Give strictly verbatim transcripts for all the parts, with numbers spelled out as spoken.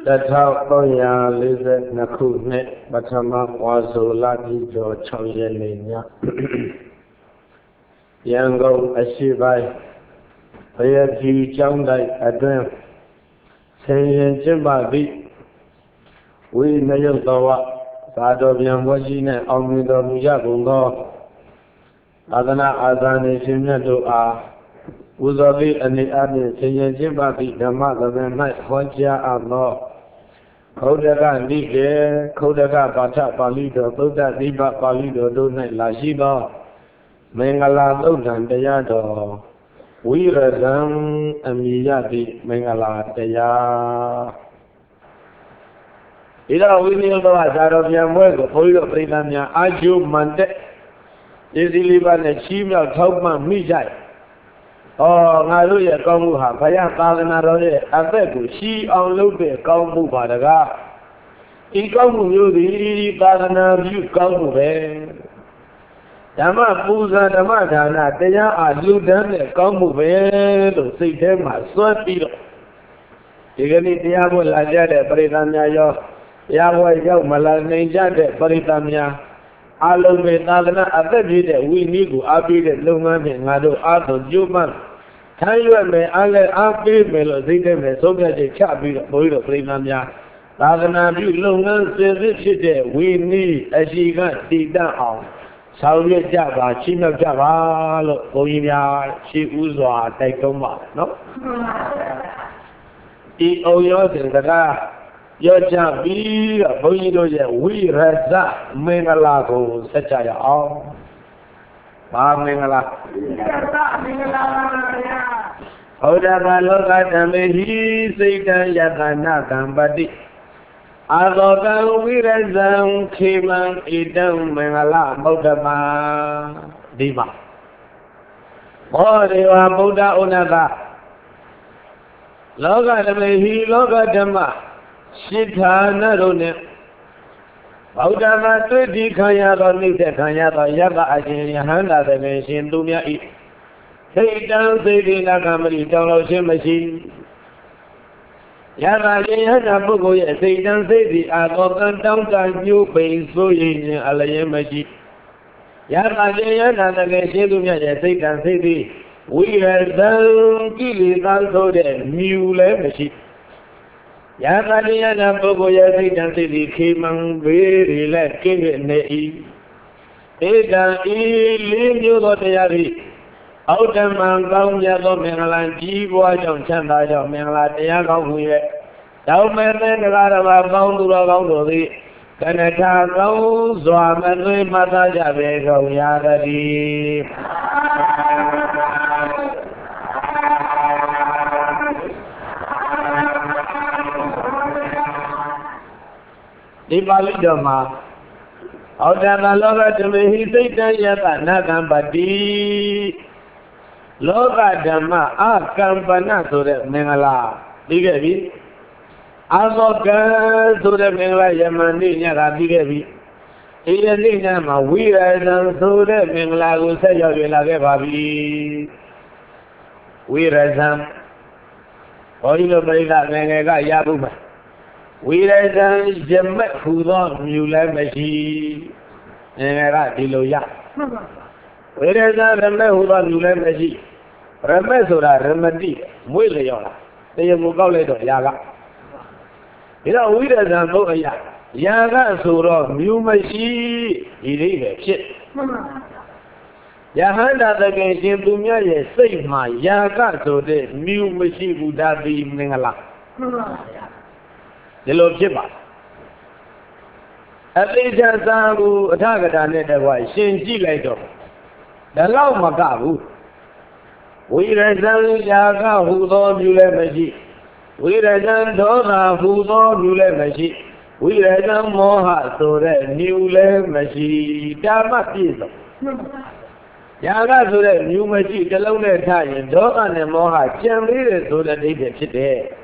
thao bao nhà lý dạy là khu nệ và tham gia hòa số là đi cho trong dân này nhá. Yang gồm ở sĩ bài bây giờ thì trong đại ở đây sinh viên trên bà vị quý nãy giờ tàu ạ ta đồ biên bố trí này ông mình đồ mình ra cũng có adana adane sinh viên đồ à uzavi anh anh sinh viên trên bà vị nằm ở bên này hoàn cha ăn nó khâu đại ca đi về khâu đại ca bắt cha Pali đồ tôi đã đi bắt Pali đồ đồ này là gì đó mình là đâu rằng đây là đồ quý rồi rằng em nghĩ ra thì mình là đây là ý là quý nhiều đó là sao đó nhà mới của khối được đây là nhà ai chịu mạnh đấy ý gì li ban này chim nào thâu mà mi chạy ờ ngay lúc giờ con mua hàng phải ăn ta cái nào đó đấy ăn tết của chi ăn lúc để con mua vào được à ý con mua nhiều thì ta cái nào nhiều con mua về Dhamma puja dhamma dhana taya alu dhamma con mua về rồi xây thêm mà xuất đi rồi thì cái này taya mua lại ra để paritanya yo ya quay yo mà là nên ra để paritanya alu về ta cái nào ăn tết gì để uy ní của abi để lâu ngày mình ngã đồ ăn đồ chú man thay vì mình ăn lại ăn bì mình rồi xây thêm mình số cái gì chả bì rồi bồi rồi paritanya ta cái nào bị lâu ngày xây dựng chỉ để uy ní ở chỉ cái đi đànအောင်sau này cha bà chỉ nói cha bà lo coi nhà chỉ uống tay không mà nó đi ô yo thì người ta yo cha bi là bao nhiêu rồi vi ra ra mình là cô sẽ chạy ao ba mình là hồi đó là lúc cái thằng mình hi xây cái nhà cái nào làm bát đi Adokan wirazam khimang idam mengala Buddha Dima. Oh Dewa Buddha Unada. Loka Dhammahi Loka Dhamma Siddha Narune. Buddha Ma Tuti Khanya Do Nite Khanya Do Yaga Ajin Yahanda Dhamma Shin Dumya I. Thế đang xây đi là cả mình trong lâu xem mà xin. Yaga Jayana Bugo xây đang xây thì à có cần trong cả nhu bình số gì à là gì mà chị Yaga Jayana là cái chế độ nhà xây đang xây thì quý là đang kỹ lý đang thôi để nhiều lắm mà chị Yaga Jayana Bugo xây đang xây thì khi mang về thì là cái chuyện này thế đang ý lý như đó thì gì Âu Trần Mạng Công nhà tôi mình là chỉ qua trong chân đại cho mình làတရားကောင်းကြီးပဲđâu mấy tên là là bà công tu ra công đồ thì cái này cha công dọa mà người mà ta trả về không nhà ra đi đi vào lý do mà Âu Trần là lo ra chuẩn bị hy sinh cho nhà ta na cam bà đi Loka Dhamma Akampana Sura Mengala Digavi Avoka Sura Mengala Yamani Nyaka Digavi Iyani Nama Virazam Sura Mengala Usaya Vilage Babi Virazam Oilo Marina Mengaga Yabuma Virazam Jamat Hudo Mula Mashi Mengaga Diloya Virazam Ramme Hudo Mula Mashi Ramme Sura Ramadi Muile Yola They will go later Yaga You know, Virazam Boya Yaga Sura Mumashi Iliga Shit Yahanda the Gation Dumia save my Yaga so the Mumashi Buddha be Mingala The Lord Shiba At least Sabu Tagadan at the way, Shinji later. The Lao Magabu. We return Yaga who thought you let me. We return Dona who thought you let me. We return Moha so that new let me. Dama Yaga so that new machine, the long Italian, Dona and Moha, Chamber so that they get it there.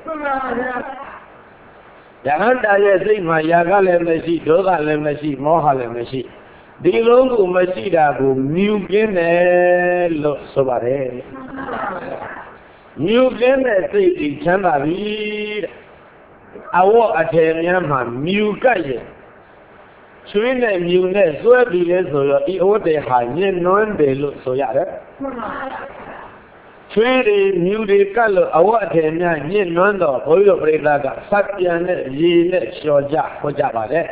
Yahanda yes, my Yaga Lemesi, Doga Lemesi, Moha Lemesi. The logo Masida go new gene lo sobare. New gene say the Chanda read. awo atemyama miukaye Swine mune swebi so i ode ha yin non de lo so yare Swede mude kalo awo atemya yin non do boyo preda ga satya ne yi ne shoja hoja ba de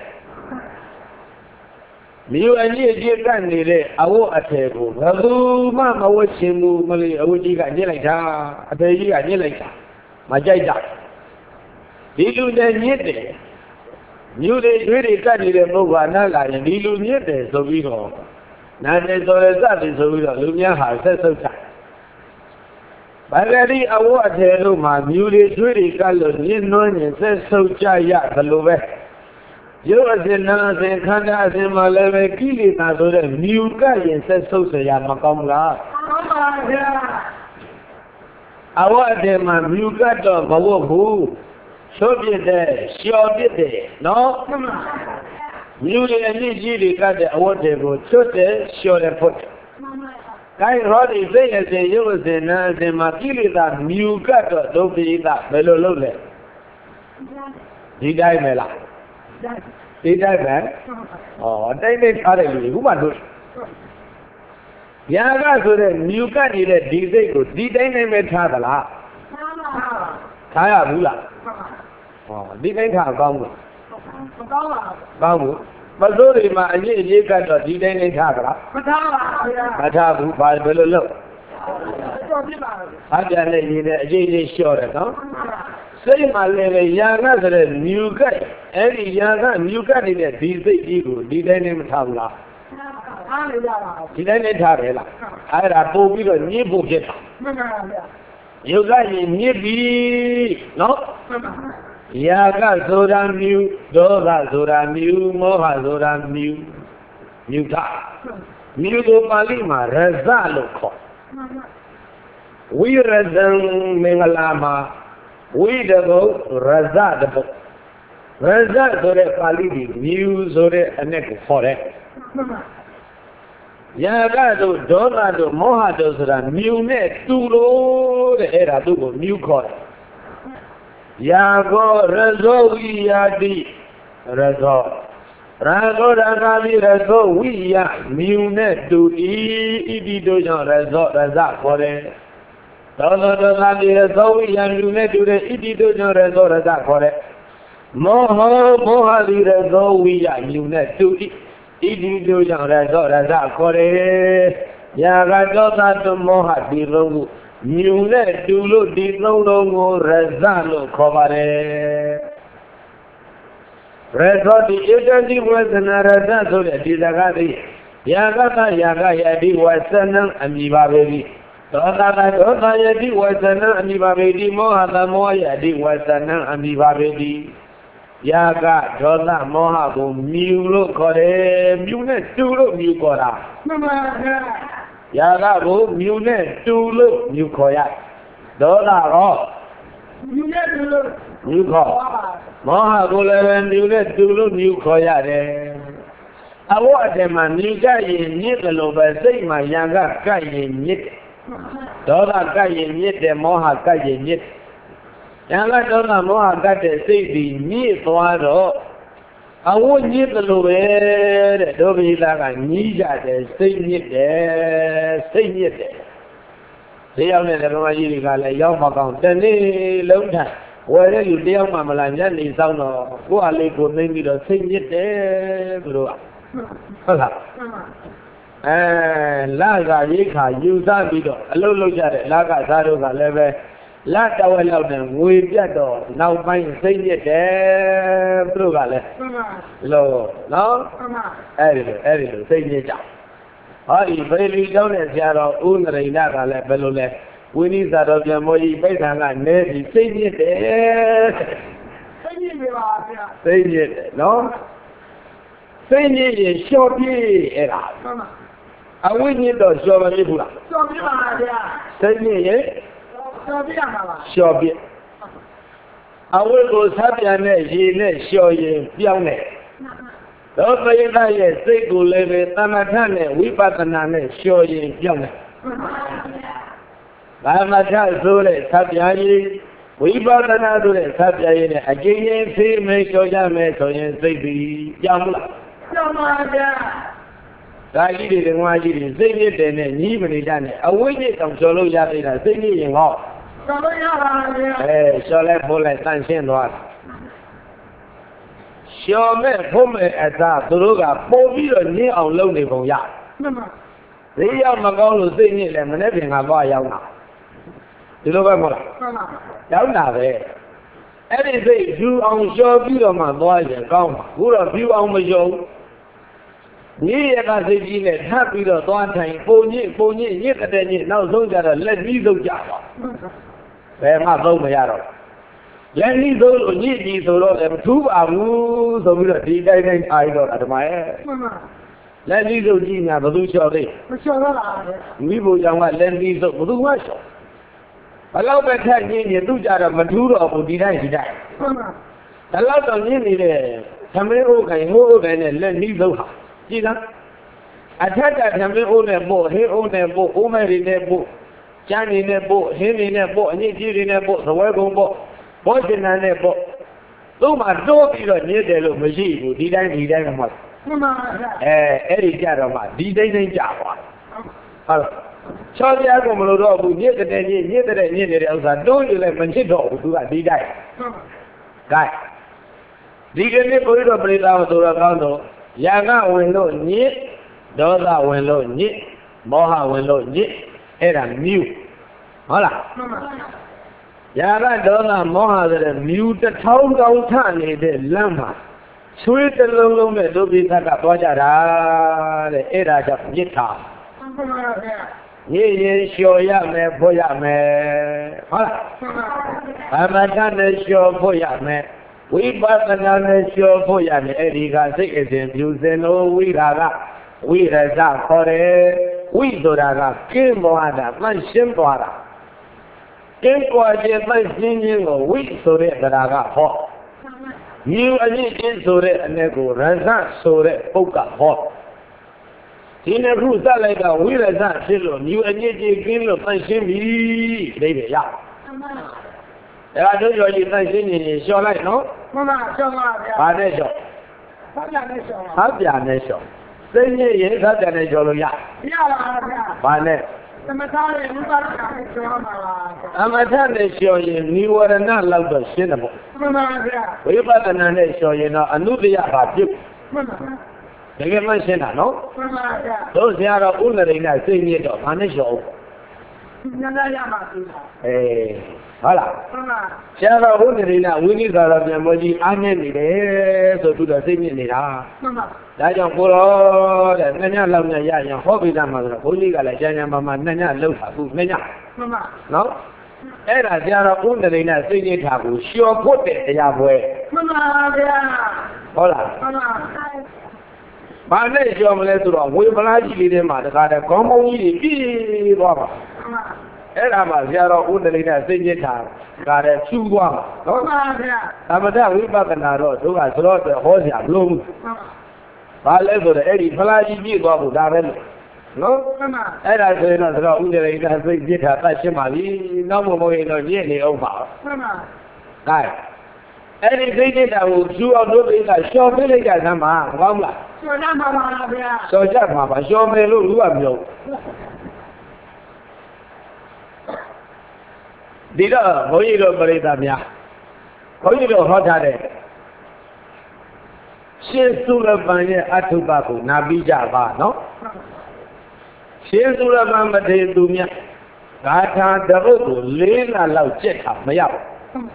Miu anyi ji kan ni de awo ate ko babu ma ma wo chin mu mali awo ji ga nyit lai ta ate ji ga nyit lai ta ma jai ta Di lu ne nyit de Miu de jwe de kan ni de mo ba na la yin di lu nyit de so bi do na de so le sa bi so bi do lu nya ha set sau ta Ba ga di awo ate lo ma miu de jwe de kan lo nyit no nyin set sau cha ya da lo be Yo asin na asin khanda asin ma le be kili na so de miu ka yin set sau se ya ma kaung la Awo ate ma miu ka to ma wo bu so piet de syo piet de no miu de ani ji de ka de awo de ko chot de syo de phot Kai ro di se ye se yo asin na asin ma kili da miu ka to do pi da be lo lo le Di dai me la Di dai me Oh dai ne tha de lu ku ma do Ya ga so de miu ka ni de di sai ko di dai ne me tha da la Tha ya bu la Oh di dai tha kaung la Kaung bu Ma so de ma anyi anyi ka to di dai ne tha da la Ma tha ba ya Ma tha bu ba be lo lo Ha pya ne ni de a ji ji shyo de no Say ma le be ya ga so de miu ka ai di ya ga miu ka ni de di sai ji ko di dai ne ma tha bu la Di dai ne tha de la Ai da po pi do nyi po phit ta Yo ga yin nyi bi no Ya ga so da miu do ga so da miu mo ha so da miu miu ta Miu ko Pali ma raza lo kho We razang mengala ma We de bo raza de bo Raza so de Pali di miu so de anek ko kho de Ya ga do do ga do mo ha do so da miu ne tu lo de ai da tu ko miu kho de Ya go razo wi ya di razo Rago raga vi razo wi ya miu ne tu i i di do jang razo raza kho de Do do do ga vi razo wi ya miu ne tu de i di do jang razo raza kho de Mo ho mo ha vi razo wi ya miu ne tu i i di do jang razo raza kho de Ya ga do ta tu mo ha di lo Miu ne tu lo di lo lo ngo raza lo kho ba de Raza di ita di wasana raza so de di da ga di Ya ga ta ya ga ya di wasana ami ba be di Do ta ga do ta ya di wasana ami ba be di mo ha ta mo ya di wasana ami ba be di Ya ga do ta mo ha ko miu lo kho de miu ne tu lo miu kho da Ya ga ko miu ne tu lo miu kho ya Do ta ro miu ne tu lo miu kho Mo ha ko le ben miu ne tu lo miu kho ya de Awo ate ma miu ka yin nyit lo ba sai ma yang ga ka yin nyit Do ta ka yin nyit de mo ha ka yin nyit Yang ga do ta mo ha ka de sai di nyit twa do Awo nyit lo be de do bi la ga nyi ja de sai nyit de sai nyit de Sai yaw ne de ma ji ri ga le yaw ma kaung de ni long than Where are you dear mamma and is down go a lake or maybe the same yet there. Laga Yika, you that video, a low look at it, Laga Saruga level, Lata well out and we get now find same yet there. Low, no? Eric, Eric, same yet. Oh, you very down as Yaro, Unra Naga level left. We need that of your money better than Navy. Say it there. Say it, no? Say it, short ye. I will need those short people. Say it, short ye. I will go happy and ye, show ye, young. Don't say that, say go live it, Tamatane, we pattern, show ye, young. Ba ma tha so le thap ya ji ဝိပဿနာဆိုတဲ့သတ်ပြရင်းနဲ့အကျဉ်းချင်းဖေးမယ်ကြော်ကြမယ်ဆိုရင်စိတ်ပြီးကြောင်မလားကြောင်ပါဗျာဒါကြီးတွေဓမ္မကြီးတွေစိတ်မြင့်တယ်နဲ့ညီးမနေကြနဲ့အဝိဇ္ဇတောင်ကျော်လို့ရသေးတာစိတ်မြင့်ရင်ဟောကျော်လို့ရပါဗျာအဲကျော်လိုက်ဖို့လိုက်တန်ရှင်းသွားကျော်မဲ့ဖို့မဲ့အသာသူတို့ကပို့ပြီးတော့နင်းအောင်လုပ်နေပုံရမှန်ပါဒီရောက်မကောင်းလို့စိတ်ညစ်လဲမနေ့ပြင်ကသွားရောက်တာဒီလိုပဲမဟုတ်လားမှန်ပါရောက်တာပဲအဲ့ဒီစိတ်ဖြူအောင်လျှော်ပြီးတော့မှသွားရင်ကောင်းပါခုတော့ဖြူအောင်မလျှော်ဘူးညီရကစိတ်ကြီးနဲ့ထပ်ပြီးတော့သွားထိုင်ပုံညစ်ပုံညစ်ညစ်တဲ့ညစ်နောက်ဆုံးကြတော့လက်ပြီးဆုံးကြပါဘယ်မှသုံးမရတော့လက်ပြီးဆုံးလို့ညစ်ကြီးဆိုတော့လည်းမထူးပါဘူးဆိုပြီးတော့ဒီတိုင်းတိုင်းအားရတော့ဓမ္မရဲ့မှန်ပါလက်ပြီးဆုံးကြီးများဘယ်သူလျှော်သေးမလျှော်တော့လားမိဖို့ကြောင့်ကလက်ပြီးဆုံးဘယ်သူမှလျှော်ဘလောက်ပဲထက်ညင်းညသူကြတော့မထူးတော့ဘူးဒီတိုင်းဒီတိုင်းမှန်ပါဒါတော့တော့ညင်းနေတဲ့သမင်းဥက္ကံဟိုးဥက္ကံနဲ့လက်ပြီးဆုံးဟာကြည့်လားအထက်ကသမင်းဥနဲ့ပို့ဟင်းဥနဲ့ပို့ဥမဲတွေနဲ့ပို့ကျန်းတွေနဲ့ပို့ဟင်းတွေနဲ့ပို့အညစ်အကြေးတွေနဲ့ပို့သဝဲကုံပို့ဘောရှင်နာနဲ့ပို့သူ့မှာတိုးပြီးတော့ညစ်တယ်လို့မရှိဘူးဒီတိုင်းဒီတိုင်းမှမဟုတ်မှန်ပါဗျာအဲအဲ့ဒီကြတော့မှဒီတိုင်းတိုင်းကြာသွားဟုတ်ချောပြားကိုမလို့တော့ဘူးညစ်တဲ့ညစ်ညစ်တဲ့ညစ်နေတဲ့ဥစ္စာတိုးရလဲမညစ်တော့ဘူးသူကဒီတိုင်းဂိုက်ဒီကနေ့ကိုရတော့ပြိဿာဆိုတော့ကောင်းတော့ရာဂဝင်လို့ညစ်ဒေါသဝင်လို့ညစ်မောဟဝင်လို့ညစ်အဲ့ဒါမြူဟုတ်လားရာဂဒေါသမောဟဆိုတဲ့မြူတစ်ထောင်တောင်ထနေတဲ့လမ်းမှာချွေးတစ်လုံးလုံးနဲ့ဒုပိသကသွားကြတာတဲ့အဲ့ဒါကြောင့်ညစ်တာညစ်ရင်လျှော်ရမယ်ဖို့ရမယ်ဟုတ်လားဗမထနဲ့လျှော်ဖို့ရမယ်ဝိပဿနာနဲ့လျှော်ဖို့ရမယ်အဲ့ဒီကစိတ်အစဉ်ဖြူစင်လို့ဝိရာကဝိရဇခေါ်တယ်ဝိဆိုတာကကင်းသွားတာမှရှင်းသွားတာကင်းကွာခြင်းမှရှင်းခြင်းကိုဝိဆိုတဲ့တရားကဟောမြူအမြင့်ချင်းဆိုတဲ့အ내ကိုရဇဆိုတဲ့ပုဂ္ဂဟောဒီနှစ်ခုစလိုက်တာဝိရဇဖြစ်လို့မြူအမြင့်ချင်းကင်းလို့မှရှင်းပြီဒိဋ္ဌိရအဲ့ဒါတို့ကျော်ကြီးသိရှင်းနေရင်လျှော်လိုက်နော်မှန်ပါလျှော်ပါဗျာဘာနဲ့လျှော်ဟာပြနဲ့လျှော်ဟာပြနဲ့လျှော်သိညစ်ရင်ဟာပြနဲ့လျှော်လို့ရရပါဗျာဘာနဲ့သမထနဲ့ဝိပဿနာနဲ့လျှော်မှာပါသမထနဲ့လျှော်ရင်နိဝရဏလောက်တော့ရှင်းတယ်ပေါ့မှန်ပါဗျာဝိပဿနာနဲ့လျှော်ရင်တော့အနုတ္တယပါပြုတ်မှန်ပါတကယ်မှရှင်းတာနော်မှန်ပါဗျာတို့ဆရာတော်ဥနရိဏစိတ်ညစ်တော့ဘာနဲ့လျှော်ဦးညနာရမှာသူအေးဟုတ်လားမှန်ပါဆရာတော်ဘုရားရိနာဝိနည်းသာရပြန်ပေါ်ကြီးအားနေနေတယ်ဆိုပြီးတော့စိတ်မြင့်နေတာမှန်ပါဒါကြောင့်ကိုတော်တဲ့နှစ်ညလောက်ညရရင်ဟောပိတာမှာဆိုတော့ဘုန်းကြီးကလည်းကျန်ကျန်ပါမှာနှစ်ညလောက်တာအခုနှစ်ညမှန်ပါနော်အဲ့ဒါဆရာတော်ဘုရားရိနာစိတ်ညစ်တာကိုလျှော်ဖို့တဲ့တရားပွဲမှန်ပါဗျာဟုတ်လားမှန်ပါဘာနဲ့လျှော်မလဲဆိုတော့ဝေဖလားကြီးလေးထဲမှာတခါတည်းခေါင်းပေါင်းကြီးတွေပြေးသွားပါမှန်ပါအဲ့ဒါမှဆရာတော်ဦးတလိနဲ့စိတ်ညစ်တာကလည်းဖြူသွားမှာဟုတ်ပါဗျာသမထဝိပဿနာတော့တို့ကဆိုတော့ဟောစရာမလိုဘူးဘာလဲဆိုတော့အဲ့ဒီဖလားကြီးပြည့်သွားဖို့ဒါပဲလို့နော်အဲ့ဒါဆိုရင်တော့ဆိုတော့ဦးတလိနဲ့စိတ်ညစ်တာတတ်ရှင်းပါပြီနောက်မမဟုတ်ရင်တော့ညစ်နေအောင်ပါမှန်ပါဒါအဲ့ဒီစိတ်ညစ်တာကိုဖြူအောင်တို့တွေကလျှော်ပေးလိုက်ကြသမ်းပါမကောင်းလားလျှော်ကြမှာပါဗျာလျှော်ကြမှာပါလျှော်မယ်လို့လူကပြောဒီတော့ဘုန်းကြီးတို့ပရိသတ်များဘုန်းကြီးတို့ဟောထားတဲ့ရှင်သုလပန်ရဲ့အထုပကိုနာပြီးကြပါနော်ရှင်သုလပန်မထေသူမြတ်ဂါထာတပုတ်ကိုလေးလလောက်ကြက်တာမရဘူး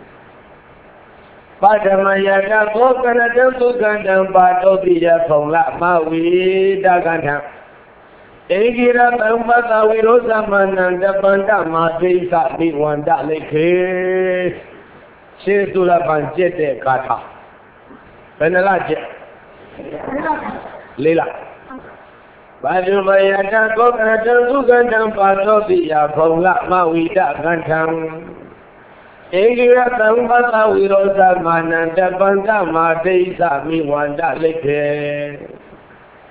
ပါဒမယကဘောကရတသုကံတံပါတောပိယဖုံလမဝိတကံထံဧကိရတံပတဝိရောသမဏံတပန္တမသိသမိဝန္တလိခေရှင်းသုလပန်ကျက်တဲ့ဂါထာဘယ်နှလားကျက်လေးလားဘာဒုမယတကောကရတသုကံတံပါတောပိယဖုံလမဝိတကံထံဧကိရတံပတဝိရောသမဏံတပန္တမသိသမိဝန္တလိခေ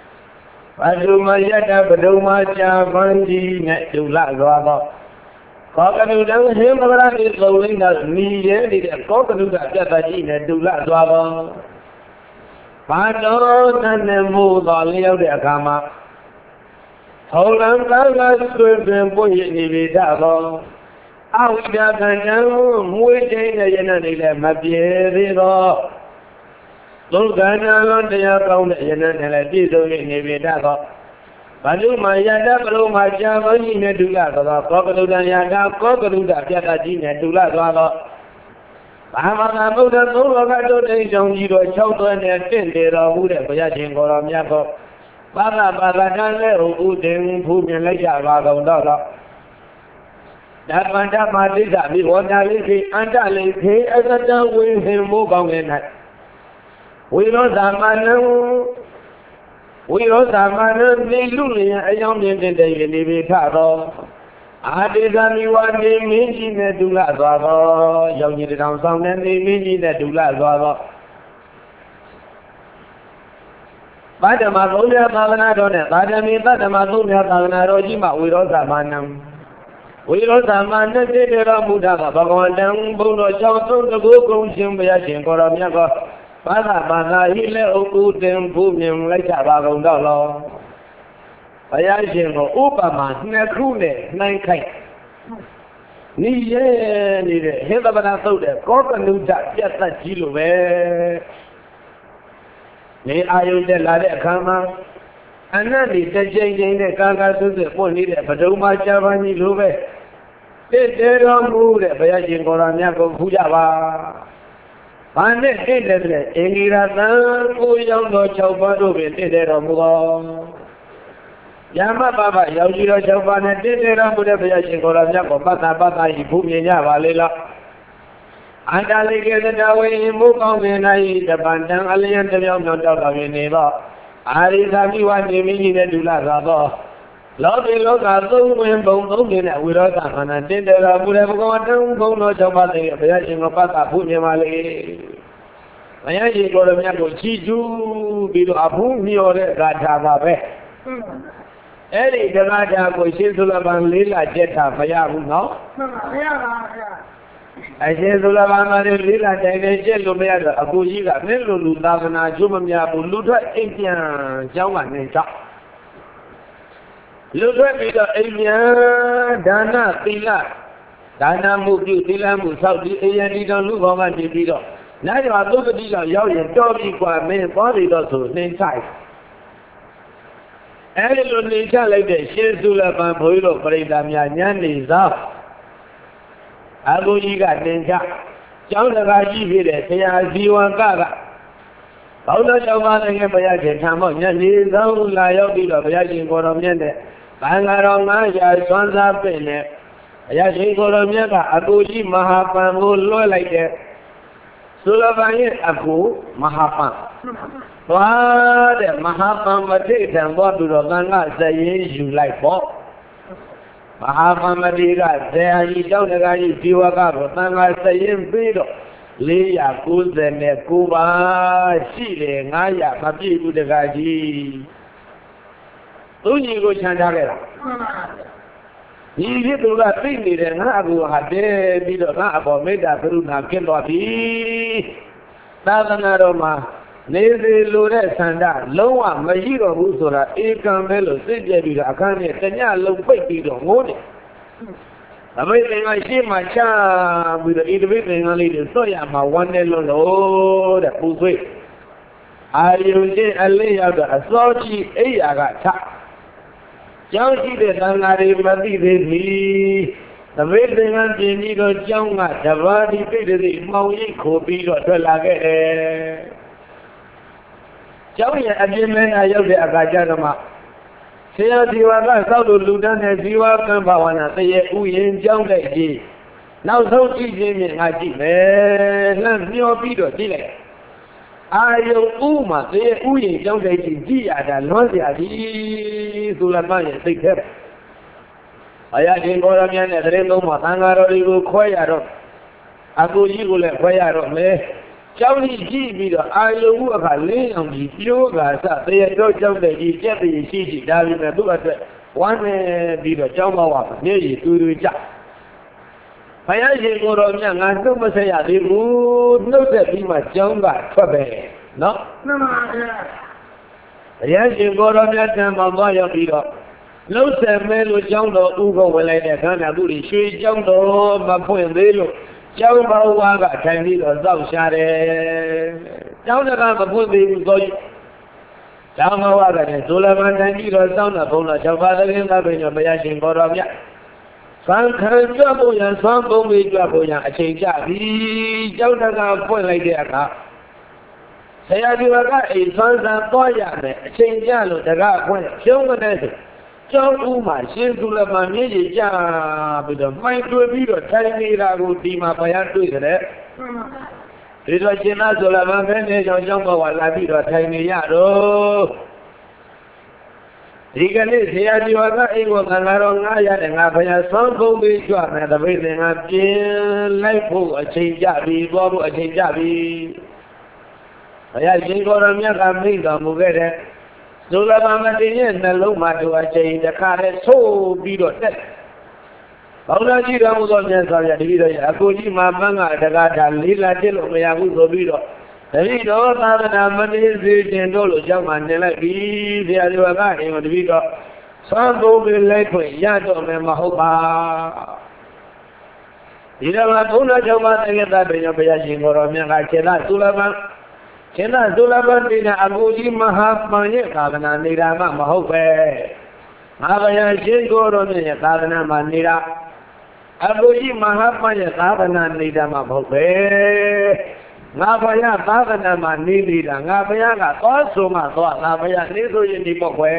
ဘဒုမယတပဒုမချာဗန္ဒီနဲ့ဒုလသွားတော့ကောကနုတံဟိမဗရတိသုံးလိမ့်တာနီရဲနေတဲ့ကောကနုတပြတ်သားကြီးနဲ့ဒုလသွားပါဘာတော်နဲ့မို့တော်လျောက်တဲ့အခါမှာထောလံကာလဆွေပင်ပွင့်ရနေပြီတော့အဝိဒကံတံမွေးခြင်းနဲ့ရနေလည်းမပြေသေးတော့ဒုက္ခနာလုံးတရားကောင်းတဲ့ရနေနဲ့လည်းပြည့်စုံနေပြီတော့ဘာလို့မှယတပလုံးမှာကြာဘုန်းကြီးနဲ့ဒုလသွားတော့ကောကလုတံယတာကောကလုတပြတ်သားကြီးနဲ့ဒုလသွားတော့ဘာမှမဗုဒ္ဓသုံးတော်ကတို့တိန်ဆောင်ကြီးတော်၆သွဲနဲ့တင့်တယ်တော်မူတဲ့ဘုရားရှင်ကိုယ်တော်မြတ်ကိုဘာသာဘာသာတန်လဲဥဒင်ဖူးမြင်လိုက်ကြပါကုန်တော့တော့ဓမ္မဓမ္မတိစ္ဆမိဝန္တာလိခိအန္တလိခိအကတဝိဟိမောကောင်းနေ၌ဝိရောသမနံဝိရောသမနံနေလူလျင်အယောင်းမြင်တဲ့ရနေပြီထတော့အာတိသမိဝနေမင်းကြီးနဲ့ဒုလသွားတော့ရောင်ကြီးတောင်ဆောင်တဲ့နေမင်းကြီးနဲ့ဒုလသွားတော့ဗဒ္ဓမသုံးမြတ်သာသနာတော်နဲ့ဗာဒမီဗဒ္ဓမသုံးမြတ်သာသနာတော်ကြီးမှာဝိရောသမနံဝိရောသမနံတည်တော်မူတာကဘဂဝန္တံဘုံတော်ကြောင့်သုံးတကူကုံရှင်ဘုရားရှင်ကိုယ်တော်မြတ်ကဘာသာဘာသာဟိလဲဥပုတင်ဖူးမြင်လိုက်ကြပါကုန်တော့လောဘုရားရှင်ကိုဥပမာနှစ်ခုနဲ့နှိုင်းခိုက်နိရဲနေတဲ့ဟိသဗနာသုတ်တဲ့ကောကနုဒ္ဒပြတ်သက်ကြီးလိုပဲနေအာယုတက်လာတဲ့အခါမှာအနတ်ဒီတစ်ချိန်ချိန်နဲ့ကာကာဆွဆွပွင့်နေတဲ့ပဒုံမချပန်းကြီးလိုပဲတည်တယ်တော်မူတဲ့ဘုရားရှင်ကိုယ်တော်မြတ်ကိုဖူးကြပါဘာနဲ့တည်တယ်တဲ့အင်္ဂိရသံကိုရောက်တော်၆ပါးတို့ပင်တည်တယ်တော်မူသောယမပပရောက်ကြည့်တော်၆ပါးနဲ့တည်တယ်တော်မူတဲ့ဘုရားရှင်ကိုယ်တော်မြတ်ကိုပတ်သာပတ်သာဤဖူးမြင်ကြပါလေလားအန္တလိကေသတဝေမုကောင်းပင်၌တပန်တံအလျံတပြောင်းပြောင်းတောက်တော်နေတော့အာရိသာမိဝနေမင်းကြီးနဲ့ဒုလသာတော့လောကီလောကသုံးဝင်ပုံသုံးနေတဲ့ဝိရောဓခန္ဓာတည်တယ်တော်မူတဲ့ဘဂဝတံဘုံတော်၆ပါးတဲ့ဘုရားရှင်ကိုပတ်သာဖူးမြင်ပါလေဘုရားရှင်ကိုယ်တော်မြတ်ကိုချီးကျူးပြီးတော့အဖူးမြော်တဲ့ဂါထာပါပဲအဲ့ဒီဂါထာကိုရှင်းသုလပံလေးလာကျက်တာမရဘူးနော်မရပါဘူးဗျာအရှင်သုလပံမှာလေးလာတိုင်တိုင်ကျက်လို့မရတော့အကူကြီးကမင်းလိုလူသာသနာကျိုးမများဘူးလူထွက်အိမ်ပြန်ကျောင်းကနေကြောက်လူထွက်ပြီးတော့အိမ်ပြန်ဒါနသီလဒါနမှုပြုသီလမှုဆောက်ပြီးအိမ်ရည်တော်လူဘောင်ကနေပြီးတော့နားကြမှာသုတ်တိတော့ရောက်ရင်တော်ပြီกว่าမင်းသွားပြီတော့ဆိုနှင်းဆိုင်အဲဒီလိုနှင်းချလိုက်တဲ့ရှင်းစုလပံဘုန်းကြီးတို့ပြိတ္တာများညနေစားအကူကြီးကနှင်းချကျောင်းတကာကြီးဖြစ်တဲ့ဆရာဇီဝံကကဘုန်းတော်ကျောင်းသားငယ်ဘုရားရှင်ထံမောညနေဆောင်လာရောက်ပြီးတော့ဘုရားရှင်ကိုယ်တော်မြတ်နဲ့ဘင်္ဂါတော်ငါးရာသွမ်းစားပင့်နဲ့ဘုရားရှင်ကိုယ်တော်မြတ်ကအကူကြီးမဟာပံကိုလွှဲလိုက်တဲ့သုလပံရဲ့အကူမဟာပံသွားတဲ့မဟာပံမတိထံသွားပြီးတော့သံဃာဇရင်ယူလိုက်ပေါ့မဟာပံမတိကဇေယကြီးတောင်းတကားကြီးဇီဝကတော့သံဃာဇရင်ပြီးတော့လေးရာကိုးဆယ်နဲ့ကိုးပါးရှိတယ်ငါးရာမပြည့်ဘူးတကားကြီးသူညီကိုခြံထားခဲ့တာဒီဖြစ်သူကသိနေတယ်ငါအကူဟာတဲပြီးတော့ငါအပေါ်မေတ္တာကရုဏာကင်းသွားပြီသာသနာတော်မှာနေစီလိုတဲ့ဆန္ဒလုံးဝမရှိတော့ဘူးဆိုတာဧကံပဲလို့သိကြပြီးတော့အခန်းနဲ့တညလုံးပိတ်ပြီးတော့ငိုးတယ်အမေသင်္ကရှေ့မှာချပြီးတော့ဤတပိသင်္ကလေးတွေစွတ်ရမှာဝမ်းနဲ့လို့လို့တဲ့ပူဆွေးအာယုန်ချင်းအလေးရောက်တော့အစောကြီးအိယာကချကျောင်းရှိတဲ့သံဃာတွေမသိသေးဘူးသဘေသင်္ကန်းပြင်ပြီးတော့ကျောင်းကတပါးဒီပိတ်တဲ့မှောင်ရိပ်ခိုပြီးတော့ထွက်လာခဲ့တယ်ကျောင်းရဲ့အပြင်မဲနာရောက်တဲ့အခါကျတော့မှဆရာဇီဝကစောက်လို့လူတန်းတဲ့ဇီဝကံဘာဝနာတရေဥယင်ကျောင်းတဲ့ကြီးနောက်ဆုံးကြည့်ခြင်းဖြင့်ငါကြည့်မယ်လှမ်းမျောပြီးတော့ကြည့်လိုက်အာယုဥမှာတရေဥယင်ကျောင်းတဲ့ကြီးကြည့်ရတာလွန်เสียသည်သုလမရဲ့စိတ်ထဲအရာရှင်ဘောရမြတ်နဲ့တရင်သုံးမှာသံဃာတော်တွေကိုခွဲရတော့အကူကြီးကိုလည်းခွဲရတော့မယ်ကျောင်းကြီးကြည့်ပြီးတော့အာယုဥအခါလင်းအောင်ကြီးပြိုးကာစတရေတော့ကျောင်းတဲ့ကြီးကြက်တည်ရှိရှိဒါပြီးမဲ့သူ့အတွက်ဝမ်းနေပြီးတော့ကျောင်းတော်ကမျက်ရည်တူတူကြဘုရားရှင်ကိုယ်တော်မြတ်ငါနှုတ်မဆက်ရသေးဘူးနှုတ်ဆက်ပြီးမှကျောင်းကထွက်ပဲနော်မှန်ပါဗျာဘုရားရှင်ကိုယ်တော်မြတ်တန်ပေါသွားရောက်ပြီးတော့လှုပ်ဆက်မဲလို့ကျောင်းတော်ဥက္ကဝင်လိုက်တဲ့ခန္ဓာသူတွေရွှေကျောင်းတော်မဖွင့်သေးလို့ကျောင်းဘဝကထိုင်ပြီးတော့စောက်ရှာတယ်ကျောင်းတကမဖွင့်သေးဘူးဆိုရင်ကျောင်းဘဝကလည်းဇိုလမန်ထိုင်ပြီးတော့စောင်းတာဘုံတော်၆ပါးသခင်သဘိညဘုရားရှင်ကိုယ်တော်မြတ်သံခါကြွဖို့ရန်သွမ်းပုံပြီးကြွဖို့ရန်အချိန်ကြပြီကျောင်းတကဖွင့်လိုက်တဲ့အခါဆရာဒီဘကအိမ်သွမ်းဆန်သွားရမယ်အချိန်ကြလို့တကားဖွင့်ဖြုံးတဲ့ဆိုကျောင်းဦးမှာရှင်သူလမမျက်ရည်ကျပြီးတော့မှိုင်းတွေ့ပြီးတော့ထိုင်နေတာကိုဒီမှာဘုရားတွေ့ကြတယ်ဒီတော့ရှင်သာဆိုလမပဲနေကြောင်းကျောင်းဘဝလာပြီးတော့ထိုင်နေရတော့ဒီကနေ့ဆရာကြီးကအိမ်ကိုငါတော်ငါရတယ်ငါဘုရားသွမ်းကုန်ပြီးကြွမယ်တပိတ်ငါပြင်းလိုက်ဖို့အချိန်ကြပြီသွားဖို့အချိန်ကြပြီဘုရားရှင်ကိုယ်တော်မြတ်ကမိန့်တော်မူခဲ့တဲ့ဇိုလမမတင်ရဲ့နှလုံးမှာသူအချိန်တစ်ခါတည်းဆိုးပြီးတော့တက်ဘုရားကြီးတော်မူသောမြတ်စွာဘုရားတပည့်တော်ရဲ့အကိုကြီးမှာပန်းကတကားတာလေးလာတက်လို့မရဘူးဆိုပြီးတော့တပည့်တော်သာသနာမနေစေခြင်းတို့လို့ကြောက်မှနေလိုက်ပြီဆရာဒီဘကအိမ်ကိုတပည့်တော်သွမ်းကုန်ပြီးလိုက်ခွင့်ရတော့မယ်မဟုတ်ပါဒီတော့ဘုန်းတော်၆ပါးတကယ်သားပင်ဘုရားရှင်ကိုယ်တော်မြတ်ကခြေသားသုလမရှင်သာသုလပန်တိနာအကိုကြီးမဟာပန်ရဲ့သာသနာနေတာမှမဟုတ်ပဲငါဘုရားရှင်ကိုယ်တော်မြတ်ရဲ့သာသနာမှာနေတာအကိုကြီးမဟာပန်ရဲ့သာသနာနေတာမှမဟုတ်ပဲငါဘုရားသာသနာမှာနေနေတာငါဘုရားကသွားဆိုမှသွားငါဘုရားနေဆိုရင်ဒီပေါ့ကွယ်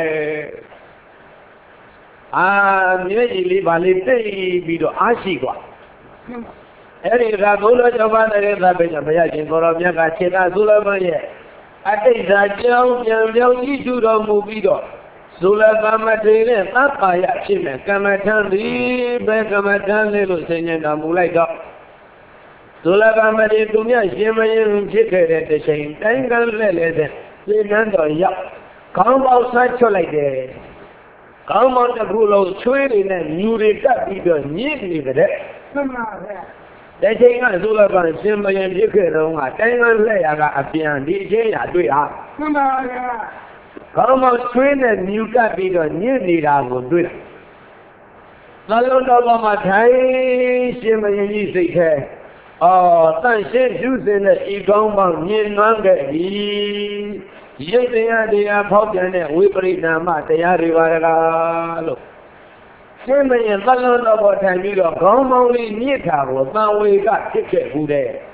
အာမြေကြီးလေးပါလေးတိတ်ပြီးတော့အားရှိกว่าအဲ့ဒီကဘုရားကျောင်းသားတဲ့သဗ္ဗညဘုရားရှင်ကိုယ်တော်မြတ်ကခြေသာသုလမရဲ့အတိတ်သာကြောင်းပြန်ပြောင်းကြီးကျူတော်မူပြီးတော့သုလပမထေနဲ့သဗ္ဗာယဖြစ်မဲ့ကမ္မထံသည်ဘယ်ကမ္မထံလဲလို့ဆင်ញံတော်မူလိုက်တော့သုလပမထေသူမြတ်ရှင်မင်းဖြစ်ခဲ့တဲ့တစ်ချိန်တိုင်းကလဲလဲတဲ့သေနန်းတော်ရောက်ခေါင်းပေါက်ဆွဲချွတ်လိုက်တယ်ခေါင်းပေါက်တစ်ခုလုံးချွေးတွေနဲ့မြူတွေကပ်ပြီးတော့ညစ်နေတဲ့မှန်ပါဗျာတချိန်ကသုလပန်ရှင်မရင်ဖြစ်ခဲ့တော့ကတိုင်းကလှည့်ရကအပြန်ဒီအချင်းရတွေ့ဟာမှန်ပါဗျာခေါင်းမောင်ဆွေးနဲ့မြူကပ်ပြီးတော့ညစ်နေတာကိုတွေ့တယ်နှလုံးတော်ပေါ်မှာထိုင်ရှင်မရင်ကြီးစိတ်ထဲအော်တန့်ရှင်းရှုစင်တဲ့ဤကောင်းပေါင်းမြင်နှွမ်းခဲ့ပြီရိတ်တရားတရားဖောက်ပြန်တဲ့ဝိပရိနာမတရားတွေပါလားလို့ရှင်မင်းသလုံးတော်ပေါ်ထိုင်ပြီးတော့ခေါင်းမောင်းလေးမြစ်တာကိုသံဝေကဖြစ်ခဲ့ဘူး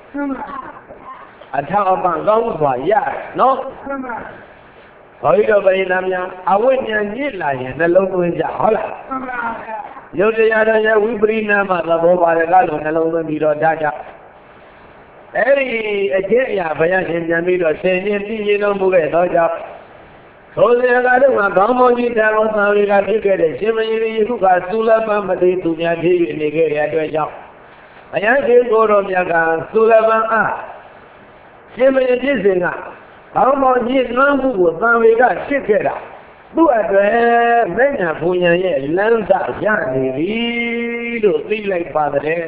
တဲ့အထောက်အပံ့ကောင်းစွာရနော်ဘောဓိတော်ပရိနာများအဝိညာဉ်ညစ်လာရင်နှလုံးသွင်းကြဟုတ်လားရုပ်တရားတော်ရဲ့ဝိပရိနာမသဘောပါတယ်ကလို့နှလုံးသွင်းပြီးတော့ဒါကြောင့်အဲ့ဒီအကျင့်အရာဘုရားရှင်ပြန်ပြီးတော့ဆင်ញင်ပြည့်ရင်တော်မူခဲ့သောကြောင့်သောဇေကတို့ကခေါင်းမောင်းကြီးတန်တော်သာဝေကဖြစ်ခဲ့တဲ့ရှင်မင်းကြီးယခုကသုလပမတိသူများဖြစ်၍နေခဲ့တဲ့အတွက်ကြောင့်ဘုရားရှင်ကိုယ်တော်မြတ်ကသုလပန်အားရှင်မင်းဖြစ်စဉ်ကခေါင်းမောင်းကြီးနှမ်းမှုကိုသာဝေကဖြစ်ခဲ့တာသူ့အတွက်မဉ္ဇဉ်ဘုံညာရဲ့လမ်းစာရနေပြီလို့သိလိုက်ပါတယ်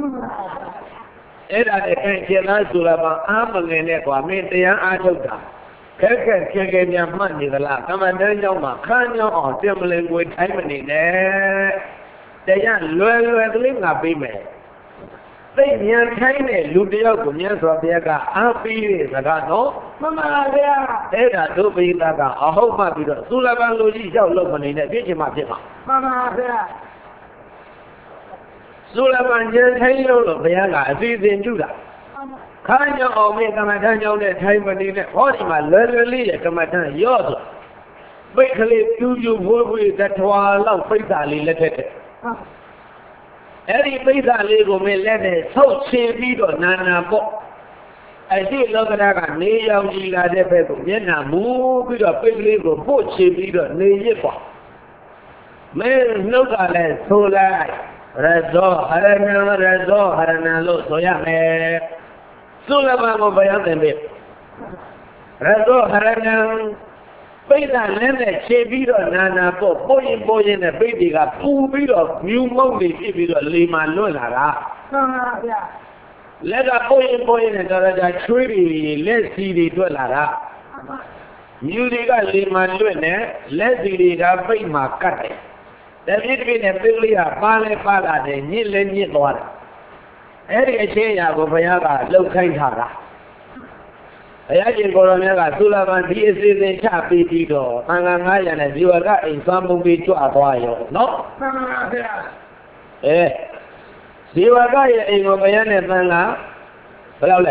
အဲ့ဒါနဲ့အဲကျင်သားသုလပန်အားမငယ်နဲ့ကွာမင်းတရားအားထုတ်တာခက်ခက်ခဲခဲများမှတ်နေသလားကမ္မတန်းကျောင်းမှာခန်းကျောင်းအောင်တင်မလင်ကိုထိုင်းမနေနဲ့တရားလွယ်လွယ်ကလေးငါပေးမယ်သိဉာဏ်ထိုင်းတဲ့လူတယောက်ကိုမြတ်စွာဘုရားကအားပေးတဲ့စကားနော်မှန်ပါဗျာအဲ့ဒါတို့ပိသကအဟုတ်မှပြီးတော့သုလပန်လူကြီးရောက်လို့မနေနဲ့ပြည့်ချင်မှဖြစ်မှာမှန်ပါဗျာသုလပန်ဉာဏ်ထိုင်းလို့ဘုရားကအစီအစဉ်ပြုတာခါညောင်းအောင်မေကမ္မထမ်းကြောင်းနဲ့ထိုင်မနေနဲ့ဟောဒီမှာလွယ်လွယ်လေးရဲ့ကမ္မထမ်းရော့ဆိုပိတ်ကလေးပြူးပြူးဝှေးဝှေးတထွာလောက်ပိတ်စာလေးလက်ထက်တဲ့အဲ့ဒီပိတ်စာလေးကိုမင်းလက်နဲ့ဆုပ်ချပြီးတော့နာနာပေါ့အဲ့ဒီလောကဓာတ်ကနေရောင်ကြီးလာတဲ့ဘက်ကိုမျက်နှာမူးပြီးတော့ပိတ်ကလေးကိုပို့ချပြီးတော့နေရစ်ပေါ့မင်းနှုတ်ကလည်းဆိုလိုက်ရဇောဟရဏရဇောဟရဏလို့ဆိုရမယ်သုလပန်ကိုဘယ်ရောက်တယ်မေရသောဟရဏံပိဋကလည်းနဲ့ခြေပြီးတော့နာနာပေါ့ပို့ရင်ပို့ရင်နဲ့ပိဋကကပူပြီးတော့မြူမုံတွေဖြစ်ပြီးတော့လေမာလွတ်လာတာ Let a boy boy in a tree, let's see the dwellar. Music is my lune, let's see the big market. There will be a billy of Pale Pala, the Nil and Nil. Every change of Bayaga, low kind hara. Ayaki Coronella, Sulavan, he is in the Chapi Tito, Tangangayan, as you are in some movie to Aguayo. No? Eh. See what I in Obayan Nanga? Well,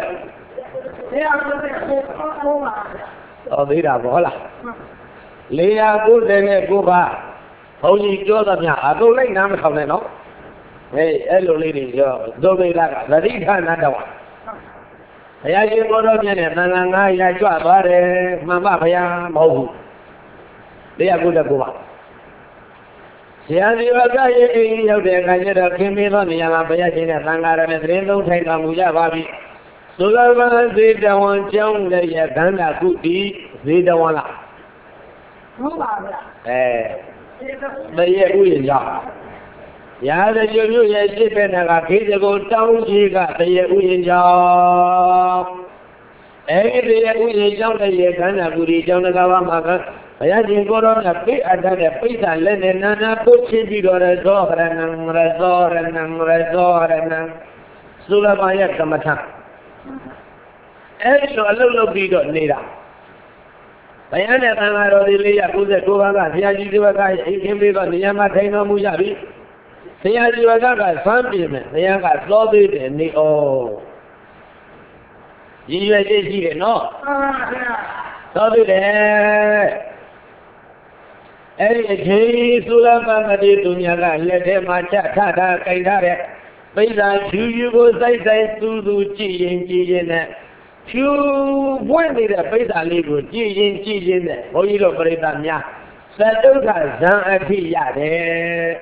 oh, they are Bola. Leah good and go back. Only Jordan, I don't like Nam Haveno. Hey, hello, lady, don't be like the Rita another one. I give one of them, and I got about it, Mamma, Mohu. They are good at Goa. See, I never got any of them. I get a came on the Yamapaya and Nangara and Reno take on Mujababi. So that they don't want young, they have done a good deed, they don't want to. Eh. The year we are. Yada, you knew a ship and a kid go down, she got the year we are. Every year we jump the year, and a good young Gavamaka. I didn't go on a bit at a place and let another put Chibi or a door and a resort and a resort and a Sulamaya Kamata. And so a little bit of Nida. Bayana Tanaro de Lea Kuza Kuvaga, Siaji Divaga, he can be on the Yamatano Mujabi. Siaji Divaga, some people, the young are flooded and the oh. You did no? So did it. Any Sulama de Dunyaga, let him Macha Tata Kaidare. Pesa, you go say to do Chi and Chi in it. Few when did a pesa legal, Jin Jin, or you don't break them, ya. Sadoka, Zan Apia,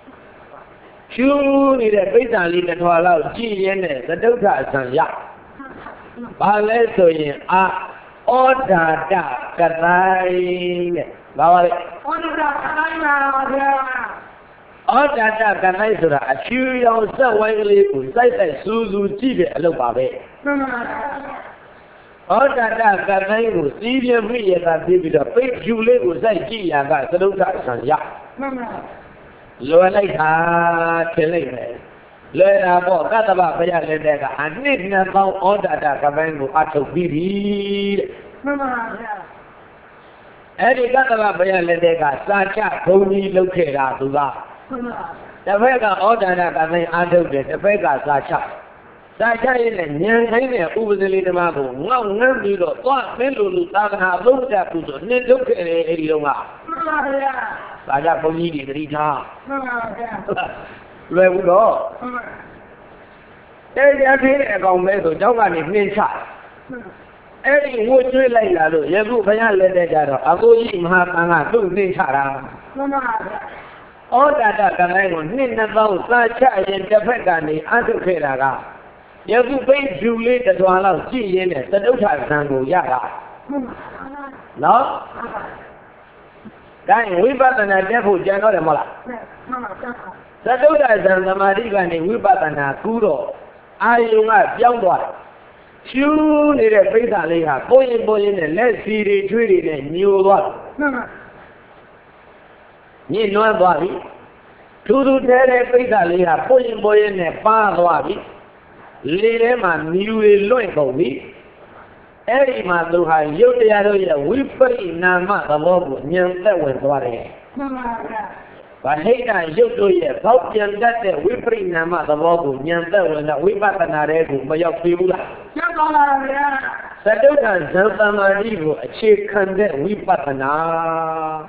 few need a pesa legal to allow Jin, Sadoka, San Ya. Baleso in a order that Katai. Order that Kanaisura, a few young son widely who say Suzu Tibi, a look of it. Order that Kanai, Syria, me and that David, a big Julie who say Gia, got the look at San Ya. Lower like her, killing me. Learn about Kataba Payaka, and need not order that Kamango at to be. Eddie Kataba Payaka, Sacha, Tony, located out to that. The Vega order that I may undo the Vega Sacha. Sacha is a young hanging over the little Mago. No, no, you don't want me to have looked at to the look at Edioma. Sacha for me, the Rita. Where we go? There's a bit of a method, don't want it inside. Eddie would you like that? You go for your letter. I'll go eat him half and I do this. All that I want, Nina about Sacha and the Pegani, Antukeraga. You have paid Julie to allow G in it, the Ducha Sango Yaga. No? Dying, we bought an devil general Mola. The Ducha and the Marigani, we bought an Akuro. I you are young boy. You need a pizza later, boy, boy, and let's see the treaty and new one. Ni no body. To do the pizza later, boy, boy, and a far body. Lady man, you will look of me. Every man do have you the other we put in Nama, the Lord, young that was worrying. But hey, you do it, help young that we bring Nama, the Lord, young that was we back an array, but your people. Sadoka, Santa Maria, a chicken that we patana.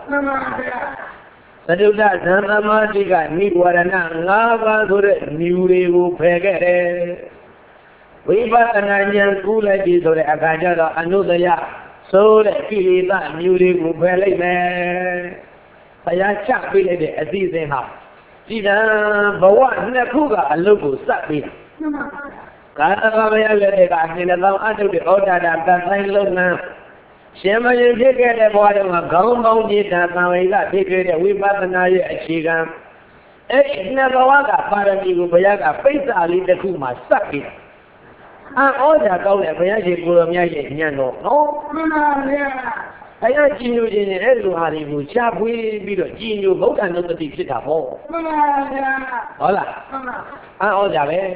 Sadoka, Santa Maria, need what an lava to the new level pegare. We bought an onion cool like this or a gajada, another ya, so that he is a new level pegare. I can't be a season half. See, but one, Nakuga, a local sappy. Katavaya let it back in under the order that I look now. Shema, you take it at bottom of Gombo, did that now. We got taken we bought an eye at Chigan. 哎，那个娃个把人这个不要个背着里的苦嘛杀的，啊，我家搞的不要去过了面去年咯，哦，哎呀，金牛今年哎，路下的路下回比了金牛不干那个地皮他好，好了，啊，我家嘞。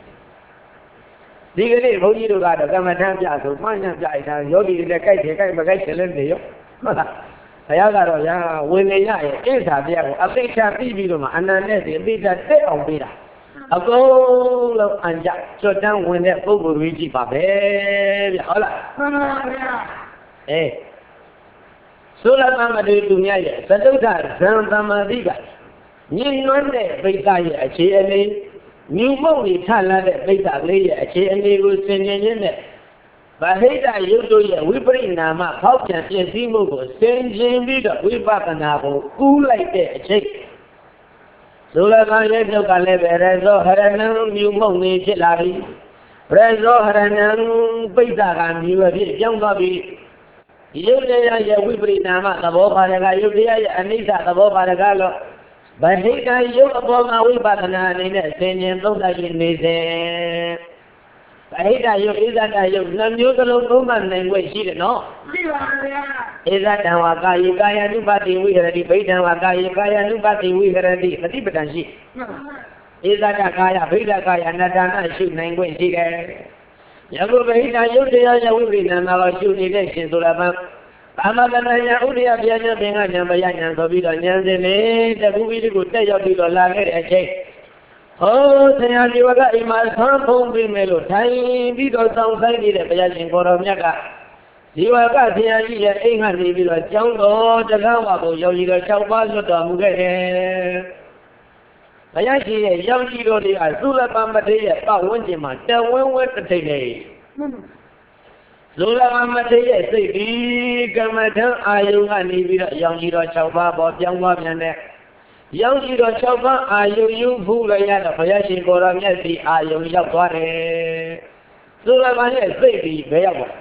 这个呢，不记得干的，干嘛谈价数，马上加一下，有的在改钱改不改钱了没有？哈哈，哎呀，干了呀，为了呀，检查这个，啊，检查比比了嘛，按那那些比较太昂贵了，啊，够了，按价，就当问的不不会去把呗，好了。哎，说了咱们这东西也，这都是上咱们这个，你暖的为啥也去呢？牛毛的产来的被打累也，且那个三年前的，把黑的有时候也会不能拿嘛，好像也是某个三千米的会把个拿个过来的去。除了刚才就干了别人说还能牛毛的去哪里？不然说还能被打个牛的去讲到比，有的人也会不能拿嘛，他不怕那个，有的人也没啥，他不怕那个了。把黑的有个包嘛，会把它拿来的，三年都在里面噻。把黑的有，黑的有，那有的路都蛮难维系的喏。是吧？黑的电话卡一卡呀，你把定位个的，白电话卡一卡呀，你把定位个的，那地不担心。黑的卡呀，白的卡呀，那当然是难维系的。要不黑的有的要要会被那那个修理的先做了吧。阿妈跟那样，屋里也别人别个人不一样，所以说人家呢，这不为这个带要对了拉来的去。哦，这样的话个，伊嘛上风边没路，太比较上山的不要辛苦了那个。另外个这样一些硬汉的，比如讲到这个话不有一个小巴就到木个的。不要去养几个的啊，除了把么这些把问题嘛，这问问不对的。嗯。除了我们这些水利，根本上还有俺那边的养鸡的小巴包讲话面的，养鸡的小巴还有有铺了呀的，不要去过了面的，还有要多的。除了俺这水利不要过。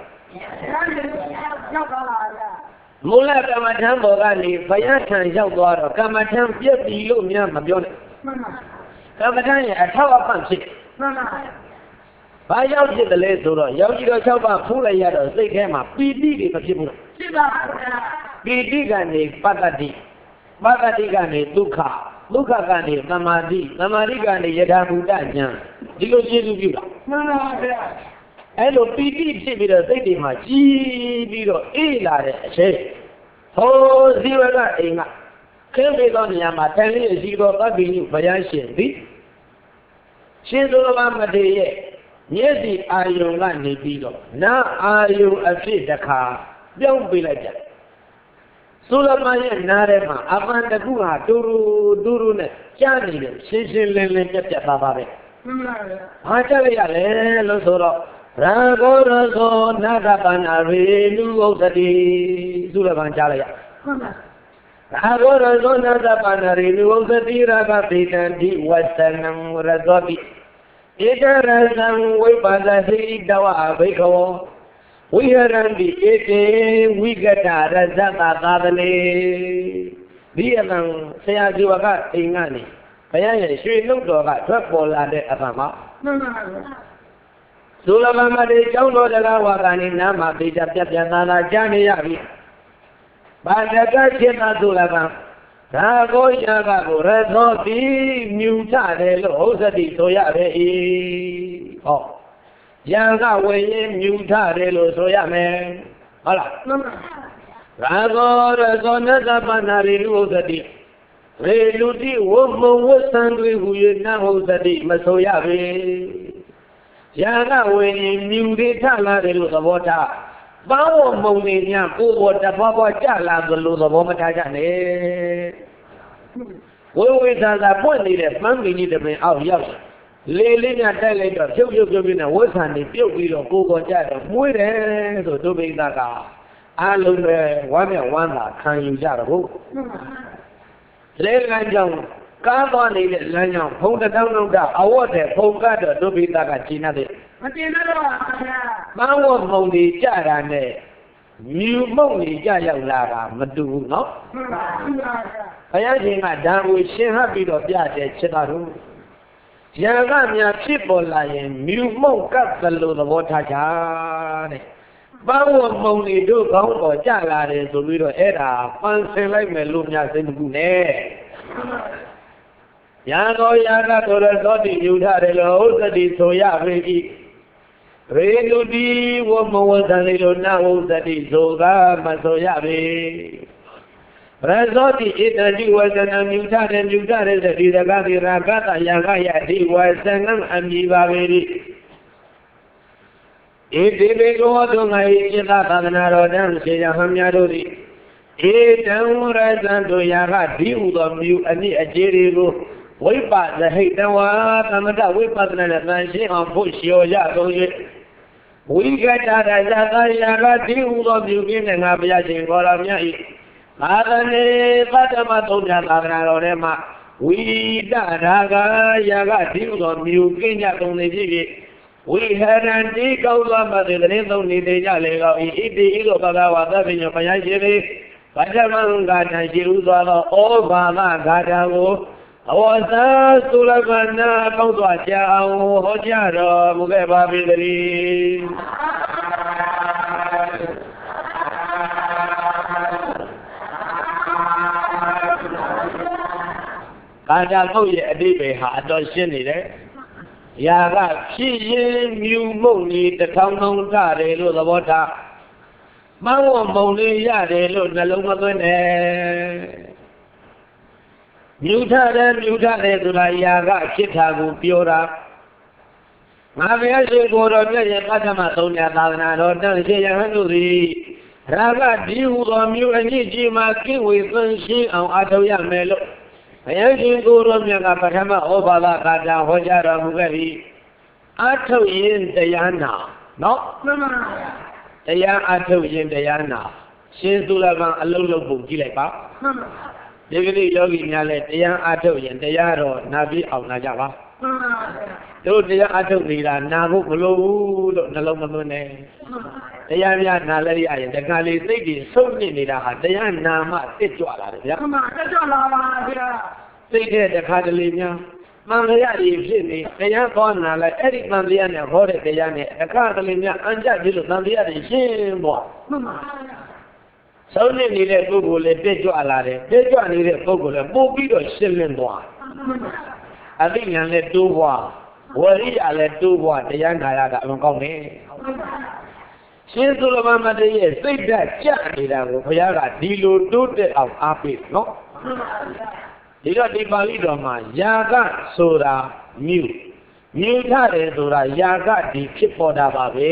冇来根本上不干的，不要看小多的，根本上别比有面没标的。根本上也超过半批。把要记的来做了，要记的小巴铺了一下的，谁看嘛？比例的不批不了。是吧？比例干的八个地，八个地干的卢卡，卢卡干的那么地，那么地干的也看不干净，这个接触不了。那是。哎，罗比例批不了，谁的嘛？基比了一来的谁？好，几万个人啊，看不到你嘛？但是有几个那边有不要显的，现在的话嘛这些。你是阿勇俺那边的，那阿勇阿飞的卡两倍来讲，除了嘛也拿来嘛，阿曼的股啊，嘟噜嘟噜呢，家里的新新冷冷的别巴巴的，啊这个呀嘞，老说了，然后了说那个班阿瑞路欧的的，除了班家了呀，然后了说那个班阿瑞路欧的的那个非常的我才能我来做的。一个人生为把这些的话为口，为人的一点为个大人生大大的嘞，你也能这样就我看应该呢，不然也学弄多个出波兰的阿爸妈。除了妈妈的讲到这个我看你那么比较别别那那讲的呀比，把这个钱拿出来吧。那个呀个个人说的牛叉的路是的说呀的，哦，呀个为牛叉的路说呀没，好了，那个人说那个把那里路是的，为路的我们我三对五月那路是的没说呀的，呀个为牛的叉那的路是我叉。把我梦里面过我的爸爸家那个路子我们家家呢，我为啥在本地的本地里的人熬要死，来里面带来的飘飘飘飘的，我看你飘飘的过过家的，每人都都被那个安路的外面玩了，看有家的不？来人讲，刚到你的人讲，碰的当中的，啊我的碰干的都被那个接纳的。我接纳了，把我梦的家人呢， မြူမုံနေကြရောက်လာတာမတူဘူးနော်ဘုရားရှင်ကဓာတ်ကိုရှင်းဟပ်ပြီးတော့ပြတဲ့ချက်တော်ရံကများဖြစ်ပေါ်လာရင်မြူမုံကပ်သလိုသဘောထားကြတဲ့ပန်းဝမုံတွေတို့ကောင်းပေါ်ကြလာတယ်ဆိုပြီးတော့အဲ့ဒါပန်းဆင်လိုက်မယ်လို့များစိတ်မကူနဲ့ရံတော်ရံကတော်တော်တိယူထားတယ်လို့ဥစ္စတိဆိုရပြီရေလူတိဝမဝသံလေးတို့နဝုစ္စတိဆိုကမဆိုရပြီရဇောတိဣတတိဝဇနမြူထားတယ်မြူထားတယ်ဒီတကားဒီရာကတယံကယတိဝဇနံအမြည်ပါပေ၏ဣတိဘေကောတုငါ၏จิตသာသနာတော်တံစေယဟံများတို့သည်ဧတံရဇံတို့ရာကဒီဟုသောမြူအနည်းအခြေတွေကိုဝိပဿဟိတဝါသမထဝိပဿနာနဲ့သင်ရှင်းအောင်ဖို့လျှော်ရကုန်၍ဝိကတရဇသရာကဒီဟုသောမြူကင်းနဲ့ငါဘုရားရှင်ခေါ်တော်မြတ်၏သာသနေသတ္တမသုံးညာသာသနာတော်ထဲမှာဝိတရာကရာကဒီဟုသောမြူကင်းကြကုန်နေဖြစ်၍ဝိဟရန္တိကောင်းသောမသေတရင်သုံးနေကြလေကောင်း၏ဣတိဤသို့ဘဂဝါသဗ္ဗညဘုရားရှင်သည်ဗတ္တမံဂါထံရှိဥစွာသောဩဘာမဂါထံကိုအဝဇာသုလကနာကောင်းစွာကြာအောင်ဟောကြားတော်မူခဲ့ပါပေသတည်းကာယမုတ်ရဲ့အတိပ္ပယ်ဟာအတော်ရှင်းနေတယ်။ယာကဖြစ်ရင်မြူမုံနေတထောင်ထောင်ကြတယ်လို့သဘောထား။မန်းဝမုံလေးရတယ်လို့နှလုံးမသွင်းနဲ့။မြူထားတယ်မြူထားတယ်ဆိုတာယာကဖြစ်တာကိုပြောတာ။ငါဘုရားရှင်ကိုယ်တော်မြတ်ရဲ့ပထမဆုံးညာသာသနာတော်တန်ရှင်းရဟန်းတို့သည်ရာဂဒီဟုသောမြူအညစ်အကြေးမှာကင်းဝေသန့်ရှင်းအောင်အားထုတ်ရမယ်လို့ဘုရားရှင်ကိုယ်တော်မြတ်ကပထမဩဘာသကာတာဟောကြားတော်မူခဲ့ပြီးအားထုတ်ရင်တရားနာနော်မှန်ပါဗျာတရားအားထုတ်ရင်တရားနာရှင်သုလကံအလုံးလုံးပုံကြည့်လိုက်ပါမှန်ပါဒီကနေ့ယောဂီများလည်းတရားအားထုတ်ရင်တရားတော်နာပြီးအောင်နာကြပါမှန်ပါဗျာတို့တရားအားထုတ်နေတာနာဖို့မလိုဘူးလို့နှလုံးမသွင်းနဲ့တရားများနာလဲရရင်တခါလေစိတ်ကြီးဆုံးနေနေတာဟာတရားနာမှတစ်ကြွလာတယ်ဗျာမှန်ပါတစ်ကြွလာပါဗျာစိတ်တဲ့တခါတလေများမှန်ရရည်ဖြစ်နေတရားသွားနာလိုက်အဲ့ဒီမှန်တရားနဲ့ဟောတဲ့တရားနဲ့အခါတလေများအန်ကြပြီလို့မှန်တရားတွေရှင်းသွားမှန်ပါဆုံးနေနေတဲ့ပုဂ္ဂိုလ်လည်းတက်ကြွလာတယ်တက်ကြွနေတဲ့ပုဂ္ဂိုလ်လည်းပို့ပြီးတော့ရှင်းလင်းသွားအသိဉာဏ်လည်းတိုးပွားဝရိယလည်းတိုးပွားတရားနာရတာအမှန်ကောင်းတယ်ရှင်သုလမမတရဲ့စိတ်ဓာတ်ကြနေတာကိုဘုရားကဒီလိုတိုးတက်အောင်အားပေးနော်ဒီတော့ဒီပါဠိတော်မှာယာကဆိုတာမြူမြူထားတယ်ဆိုတာယာကဒီဖြစ်ပေါ်တာပါပဲ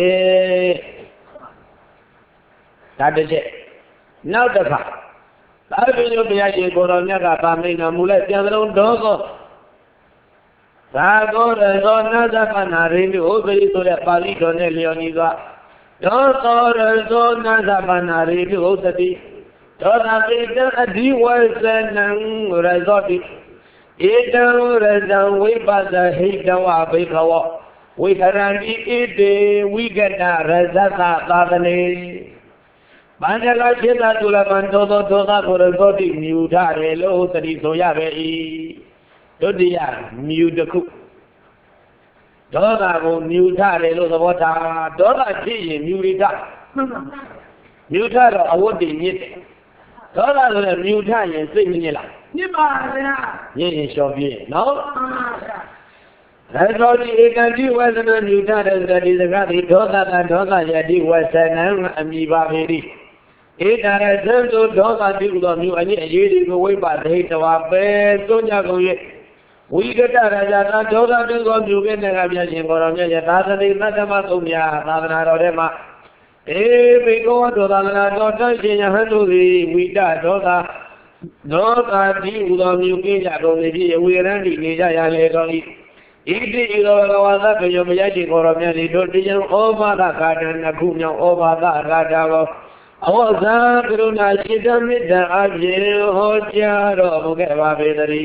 ဒါတစ်ချက်နောက်တစ်ခါသာဘိညုဘုရားရှင်ကိုယ်တော်မြတ်ကပါမိန်တော်မူလိုက်ပြန်လုံးတော်ကောသာကောရသောနာသပနာရိမိဥပ္ပရိဆိုတဲ့ပါဠိတော်နဲ့လျော်ညီစွာဒေါသောရသောနာသပနာရိမိဥစ္စတိဒေါသပိတံအဓိဝဇနံရဇောတိဧတံရဇံဝိပဿဟိတဝဘိခဝဝိဟရန္တိဣတေဝိကတရဇသသာသနေဗန္ဓလာจิตတုလကံသောသောသောသာကိုရဇောတိမြူထားတယ်လို့သတိဆိုရပဲ၏ဒုတိယမြူတစ်ခုဒေါသကိုမြူထားတယ်လို့သဘောထားဒေါသဖြစ်ရင်မြူရတာမြူထားတော့အဝတ်တည်မြစ်တယ်ဒေါသဆိုတဲ့မြူထားရင်စိတ်မညစ်လားညစ်ပါဗျာညစ်ရင်လျှော်ပြေးနော်ရသောတိဧကံတိဝဇနမြူထားတဲ့ဒီစကားဒီဒေါသကဒေါသယတိဝဇနံအမိပါပေ၏ဧတရဇံတို့ဒေါသတိဟုသောမြူအညစ်အကြေးတွေကိုဝိပဿဟိတဝပဲသုံးကြကုန်၍ဝိကတရဇာဒေါသတုသောမြူကဲ့တဲ့ကပြရှင်ကိုတော်မြတ်ရဲ့သာသနေသတ္တမသုံးများသာသနာတော်ထဲမှာဧဘိကောဒေါသနာတော်တန်ရှင်ယဟန်တို့သည်ဝိတဒေါသဒေါသတိဟုသောမြူကင်းကြကုန်၏ဖြစ်ဝေရန်တိနေကြရလေတော်၏ဣတိဤသောဘဂဝါသဗ္ဗညုမယရှိကိုတော်မြတ်သည်တို့တရားဩဘာသကာတံနှစ်ခုမြောက်ဩဘာသကာတာကိုအဝဇာကရုဏာရှိတမေတ္တာအပြင်ဟောကြားတော်မူခဲ့ပါပေသတ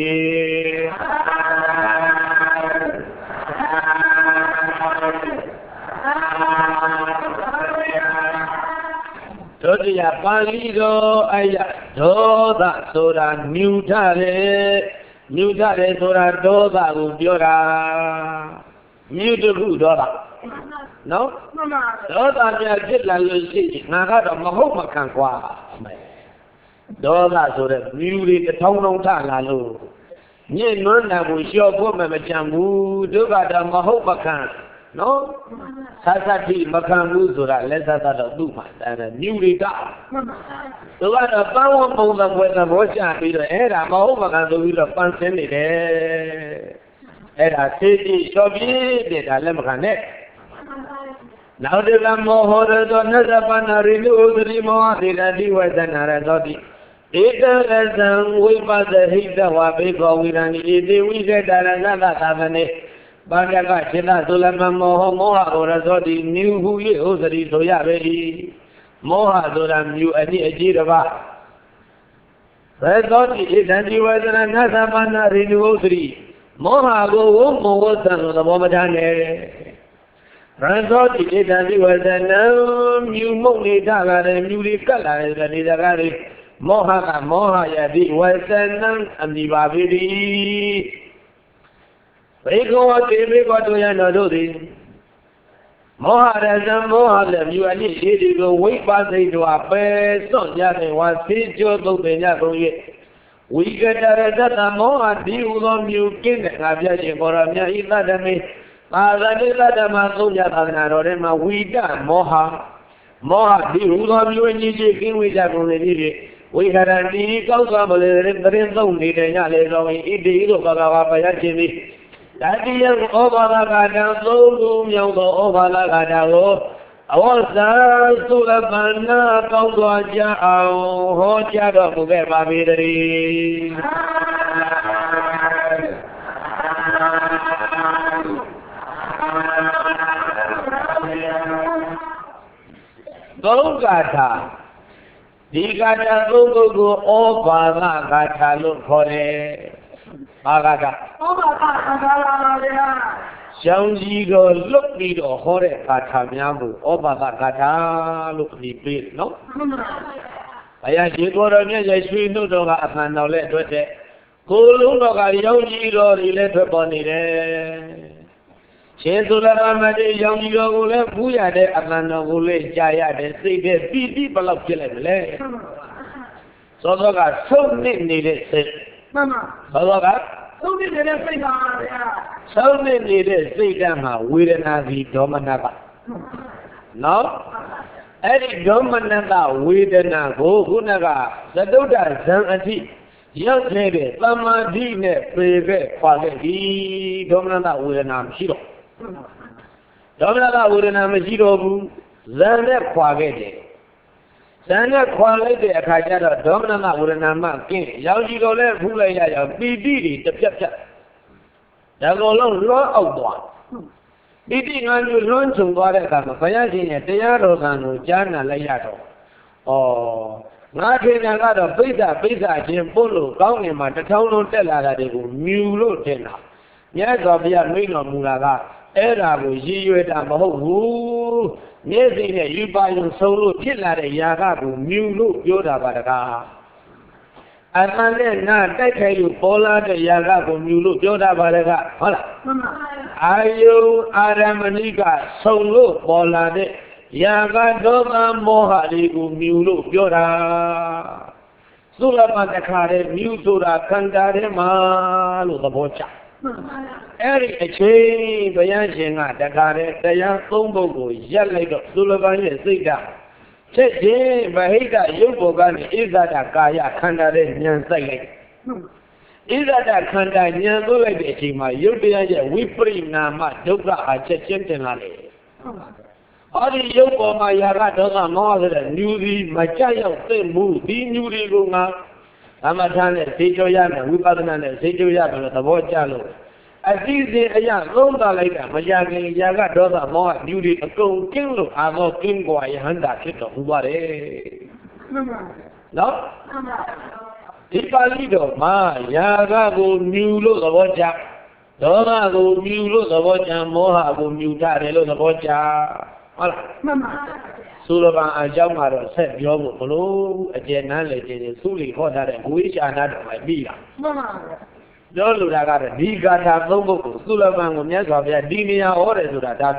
ည်းတို့တရားပါဠိတော်အယဒေါသဆိုတာမြူထတယ်မြူထတယ်ဆိုတာဒေါသကိုပြောတာမြူတခုဒေါသနော်ဒေါသများဖြစ်လာလို့ရှိရင်ငါကတော့မဟုတ်မခံကွာဒေါသဆိုတဲ့မြူတွေတစ်ထောင်ထောင်ထလာလို့ညစ်နွမ်းတာကိုလျှော့ဖို့မမကြံဘူးဒုက္ခတော့မဟုတ်မခံနော်သသတိမခံဘူးဆိုတာလက်သသတော့သူ့မှာတယ်မြူတွေကသူကတော့ပန်းဝပုံသပွဲသဘောချပြီးတော့အဲ့ဒါမဟုတ်မခံဆိုပြီးတော့ပန်းဆင်းနေတယ်အဲ့ဒါသိသိလျှော့ပြည့်တယ်ဒါလည်းမခံနဲ့နောက်တကမောဟရသောနသပနာရိနုဥဒရိမောဟတိတိဝေဒနာရသောတိဧတရဇံဝိပဿဟိတဝဘေခောဝိရဏိဧတိဝိကတရဇသသာမနေဘာရကစေတသုလမမောဟမောဟဩရသောတိမြူဟု၍ဥစရိဆိုရပေ၏မောဟဆိုတာမြူအနည်းအကြီးတစ်ပါးဘယ်သောတိဧတံဒီဝေဒနာနသပနာရိနုဥစရိမောဟကိုဝုံမောဟသံလို့သဘောမထားနဲ့ရသောတိဧတံဒီဝေဒနာမြူမုတ်နေတာကလည်းမြူတွေကတ်လာတဲ့နေတကားတွေမောဟကမောဟယတိဝေသနံအမိပါပိတိဘေကောတေဘေကောတို့ရတော်တို့သည်မောဟရဇံမောဟလည်းမြူအနည်းရှိသည်ကိုဝိပဿိတောပယ်စွန့်ကြတဲ့ဝါသိကျော်သုတ်ပင်ကြကုန်၍ဝိကတရဇတမောဟဒီဟူသောမြူကင်းတဲ့ငါပြခြင်းခေါ်ရမြတ်ဤသတ္တမေသာသတိသတ္တမသုံးကြသာသနာတော်ထဲမှာဝိတမောဟမောဟဒီဟူသောမြူအနည်းရှိကင်းဝေကြကုန်သည်ဖြင့်ဝိဟရတိကောက်သွားမလဲတဲ့တရင်သုံးနေတဲ့ညလေတော်ဝင်ဣတိတို့ဘာသာပါရခြင်းသည်တတိယဩဘာလကတံသုံးခုမြောက်သောဩဘာလကတံကိုအဝဇ္ဇာသုလပန္နာကောင်းစွာကြအောင်ဟောကြားတော်မူခဲ့ပါပေတည်းသုံးဂါထာဒီဂါထာသုံးခုကိုဩဘာလဂါထာလို့ခေါ်တယ်ဘာဂါထာဩဘာလဂါထာပါဗျာရှောင်းကြီးတော်လွတ်ပြီးတော့ဟောတဲ့ဂါထာများကိုဩဘာလဂါထာလို့ဒီပေးနော်ဘုရားရှင်ကိုယ်တော်မြတ်ရဲ့ရွှေနှုတ်တော်ကအမှန်တော်လက်အတွက်တဲ့ကိုယ်လုံးတော်ကရောင်ကြီးတော်တွေလည်းထွက်ပေါ်နေတယ်ရှင်သုလရမတိရောင်ကြီးတော်ကိုလည်းဖူးရတဲ့အမှန်တော်ကိုလည်းကြားရတဲ့စိတ်တဲ့ပီတိဘယ်လောက်ဖြစ်လိုက်မလဲသောသောကဆုံးနစ်နေတဲ့စိတ်မှန်ပါသောသောကဆုံးနစ်နေတဲ့စိတ်ပါဗျာဆုံးနစ်နေတဲ့စိတ်ကမှဝေဒနာစီဒေါမနကနော်အဲ့ဒီဒေါမနကဝေဒနာကိုခုနကသတုဒ္ဒဇံအထိရောက်ခဲ့တဲ့သမာဓိနဲ့ပြေခဲ့ခွာခဲ့ဒီဒေါမနကဝေဒနာမရှိတော့ဒေါမနကဝေဒနာမရှိတော့ဘူးဇံနဲ့ခွာခဲ့တယ်ဇံနဲ့ခွာလိုက်တဲ့အခါကျတော့ဒေါမနကဝေဒနာမှကင်းရောက်ကြည့်တော့လဲဖူးလိုက်ရအောင်ပီတိတွေတစ်ပြက်ပြက်ဒါကောင်လုံးလွှမ်းအောက်သွားပီတိငါမျိုးလွှမ်းခြုံသွားတဲ့အခါမှာဘုရားရှင်ရဲ့တရားတော်ကံကိုကြားနာလိုက်ရတော့ဩငါထင်တာကတော့ပိဋကပိဋကချင်းပို့လို့ကောင်းငင်မှာတစ်ထောင်လုံးတက်လာတာတွေကိုမြူလို့ထင်တာမြတ်စွာဘုရားမိန့်တော်မူတာကအဲ့ဒါကိုရည်ရွယ်တာမဟုတ်ဘူးမျက်စိနဲ့ယူပါယုံဆုံးလို့ဖြစ်လာတဲ့ຢာကကိုမြူလို့ပြောတာပါတကားအမှန်နဲ့ငါတိုက်ခိုက်လို့ပေါ်လာတဲ့ຢာကကိုမြူလို့ပြောတာပါတကားဟုတ်လားအာယုအာရမဏိကဆုံးလို့ပေါ်လာတဲ့ຢာကဒေါသမောဟတွေကိုမြူလို့ပြောတာသုလပတခါတဲ့မြူဆိုတာခန္ဓာထဲမှာလို့သဘောချအဲ့ဒီအချိန်ဘုရားရှင်ကတခါတဲ့တရားသုံးပုဒ်ကိုရက်လိုက်တော့သုလပန်ရဲ့စိတ်ဓာတ်ချက်ချင်းဗဟိတရုပ်ဘောကနေဣဇဒကာယခန္ဓာရဲ့ဉာဏ်စိုက်လိုက်ဣဇဒခန္ဓာဉာဏ်သွတ်လိုက်တဲ့အချိန်မှာရုပ်တရားရဲ့ဝိပရိနာမဒုက္ခဟာချက်ချင်းတင်လာတယ်ဟောဒီရုပ်ပေါ်မှာຢာကဒေါသမောဟဆိုတဲ့ညူဒီမကြရောက်သိမှုဒီညူဒီကိုငါသမထနဲ့သိကြရမယ်ဝိပဿနာနဲ့သိကြရမယ်လို့သဘောကျလို့အသိစိတ်အရာသုံးပါလိုက်တာမကြခင်ຢာကဒေါသမောဟညူဒီအကုန်ကင်းလို့အာသောကင်းကွာယဟန္တာဖြစ်တော်မူပါတယ်မှန်ပါနော်မှန်ပါဒီပါဠိတော်မှာຢာကကိုညူလို့သဘောကျဒေါသကိုမြူလို့သဘောကျမောဟကိုမြူထားတယ်လို့သဘောကျဟုတ်လားမှန်ပါ Sullivan a Jamar said, Yobo, Bolo, a general, Suli, what are which are not my beer. Don't look at it. He got a logo, Sullivan, yes, of their Dinia orders to that.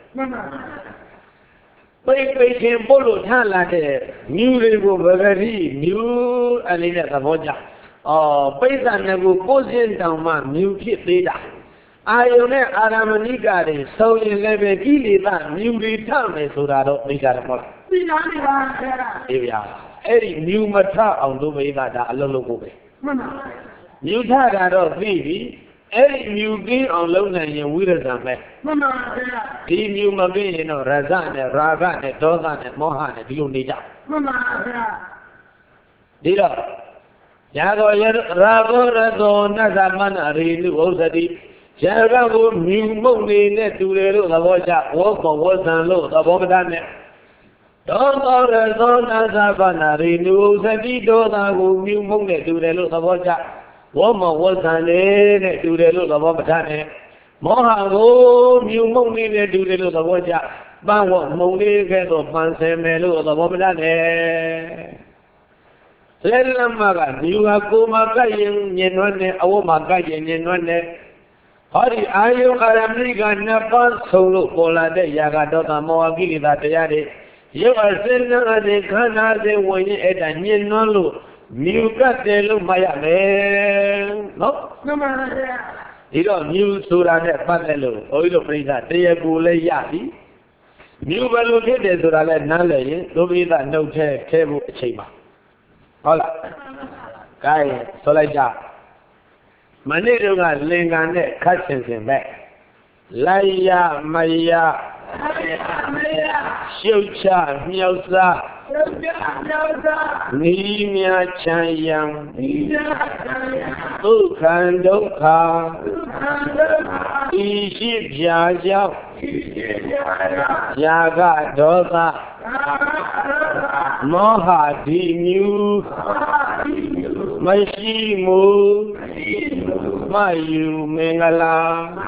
Wait, wait, him, Bolo, Talade, new Rigo, Bagari, new Alina Savoja. Oh, Paysan never posing down my new kid leader. I own it, Adamanica, so in Levegili, new return, so that don't make that more. Eddie new Mata on the way that I look away. You had that of baby, Eddie new game on Lona and Withers and me. He knew my being of Razan, Ravan, Dozan, and Mohan, and you need that. Did I? Yago Rago Razo Nazaman Ari Rosadi, Jarago New Moni net to the Lavoja, walk or was and low, the Bobadan. Don't go Razo Nazaman Ari Rosadi, Dozago New Moni to the Lavoja, Woman was and net to the Bobadan. Mohago New Moni to the Lavoja, Bawa Moni get of Pansemelo, the Bobadan. Selamaga, you have go Magayan, Yenone, our Magayan, Yenone. Hurry, I you are American Nepal solo, Pola de Yagadota Moagili that Yadi. You are sending a de Kana de Wayne at a Yenolo. You got the Lumaya. No? No, you don't use Surane Patelo, Oilo Prisa, Deabule Yadi. You were located to the Nale, do be that no table chamber. Hola, Guy, Solaja. Manila Lingane, Cousins in back. Laya, Maya, Shucha, Miosa, Nimia Chayam, Ukandoka, Iship Jaja, Yaga Dosa. Moha Dinu Mashimu Mayu Mengala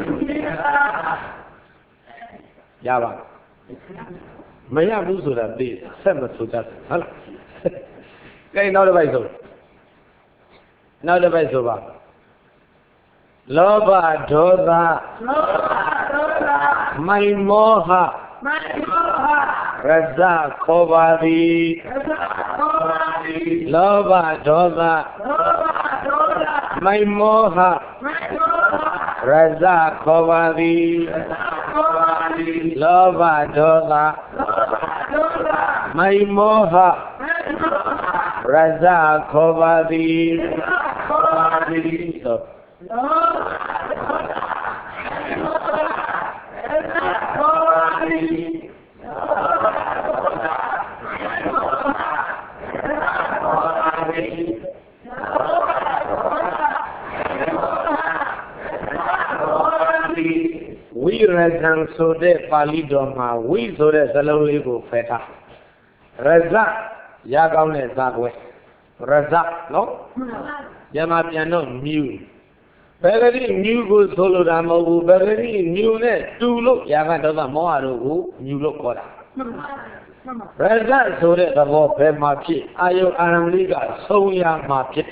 Yaba Maya Busura be seven to that. Okay, now the Bible. Now the Bible. Loba Doda My Moha Raza Kovari Lova Doza My Moha Raza Kovari Lova Doza My Moha Raza Kovari We read so de Palidoma, we so de Saloligo Feta. Raza, Yagone Zagwe. Raza, no? Yamapiano, new. Very new good solo damo, very new net, two look, Yaganda Moaru, new look. Raza so de the war, Market, Ayo Aramliga, so young market.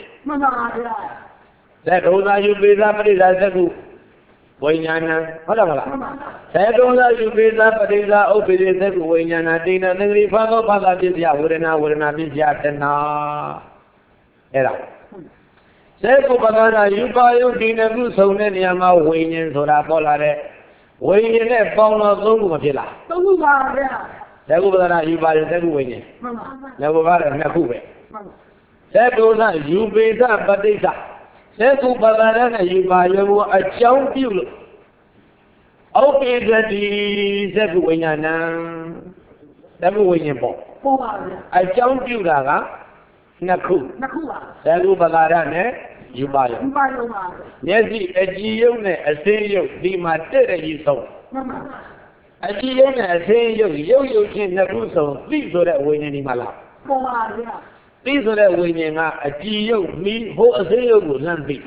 That all you be that Wayana, Hola. Sadola, you be that, but is our opinion that Wayana Dina, and the father Paladisia, Wurena, Wurena, Visiatana. Era. Seko Bagana, you buy your dinner, so many Yama Wayne, so that Polare. Wayne, Paula, Zumotilla. Segura, you buy the Wayne. Never got a Nakube. Sekola, you be that, but is that. Seku Bagana, you buy a chow fuel. Okay, that is Seku Wayana. Seku Wayne Bo. A chow fuel, Naku. Seku Bagana, you buy it. Yes, a Gione, a Sayo, the Mater, you saw. A Gione, a Sayo, yo, you can Nakuso, please so that way in Mala. These are that winning a Geo, me, who a Sayo would not be.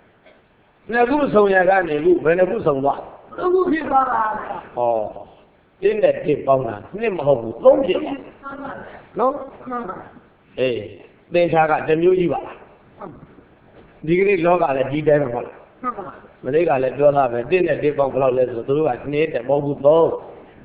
Naguso Yagani, when a Guso what? Oh. တင်းတဲ့တစ်ပေါင်းတာနှစ်မဟုတ်ဘူးသုံးဖြစ်နော်အေးသင်္ချာကတစ်မျိုးကြီးပါဒီကနေ့လောကလည်းဒီတိုင်းပဲဟုတ်လားမလေးကလည်းပြောတာပဲတင်းတဲ့တစ်ပေါင်းဘယ်လောက်လဲဆိုသူတို့ကနေတဲ့မဟုတ်ဘူးသုံး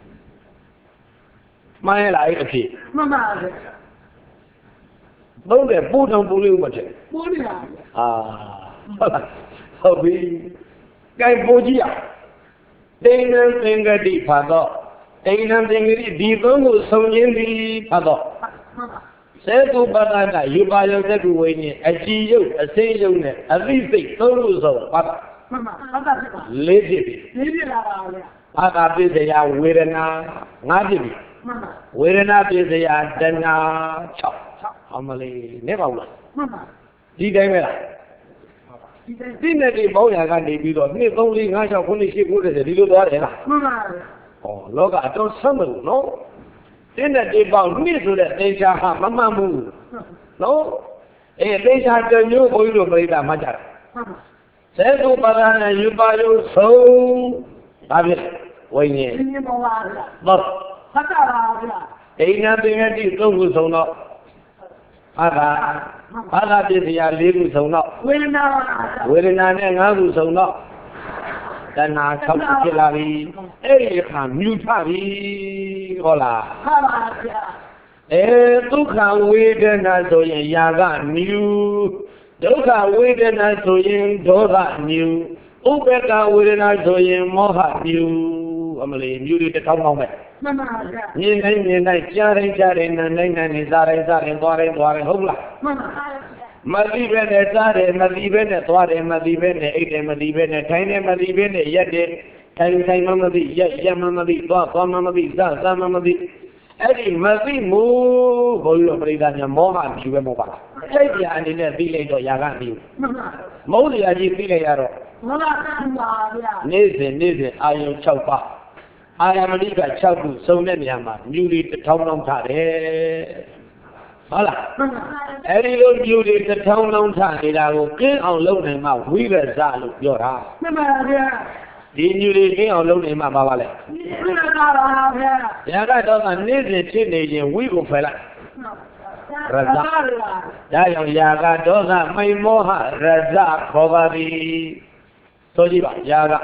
မှန်ရလားအဲ့အဖြစ်မှန်ပါဗျာသုံးတယ်ပူတောင်ပူလေးဥပဒေပူနေတာအာဟုတ်လားဟုတ်ပြီကဲပူကြည့်ရတိဏ္ဍသင်္ကတိဖတ်တော့တိဏ္ဍသင်္ကတိဒီသုံးခုဆုံးခြင်းသည်ဖတ်တော့စေတုပဒကယူပါယုတ်တကုဝိညာဉ်အကြည်ယုတ်အစိမ့်ယုတ်နဲ့အသိစိတ်သုံးခုဆုံးဖတ်မှန်ပါဖတ်တာဖြစ်ပါလေးဖြစ်ပြီလေးဖြစ်လာပါဗျာအာသာပိစယဝေဒနာငါးဖြစ်ပြီမှန်ပါဝေဒနာပိစယတဏှာ၆အမလေးနေပါဦးလားမှန်ပါဒီတိုင်းပဲလားဒီနဲ့ဒီပေါင်းရာကနေပြီးတော့နှစ်သုံးလေးငါး၆ခုနှစ်ရှစ်ခုတည်းဒီလိုသွားတယ်လားမှန်ပါဗျာဟောလောကအတော်ဆမ်းမလို့နော်ဒီနဲ့ဒီပေါင်းနှစ်ဆိုတဲ့သင်္ချာဟာမမှန်ဘူးနော်အေးသင်္ချာတစ်မျိုးဘုန်းကြီးတို့ပြိဿမှတ်ကြတယ်မှန်ပါစေတုပဒနာယူပါယုဆုံးဒါဖြစ်ဝိညာဉ်ဝိညာဉ်ပေါ်ပါဗျာဟုတ်ဖတ်တာပါဗျာဒိဋ္ဌာသင်္ကတိသုံးခုဆုံးတော့အာသာအာသာပစ္စယလေးခုဆုံးတော့ဝေဒနာဝေဒနာနဲ့ငါးခုဆုံးတော့တဏှာ၆ခုဖြစ်လာပြီအဲ့ဒီအခါမြူထပြီဟုတ်လားဟုတ်ပါဗျာအဲဒုက္ခဝေဒနာဆိုရင်ຢာကမြူဒုက္ခဝေဒနာဆိုရင်ဒေါသမြူဥပေက္ခဝေဒနာဆိုရင်မောဟမြူအမလေးမြူတွေတစ်ထောင်ထောင်ပဲမှန်ပါဗျာမြင်တိုင်းမြင်တိုင်းကြားတိုင်းကြားတိုင်းနားတိုင်းနားတိုင်းစားတိုင်းစားတိုင်းသွားတိုင်းသွားတိုင်းဟုတ်လားမှန်ပါဗျာမသိပဲနဲ့စားတယ်မသိပဲနဲ့သွားတယ်မသိပဲနဲ့အိတ်တယ်မသိပဲနဲ့ထိုင်တယ်မသိပဲနဲ့ရက်တယ်ထိုင်ထိုင်မှမသိရက်ရက်မှမသိသွားသွားမှမသိစားစားမှမသိအဲ့ဒီမသိမှုဘုန်းကြီးတို့ပြိဿညာမောဟမြူပဲမောပါလားအဲ့ဒီအနေနဲ့သိလိုက်တော့ຢာကမြူမှန်ပါမဟုတ်တရားကြီးသိလိုက်ရတော့မှန်ပါဗျာနေ့စဉ်နေ့စဉ်အာယုံ၆ပါးအာယမဏိက၆ခုစုံတဲ့နေရာမှာမြူတွေတစ်ထောင်လုံးထားတယ်ဟုတ်လားအဲ့ဒီလိုမြူတွေတစ်ထောင်လုံးထားနေတာကိုကင်းအောင်လုပ်နိုင်မှဝိရဇလို့ပြောတာမှန်ပါဗျာဒီမြူတွေကင်းအောင်လုပ်နိုင်မှပါပါလေဝိရဇပါဗျာရာကတော့နေ့စဉ်ဖြစ်နေရင်ဝိကိုဖယ်လိုက်ရဇဒါကြောင့်ရာဂဒေါသမိန်မောဟရဇခေါ်ပါသည်ဆိုကြည့်ပါရာဂ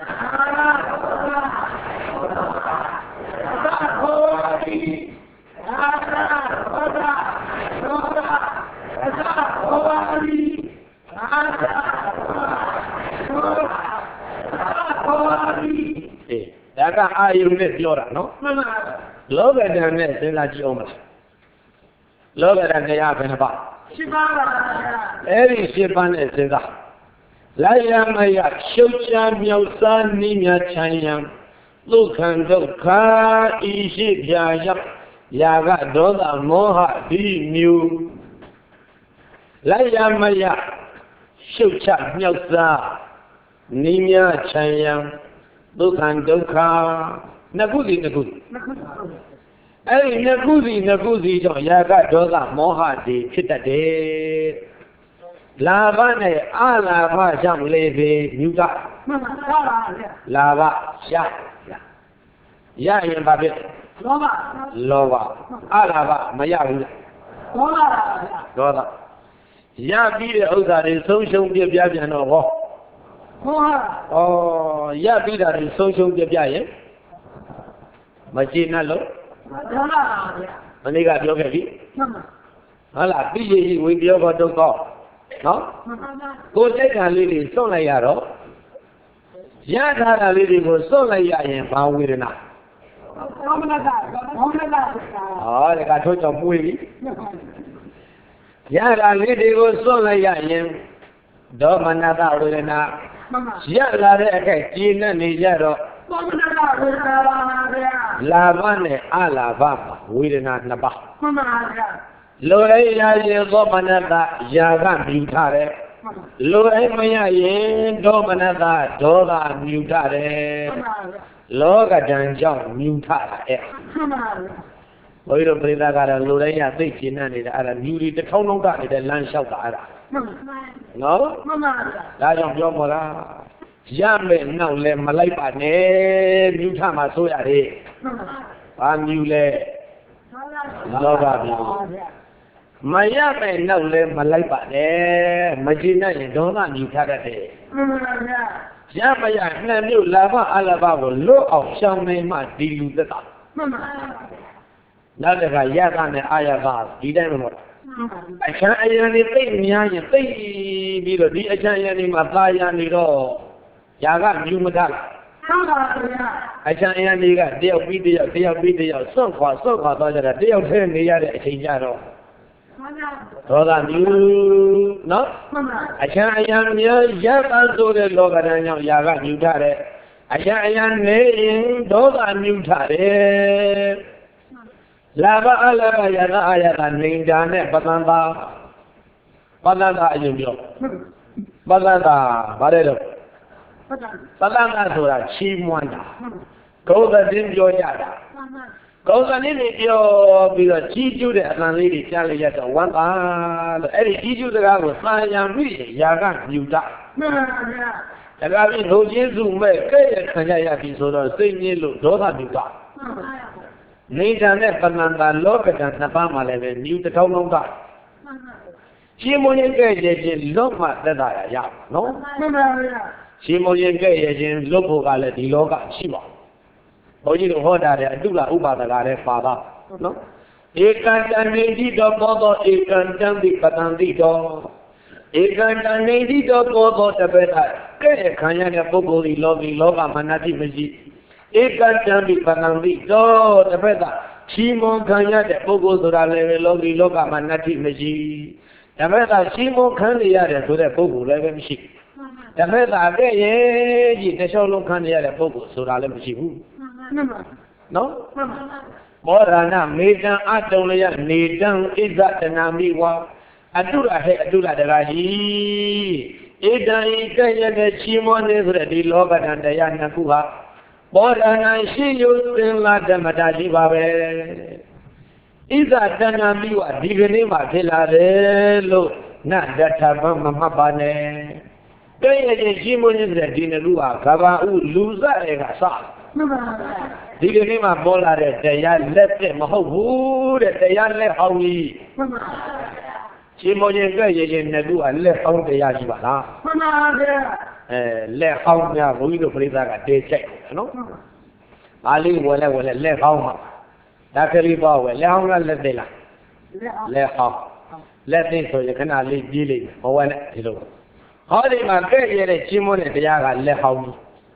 ဒါကအာယုန်နဲ့ပြောတာနော်မှန်ပါလောကဓာတ်နဲ့စဉ်းစားကြည့်အောင်မလားလောကဓာတ်တရားဘယ်နှပါရှင်းပါပါအဲ့ဒီရှင်းပါနဲ့စဉ်းစားလာယမယရှုပ်ချမြောက်စားနိမြချမ်းယံဒုက္ခံဒုက္ခဤရှိပြာရောက်ယာကဒေါသမောဟဒီမြူလာယမယရှုပ်ချမြောက်စားနိမြချမ်းယံဒုက္ခံဒုက္ခနှစ်ခုစီနှစ်ခုအဲ့ဒီနှစ်ခုစီနှစ်ခုစီကြောင့်ယာကဒေါသမောဟတွေဖြစ်တတ်တယ်လာဘနဲ့အလာဘကြောင့်လေပဲမြူတာမှန်ပါပါဗျာလာဘရရရင်ဘာဖြစ်လောဘလောဘအလာဘမရဘူးလားဒေါသပါဗျာဒေါသရပြီးတဲ့ဥစ္စာတွေဆုံးရှုံးပြပြပြန်တော့ဟောဟောဩရပြီးတာတွေဆုံးရှုံးပြပြရင်မကြည့်နဲ့လို့ဒေါသပါဗျာမနေ့ကပြောခဲ့ပြီမှန်ပါဟုတ်လားပြီးရည်ဝိပယောဂဒုက္ခနော်ကိုယ်စိတ်ခံလေးတွေစွန့်လိုက်ရတော့ရထားတာလေးတွေကိုစွန့်လိုက်ရရင်ဘာဝေဒနာသောမနတာသောမနတာဟောဒီကထိုးကြောင့်ပွေးပြီရတာလေးတွေကိုစွန့်လိုက်ရရင်ဒေါမနတာဝေဒနာရလာတဲ့အခိုက်ကျဉ်းနေကြတော့သောမနတာဝေဒနာပါဗျာလာဘနဲ့အလာဘဝေဒနာနှစ်ပါးမှန်ပါဗျာလိုလိုက်ရရင်သောမနတယာကမြူထားတယ်လိုလိုက်မရရင်ဒေါမနတဒေါသမြူထားတယ်လောကဓာတ်ကြောင့်မြူထားတယ်ဘုရားတို့ပြိဿကတော့လိုလိုက်ရသိကျင်နေတာအဲ့ဒါမြူတွေတစ်ထောင်လုံးကနေတဲ့လမ်းလျှောက်တာအဲ့ဒါနော်မှန်ပါဗျာဒါကြောင့်ပြောမလား Yame now le Malaipa ne Mutama Soyare. Amule Loga. Mayame now le Malaipa ne Magina and Dona Mutate. Yamaya Namu Lava Alaba low of Shame Ma Dilu the top. Nadaga Yagan and Ayagas, Didamon. I can't anything near you, baby, the Achayan in Mataya Nido. Yaga, you madam. I can't any deal video, deal video, so far, so far, but a deal turn the other Chingaro. Toda you no? I can't young Yaga do the Logan Yaga, you got it. I can't young name, Doga Mutare. Lava Alava Yaga Ayaga, Ningane, Batanda Batanda, you know. Batanda, Badero. Batanda Sura, Chimwanda. Go the Dimjo Yada. Go the Nimio, be the Chiju and Lady Charlie at one eye. Eddie Chiju the guy was fine and reading Yaga, you die. And I mean, who Jesu may pay a Kanyaki so the same yellow, Dota you die. Nijane Pananda Logan Napama level, knew the town of God. Shimon Gay Loma that I am, no? Shimon Gay Loco Gala di Loga Shima. Oh, you know what I do la Uba the father, no? A can't need the bottle, a can't be Patandito. A can't need the bottle, the better. Kanyaka Bobo, Logi Loga Manati Maji. Ekan jambi panambi do the brother. Shimon Kanya the Bogo to the Logi Loga Manati Maji. The brother Shimon Kanya to the Bogo Level Ship. The brother Gay, the Solo Kanya the Bogo to the Level Ship. No? More than a maiden Atolia, Nadan is that the Namiwa. Adula Adula the Rahi. Ida Kanya the Shimon is ready, Loga and the Yanakuha. But I see you in La Damadaji Babe. Is that Danamiwa, Divinima Villarello, not that Mamabane. They Jimon is the Dinalua, Kava, loser a sa. Divinima Bola, they are left them, how good they are left how we. Jimon in Nadu left out the Yajibala. Left home now, we do believe that they check, no? Ali will have left home. That's a river, let home let they left home. Let me so you cannot leave dealing or when you know. How did my very Chimon and the Yaga left home?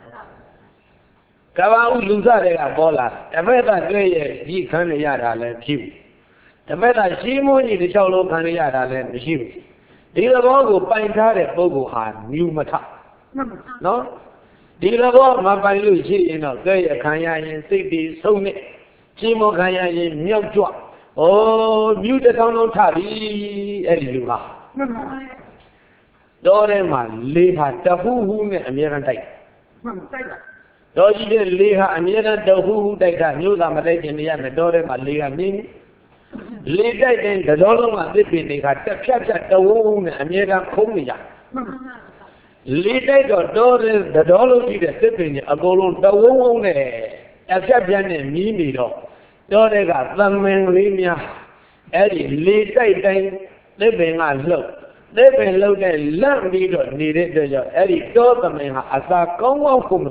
Kava Luza a bola, a better gray, he can yada left you. The better Chimon in the shallow can yada left you. The other one will find out a bogo had new mata. No? Dilabo, my Lucy, you know, they can in city, so many. Chimo Kaya in milk drop. Oh, mute the town of Tabi, Elua. Doreman, Leha, the who and Mirantai. Doji Leha and Mira, the who they got new Lamalay in the end, the Doreman, Leha Ming. Later, then the Doloma living, they had the capture the wound and Mira Comia. Later, the daughter, the dollar did a sipping, a golden, the woman, a champion and Mimi. Daughter got some men, Limia, Eddie, later, then living on low. Living low, then learn me to need it. Eddie, daughter, man, as I come on from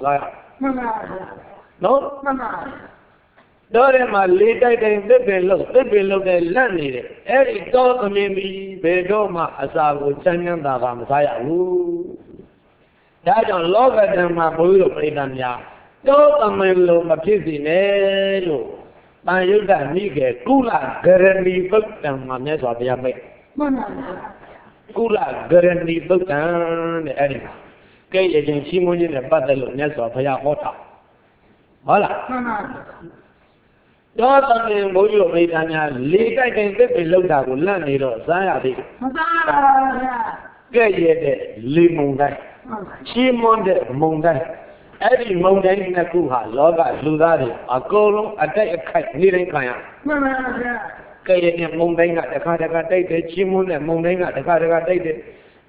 no? Daughter, my later, then living low, living low, then learn it. Eddie, daughter, maybe, Bedoma, as I would send them that I'm tired. That on longer than my boy of Redania. Don't a low Mapisino. My you got me get Kula, guarantee book and my nest of the Yame. Kula, guarantee book and the animal. Gay agent Simon in the battle nest of Yahota. Hola. Don't a boy of Redania. Later, I can get below that will learn it or Sayadi. Gay lemon guy. Shimon the Monday. Every Monday in the Kuha, Loga, Luzari, a column, a day a kite, needing Kaya. Kayan Monday at the Kataka dated, Shimon and Monday at the Kataka dated.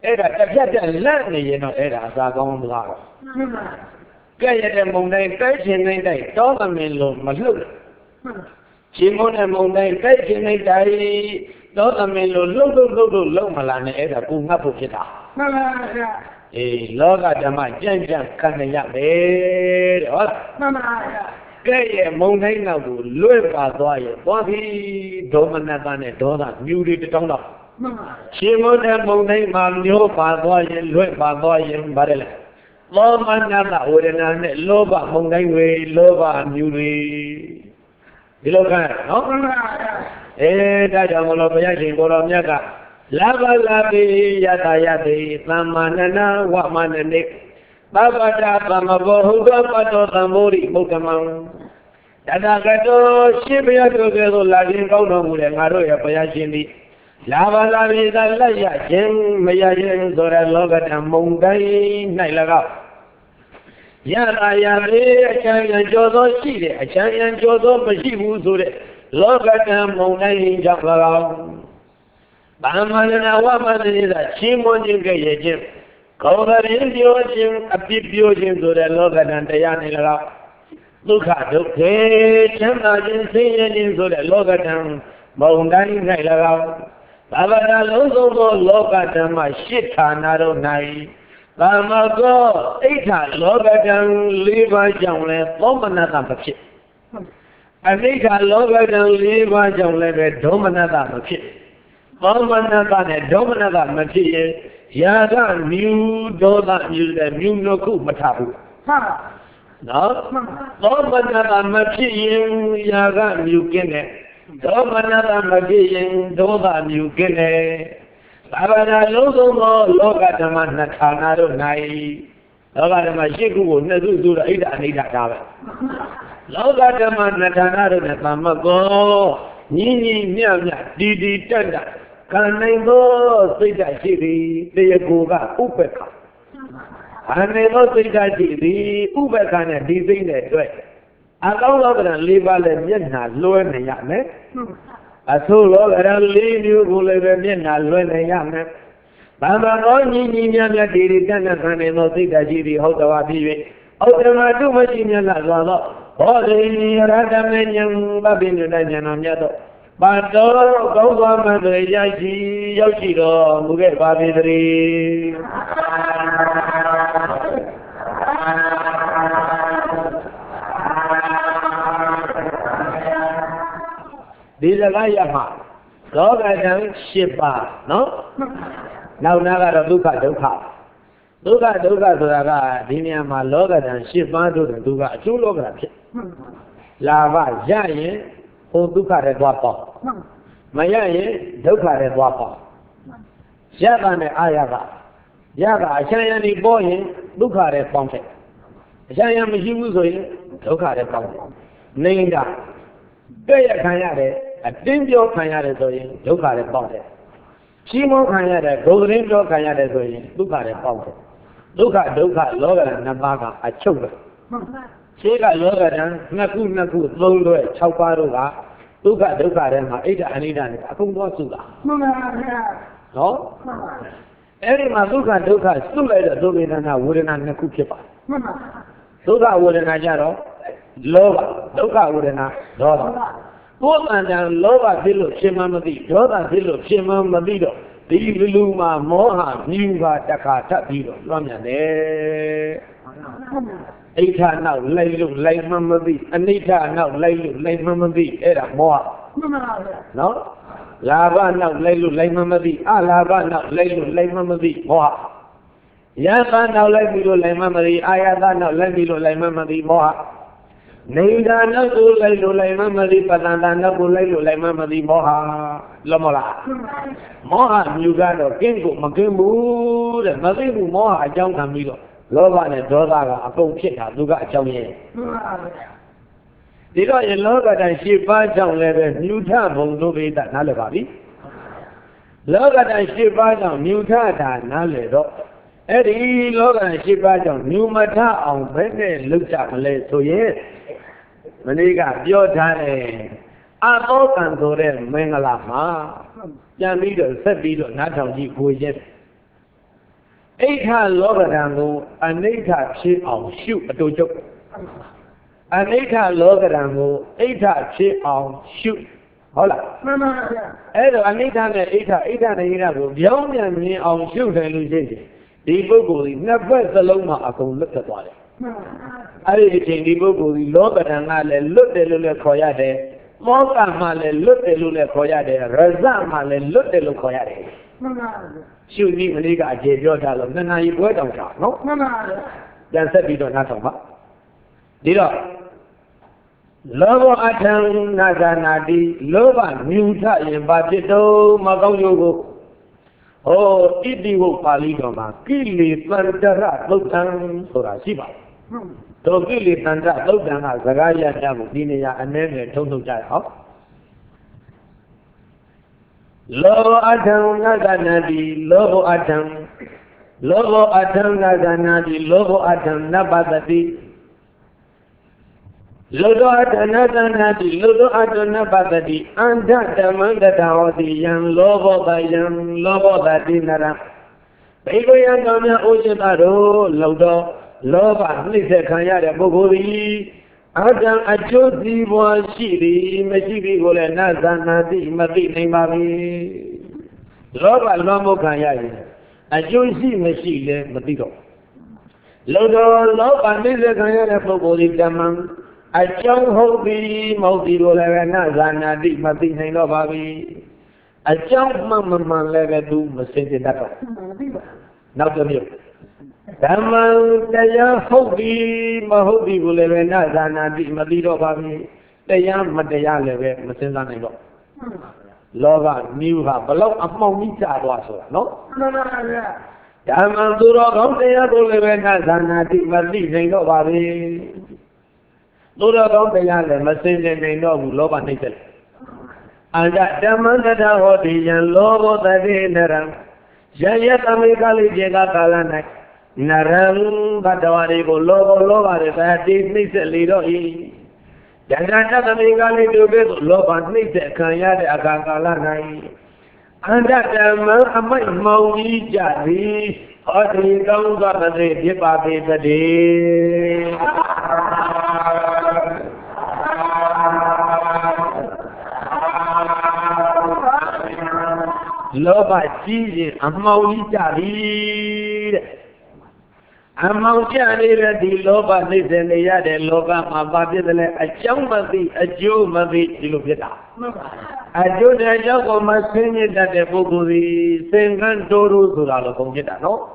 အဲ့ဒါတစ်ဖြတ်တက်လန့်နေရင်တော့အဲ့ဒါအစာကောင်းမလားကဲရတဲ့မုံတိုင်းတိုက်ချင်တိုင်းတိုက်တောသမင်လို့မလှုပ်ရှင်မုံနဲ့မုံတိုင်းတိုက်ချင်တိုင်းတိုက်တောသမင်လို့လှုပ်လှုပ်လှုပ်လို့လုံမလာနဲ့အဲ့ဒါကိုငတ်ဖို့ဖြစ်တာမှန်ပါဗျာအေးလောကဓမ္မကြံ့ကြံ့ခံရမယ်တဲ့ဟုတ်လားမှန်ပါဗျာကဲရဲ့မုံတိုင်းနောက်ကိုလွဲ့ပါသွားရဲ့သွားပြီဒေါမနတနဲ့ဒေါသမြူတွေတောင်းတော့မှန်ပါရှင်မုံနဲ့မုံတိုင်းမှာမျိုးပါသွားရင်လွဲ့ပါသွားရင်ဗါတယ်လေလောမနတဝေဒနာနဲ့လောဘမုံတိုင်းတွေလောဘမြူတွေဒီလိုခံနော်မှန်ပါအဲဒါကြောင့်မလို့ဘုရားရှင်ကိုတော်မြတ်ကလာဘလာပိယတာယတိသမ္မာနနာဝမနနိသဗ္ဗတာသမဘောဟုသောပတ္တောသံဃိမုဒ္ဓမံတဏဂတောရှင်ဘုရားတို့ကဲ့သို့လာခြင်းကောင်းတော်မူတဲ့ငါတို့ရဲ့ဘုရားရှင်သည်လာဘလာပိသာလက်ရခြင်းမရခြင်းဆိုတဲ့လောကဓမ္မုံတိုင်း၌၎င်းယတာယရေအချမ်းရံကြောသောရှိတယ်အချမ်းရံကြောသောမရှိဘူးဆိုတဲ့လောကဓမ္မုံတိုင်းကြောင့်၎င်းဗမ္မာနနာဝမသတိသာချင်းမွန်ခြင်းကဲ့ရဲ့ခြင်းကောင်းတဲ့ရင်ပြောခြင်းအပြစ်ပြောခြင်းဆိုတဲ့လောကဓာတ်တရားနဲ့၎င်းဒုက္ခဒုက္ခေချမ်းသာခြင်းဆင်းရဲခြင်းဆိုတဲ့လောကဓာတ်မုံတိုင်း၌၎င်းဘာဝနာလုံးစုံသောလောကဓမ္မရှစ်ဌာနတို့၌သမ္မာကောဣဋ္ဌလောကဓာတ်လေးပါးကြောင့်လည်းသောမနတမဖြစ်အနိဋ္ဌလောကဓာတ်လေးပါးကြောင့်လည်းပဲဒေါမနတမဖြစ်သောမနတနဲ့ဒေါမနတမဖြစ်ရင်ယာကမြူဒေါသမြူတဲ့မြူနှစ်ခုမထဘူးဟုတ်နော်သောမနတမဖြစ်ရင်ယာကမြူကင်းတယ်ဒေါမနတမဖြစ်ရင်ဒေါသမြူကင်းတယ်သာဝနာလုံးစုံသောလောကဓမ္မနှစ်ဌာနတို့၌လောကဓမ္မရှိခုကိုနှစ်စုစုတော့ဣဒ္ဓအနိဒ္ဓဒါပဲလောကဓမ္မနှစ်ဌာနတို့နဲ့သမ္မကောညီညီမြတ်မြတ်ဒီဒီတက်တက်ခံနိုင်သောစိတ်ဓာတ်ရှိသည်တရားကိုကဥပ္ပခခံနိုင်သောစိတ်ဓာတ်ရှိသည်ဥပ္ပခနဲ့ဒီစိတ်နဲ့တွေ့အကောင်းသောကံ၄ပါးလည်းမျက်နှာလွှဲနေရမယ်အဆိုးလောကံ၄မျိုးကိုလည်းပဲမျက်နှာလွှဲနေရမယ်ဗမ္မာတော်ညီညီမြတ်မြတ်ဒီဒီတက်နဲ့ခံနိုင်သောစိတ်ဓာတ်ရှိသည်ဟုတ်တော်ဖြစ်၍ဩတ္တမတုမရှိမြတ်လာသောဘောဓိရတမေဉ္ဇံပပိညုတဉ္ဇဏမြတ်သောပါတော်ကောင်းစွာမသွေရရှိရောက်ရှိတော်မူခဲ့ပါပေသတည်းဒီစကားရမှာလောကဓာတ်၈ပါးနော်နောက်နာကတော့ဒုက္ခဒုက္ခဒုက္ခဒုက္ခဆိုတာကဒီနေရာမှာလောကဓာတ်၈ပါးတို့ဒုက္ခအကျိုးလောကဓာတ်ဖြစ်လာဘရရင်ဟိုဒုက္ခတွေသွားပေါ့မရရင်ဒုက္ခတွေသွားပေါ့ရတာနဲ့အာရကရကအချမ်းရံဒီပေါ်ရင်ဒုက္ခတွေပေါင်းတယ်အချမ်းရံမရှိဘူးဆိုရင်ဒုက္ခတွေပေါင်းတယ်နေတာကြည့်ရခံရတယ်အတင်းပြောခံရတယ်ဆိုရင်ဒုက္ခတွေပေါင်းတယ်ဖြီးမောခံရတယ်ဂုဏ်သတင်းပြောခံရတယ်ဆိုရင်ဒုက္ခတွေပေါင်းတယ်ဒုက္ခဒုက္ခလောကဓာတ်နှစ်ပါးကအချုပ်ပဲရှင်းကလောကဓာတ်နှစ်ခုနှစ်ခုသုံးလွဲ၆ပါးတို့ကဒုက္ခဒုက္ခထဲမှာဣဒ္ဓအနိဒ္ဓနဲ့အကုန်သွားစုတာမှန်ပါဗျာနော်အဲ့ဒီမှာဒုက္ခဒုက္ခစုလိုက်တော့ဒုက္ခဝေဒနာဝေဒနာနှစ်ခုဖြစ်ပါမှန်ပါဒုက္ခဝေဒနာကြတော့လောဘဒုက္ခဝေဒနာဒေါသကိုယ်မှန်တယ်လောဘဖြစ်လို့ဖြစ်မှမသိဒေါသဖြစ်လို့ဖြစ်မှမသိတော့ဒီလူလူမှာမောဟမြူပါတခါထပ်ပြီးတော့လွှမ်းမြန်တယ်အိဋ္ဌနောက်လိုက်လို့လိုက်မှမသိအနိဋ္ဌနောက်လိုက်လို့လိုက်မှမသိအဲ့ဒါမောဟမှန်ပါဗျာနော်လာဘနောက်လိုက်လို့လိုက်မှမသိအလာဘနောက်လိုက်လို့လိုက်မှမသိမောဟယသနောက်လိုက်ပြီးလို့လိုက်မှမသိအာယသနောက်လိုက်ပြီးလို့လိုက်မှမသိမောဟနေဒါနောက်ကိုလိုက်လို့လိုက်မှမသိပတ္တန္တနောက်ကိုလိုက်လို့လိုက်မှမသိမောဟလောမလားမောဟမြူကတော့ကင်းကိုမကင်းဘူးတဲ့မသိဘူးမောဟအကြောင်းခံပြီးတော့လောဘနဲ့ဒေါသကအကုန်ဖြစ်တာသူကအကြောင်းရင်းဒီတော့ရလောကတန်ရှင်းပါးကြောင့်လည်းပဲမြူထဘုံတို့ပိဋကနားလည်ပါပြီလောကတန်ရှင်းပါးကြောင့်မြူထတာနားလည်တော့အဲ့ဒီလောကတန်ရှင်းပါးကြောင့်မြူမထအောင်ဘယ်နဲ့လှုပ်ကြမလဲဆိုရင်မနေ့ကပြောထားတယ်အသောကံဆိုတဲ့မင်္ဂလာမှာပြန်ပြီးတော့ဆက်ပြီးတော့နားထောင်ကြည့်ကိုရဲ့ eight logarango, an eight chip on shoot a dojo. An eight logarango, eight chip on shoot. Hola. Edo, an eight and eight, eight and eight, young and me on shoot and losing. The book never the loma upon look at water. I did the book longer than I looked at Lula Coyade. Moga Male looked at Lula Coyade, Razan Male looked at Lula Coyade. Should be when you got your dollar, then I word on top. No, no, no. Then said we don't have to talk. Did I? Love Atam Naganadi, Lova, Muta, and Bajito, Magoyogo. Oh, Idigo Palidoma, Kili, Pandara, Lotan, Sorasiba. So Kili, Tanda, Lotan, Zagaya, Dinia, and then Total Jai. Lovo Atam Naganadi, Lovo Atam, Lovo Atam Naganadi, Lovo Atam Nabadati, Lodo Atam Naganadi, Lodo Atam Nabadati, and that Amanda Dawadi, young Lovo by young Lovo Badinara. Baby Yamana Ojibaro, Lodo, Lova, Lisa Kayada Boguri. Adam Ajosi was Shiri, Majibi Golena Zanadi, Madi Mari. Lord Alamo Kayai, Ajosi Machine, Madigo. Lodo, Love and Lisa Kayana Fogori Daman, a young Hobi, Modi Golena Zanadi, Madi Nobabi, a young Mamma Levedu, Massented Dako. Now the milk. Daman Daya Hobi, Mahobi Gulevena, Zanadi, Madido Babi, Dayam Madaya Leve, Masenanigo. Lova, Muha, below a Momita Waso, no? Daman Duro, Daya Gulevena, Zanadi, Madido Babi. Duro Daya, Masen, no, Lova Nitel. And that Daman Dada Hodi and Lovo the Dinner, Jayat Amikali Jega Kalanak. Naram Badawari Lobo Lova, that is Mister Lido E. Jagata Migali to be Loba Mister Kayade Akakalana. And that Amai Maui Jadi, or the Ganga the Dipapi the day. Loba Gigi, Amaui Jadi. Among Jani, the Loba lives in the Yad and Loba, my body, a young mother, a Jew mother, Lubita. I do the young of my senior that the Buguri, Sengan Doru, Suralo Kongita, no?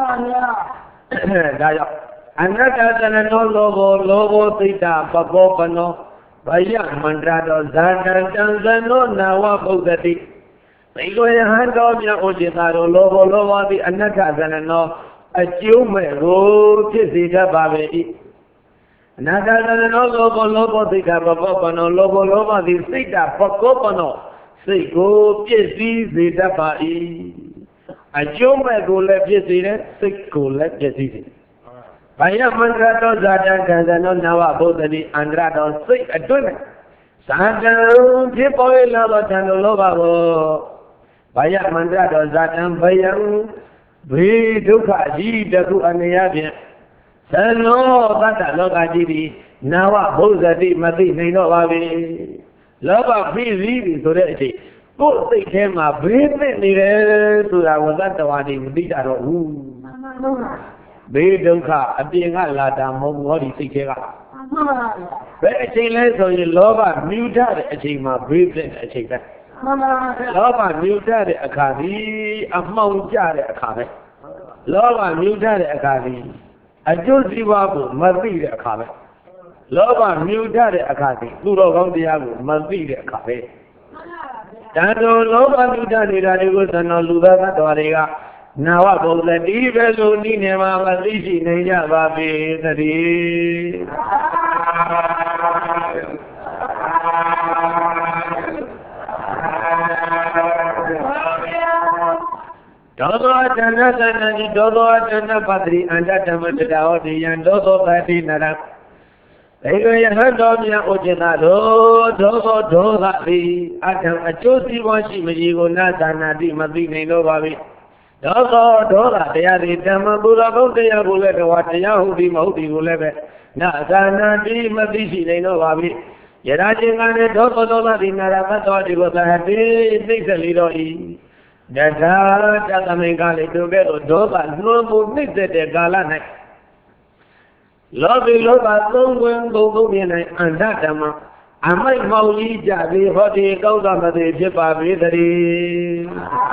Another than a no logo, logo, Tita, Babopano, Bayan, Mandrado, Zandan, Tanzano, Nawa, Bugati. They go a hand of your Ojitaro, logo, logo, the another than a no. A Jew may go to the Baby. Another than a logo, logo, the Gabapano, logo, logo, the Sita, Pocopano, say go, yes, the Dabai. A Jew may go left yesterday, say go left yesterday. By a Mandrado, Zadan, Kazano, Nawa, Bodani, Andrado, say a donut. Sandan, Tipoy, Lava, Tanolova. By a Mandrado, Zadan, Bayam. We took a deed to an Yabian. Sano, Bata, Logaji, Nawa, Bozadi, Madi, Nino, Avi. Lava, please leave to the both they came up brilliantly to our Zatawadi, Bidaro. Bedunka, a being a lada, Modi, Sikera. Very less on your lover, muted, a chima, brilliant, a chicken. Lova muted a carry, a mount jar a carry. Lova muted a carry. A Josie Wabu must be a carry. Lova muted a carry. Luro Gondiago must be a carry. Dado Lova muted a was an Luda Doriga. Now I will let even Nina Malishi Naya Babi the Dodo Atana, Dodo Atana Padri, and Atamatao, and Dodo Patinara. They were heard of me, Ojinado, Dodo, Dodo, Atam, a Josie Washi, Majigo, Nazana, Di Madine, Novavi. သောဒေါသတရားတွေဓမ္မဘုရားဘုရားကိုလည်းတော်တရားဟုတ်ဒီမဟုတ်ဒီကိုလည်းပဲနာသာနာတိမသိရှိနိုင်တော့ပါပြီယရာချင်းကလည်းဒေါသဒေါသတိနာရသတ္တဝတိကိုသဟတိသိစ္ဆလီတော်ဤတထာတသမိန်ကလည်းသူကဲ့သို့ဒေါသလွန်မှုနှိမ့်တဲ့ကာလ၌လောဘီလောဘသုံးဝင်သုံးသုံးပြ၌အန္တဓမ္မအမိုက်မောင်ကြီးကြပြီးဟောဒီကောင်းသောမသိဖြစ်ပါပေတည်း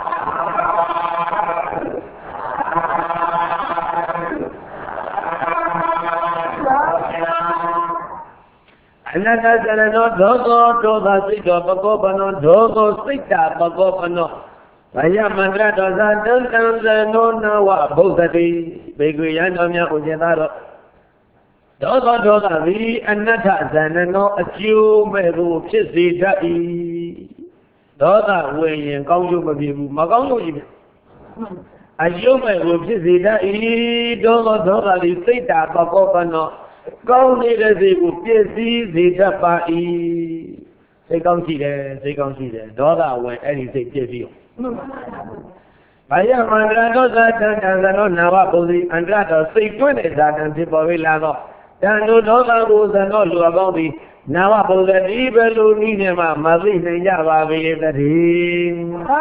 အနတ္တစရဏောဒေါသောဒေါသစိတ်တော်ပကောပနောဒေါသောစိတ်တာပကောပနောဗယမန္တရဒေါသတံတံဇနောနဝဘုဒ္ဓတိဘေကွေယံတော်များဥစ္စသားတော်ဒေါသောဒေါသသည်အနတ္တဇဏနောအကျိုးမဲ့ကိုဖြစ်စေတတ်၏ဒေါသဝင်ရင်ကောင်းကျိုးမဖြစ်ဘူးမကောင်းလို့ကြီးအကျိုးမဲ့ကိုဖြစ်စေတတ်၏ဒေါသောဒေါသသည်စိတ်တာပကောပနောကောင်းနေတဲ့စိတ်ကိုပြည့်စည်စေတတ်ပါ၏စိတ်ကောင်းရှိတယ်စိတ်ကောင်းရှိတယ်ဒေါသဝင်အဲ့ဒီစိတ်ပြည့်စည်အောင်ဘာယမန္တရဒေါသတံတံဇနောနာဝပုဇိအန္တရတော်စိတ်တွင်းတဲ့ဇာတံဖြစ်ပေါ်ပြီလာတော့တန်တို့ဒေါသကိုဇနောလူအပေါင်းသည်နာဝပုဇတိဘယ်လိုနည်းနဲ့မှမသိနိုင်ကြပါပေတည်း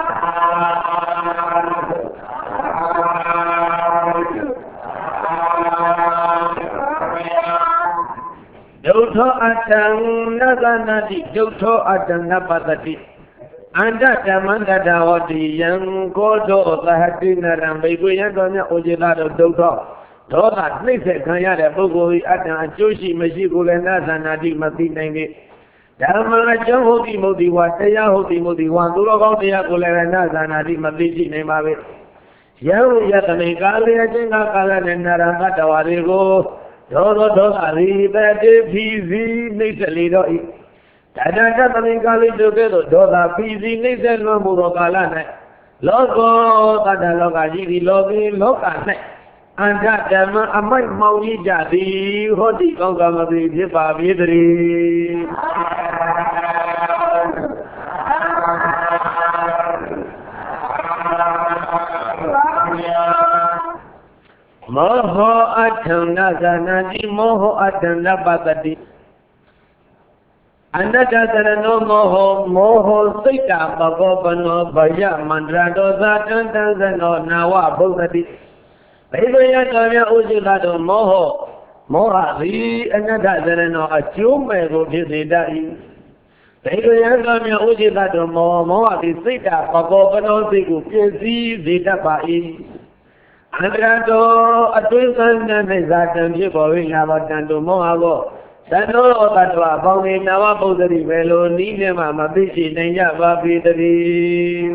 ဒုထောအတ္တံနသနာတိဒုထောအတ္တနပတတိအန္တဓမ္မန္တတဟောတိယံကောသောသဟတိနရံဘိကွေယံတော်မြတ်ဩဇေလာတော်ဒုထောဒေါသနှိမ့်ဆက်ခံရတဲ့ပုဂ္ဂိုလ်ဤအတ္တအကျိုးရှိမရှိကိုလည်းနသနာတိမသိနိုင်ပေဓမ္မအကျိုးဟုတ်တိမဟုတ်တိဝါတရားဟုတ်တိမဟုတ်တိဝါသူတော်ကောင်းတရားကိုလည်းနသနာတိမသိရှိနိုင်ပါပေယံယတမိကာလေအချင်းကကာလနဲ့နရံကတဝါတွေကိုဒေါသောဒေါသရိတတေဖီစီနှိမ့်ဆက်လေတော့ဤတဏ္ဍတသမိကာလိတုကဲ့သို့ဒေါသဖီစီနှိမ့်ဆက်လွန်မှုသောကာလ၌လောကောတတ္တလောကကြီးသည်လောကီလောက၌အန္တဓမ္မအမိုက်မောင်ကြီးကြသည်ဟောတိကောင်းကမသိဖြစ်ပါပေတည်းမောဟအထံနသနာတိမောဟအထံနပတတိအနတ္တသရဏောမောဟမောဟစိတ်တာပကောပနောဗယမန္တရဒေါသတံတံဇနောနာဝဘုဒ္ဓတိဘေကယတော်မြတ်ဥစ္စလာတော်မောဟမောဟသည်အနတ္တသရဏောအကျိုးမဲ့ကိုဖြစ်စေတတ်၏ဘေကယတော်မြတ်ဥစ္စလာတော်မောဟမောဟသည်စိတ်တာပကောပနောစိတ်ကိုပြည့်စည်စေတတ်ပါ၏အန္တရတောအတွင်းသန်းနဲ့ဇာတံဖြစ်ပေါ်၍ငါတော်တန်တုမောဟကိုသံတော်တတ္တဝပေါင်းနေနာဝပုဒ္ဓတိပဲလို့နီးနေမှမသိရှိနိုင်ကြပါပေတည်း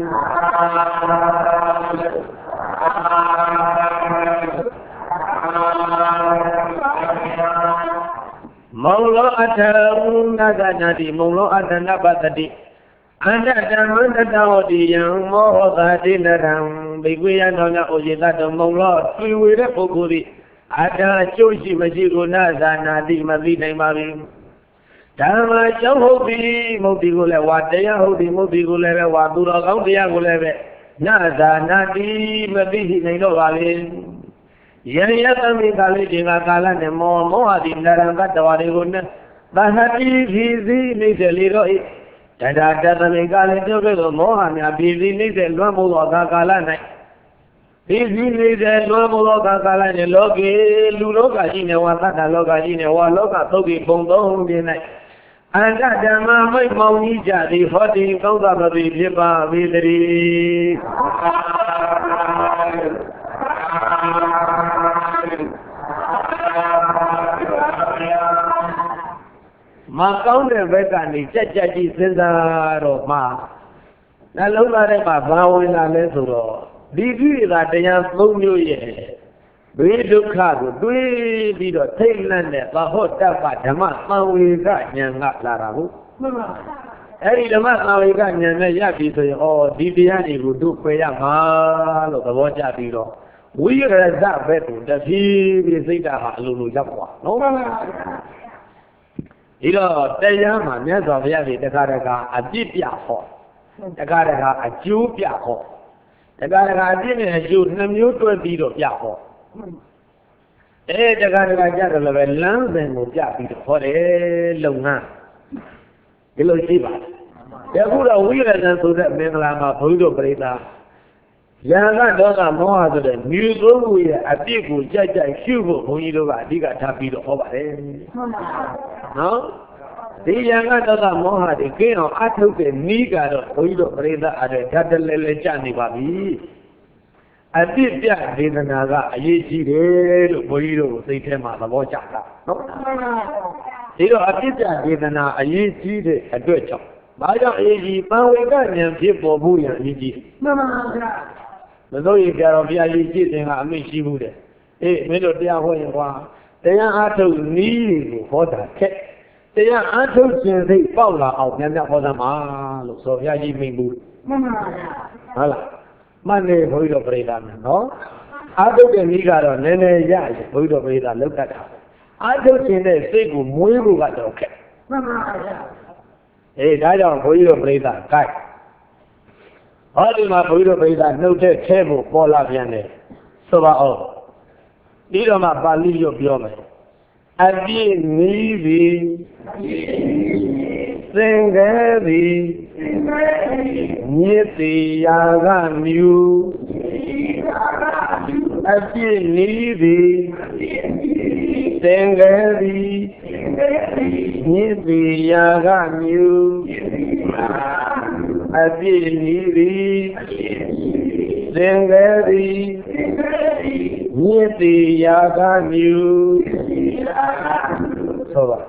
မောလောအထံနဂနာတိမောလောအထနပတတိအန္တဓမ္မန္တတဟောတိယံမောဟသာတိနရံဘိကွေယံတော်များဩဇေတတော်မုံလောတွေ့ဝေတဲ့ပုဂ္ဂိုလ်သည်အတ္တအကျိုးရှိမရှိကိုနာဇာနာတိမသိနိုင်ပါဘူးဓမ္မကျောင်းဟုတ်ပြီမဟုတ်ဒီကိုလည်းဝါတရားဟုတ်ဒီမဟုတ်ဒီကိုလည်းပဲဝါသူတော်ကောင်းတရားကိုလည်းပဲနာဇာနာတိမသိနိုင်တော့ပါလေယံယသမိကာလိဒီငါကာလနဲ့မောမောဟတိနရံကတဝါတွေကိုနဲ့သဟတိဖီစီနေစေလေတော့ဤတဒါတသမိကာလိတို့ကဲ့သို့မောဟများဖီစီနေစေလွှမ်းမိုးသောအခါကာလ၌ဖီစီနေစေလွှမ်းမိုးသောအခါကာလ၌လောကေလူလောကကြီးနဲ့ဝါသတ္တလောကကြီးနဲ့ဝါလောကသုတ်ကြီးပုံသုံးပြင်း၌အန္တဓမ္မမိတ်မောင်ကြီးကြသည်ဟောတိကောင်းသာမသိဖြစ်ပါပေတည်းမကောင်းတဲ့ဘက်ကနေကြက်ကြက်ကြီးစဉ်းစားတော့မှနှလုံးသားထဲမှာဘာဝင်လာလဲဆိုတော့ဒီကြည့်တာတရားသုံးမျိုးရဲ့ဘေးဒုက္ခကိုတွေးပြီးတော့ထိတ်လန့်တဲ့သဟောတ္တပဓမ္မသံဝေကဉာဏ်ကလာတာဟုတ်မှန်ပါအဲ့ဒီဓမ္မသံဝေကဉာဏ်နဲ့ရပြီဆိုရင်ဩဒီတရားတွေကိုတို့ပယ်ရမှာလို့သဘောကျပြီးတော့ဝိရဇဘက်ကိုတဖြည်းဖြည်းစိတ်ဓာတ်ဟာအလိုလိုရောက်သွားနော်မှန်ပါဒီတော့တရားမှာမြတ်စွာဘုရားကြီးတခါတခါအပြစ်ပြဟောတခါတခါအကျိုးပြဟောတကားတကာအပြစ်နဲ့အကျိုးနှစ်မျိုးတွဲပြီးတော့ပြဟောအဲတကားတကာကြတယ်လည်းပဲလမ်းစဉ်ကိုပြပြီးတော့ဟောတယ်လုပ်ငန်းဒီလိုရှိပါတယ်အခုတော့ဝိရဒံဆိုတဲ့မင်္ဂလာမှာဘုန်းကြီးတို့ပြိဿာယံကဒေါသမောဟဆိုတဲ့မြူသုံးခုရဲ့အပြစ်ကိုကြိုက်ကြိုက်ရှုဖို့ဘုန်းကြီးတို့ကအဓိကထားပြီးတော့ဟောပါတယ်နော်ဒီယံကဒေါသမောဟတွေကင်းအောင်အထုတ်တဲ့နီးကတော့ဘုန်းကြီးတို့ပြိဿာအဲ့ဒါဓာတ်တလဲလဲကြနေပါပြီအပြစ်ပြဒေသနာကအရေးကြီးတယ်လို့ဘုန်းကြီးတို့စိတ်ထဲမှာသဘောကျတာနော်ဒီတော့အပြစ်ပြဒေသနာအရေးကြီးတဲ့အတွက်ကြောင့်ဘာကြောင့်အရေးကြီးပံဝေကဉာဏ်ဖြစ်ပေါ်ဖို့ရအရေးကြီးမှန်ပါဗျာမလို့ရကြတော့ဘုရားကြီးကြည့်တယ်ကအမိရှိဘူးတဲ့အေးမင်းတို့တရားဟောရင်ကွာတရားအားထုတ်နည်းကိုဟောတာခက်တရားအားထုတ်ခြင်းစိတ်ပေါက်လာအောင်များများဟောသမှာလို့ဆိုဘုရားကြီးမိန်ဘူးမှန်ပါဗျာဟုတ်လားမှန်တယ်ဘုန်းကြီးတို့ပြိဿာမယ်နော်အားထုတ်တဲ့နည်းကတော့နည်းနည်းရရဘုန်းကြီးတို့ပြိဿာလောက်တတ်တာအားထုတ်ခြင်းတဲ့စိတ်ကိုမွေးဖို့ကတော့ခက်မှန်ပါဗျာအေးဒါကြောင့်ဘုန်းကြီးတို့ပြိဿာကိုက်ဟောဒီမှာဘုန်းကြီးတို့ပြိဿာနှုတ်တဲ့ထဲဖို့ပေါ်လာပြန်တယ်ဆိုပါအောင်ဒီတော့မှပါဠိလိုပြောမယ်အပြည့်နည်းသည်သင်္ကေသည်မြစ်တိယာကမြူအပြည့်နည်းသည်သင်္ကေသည်မြစ်တိယာကမြူအပြည့်နည်းသည်သင်္ကေသည်မြစ်တိယာကမြူဆိုပါ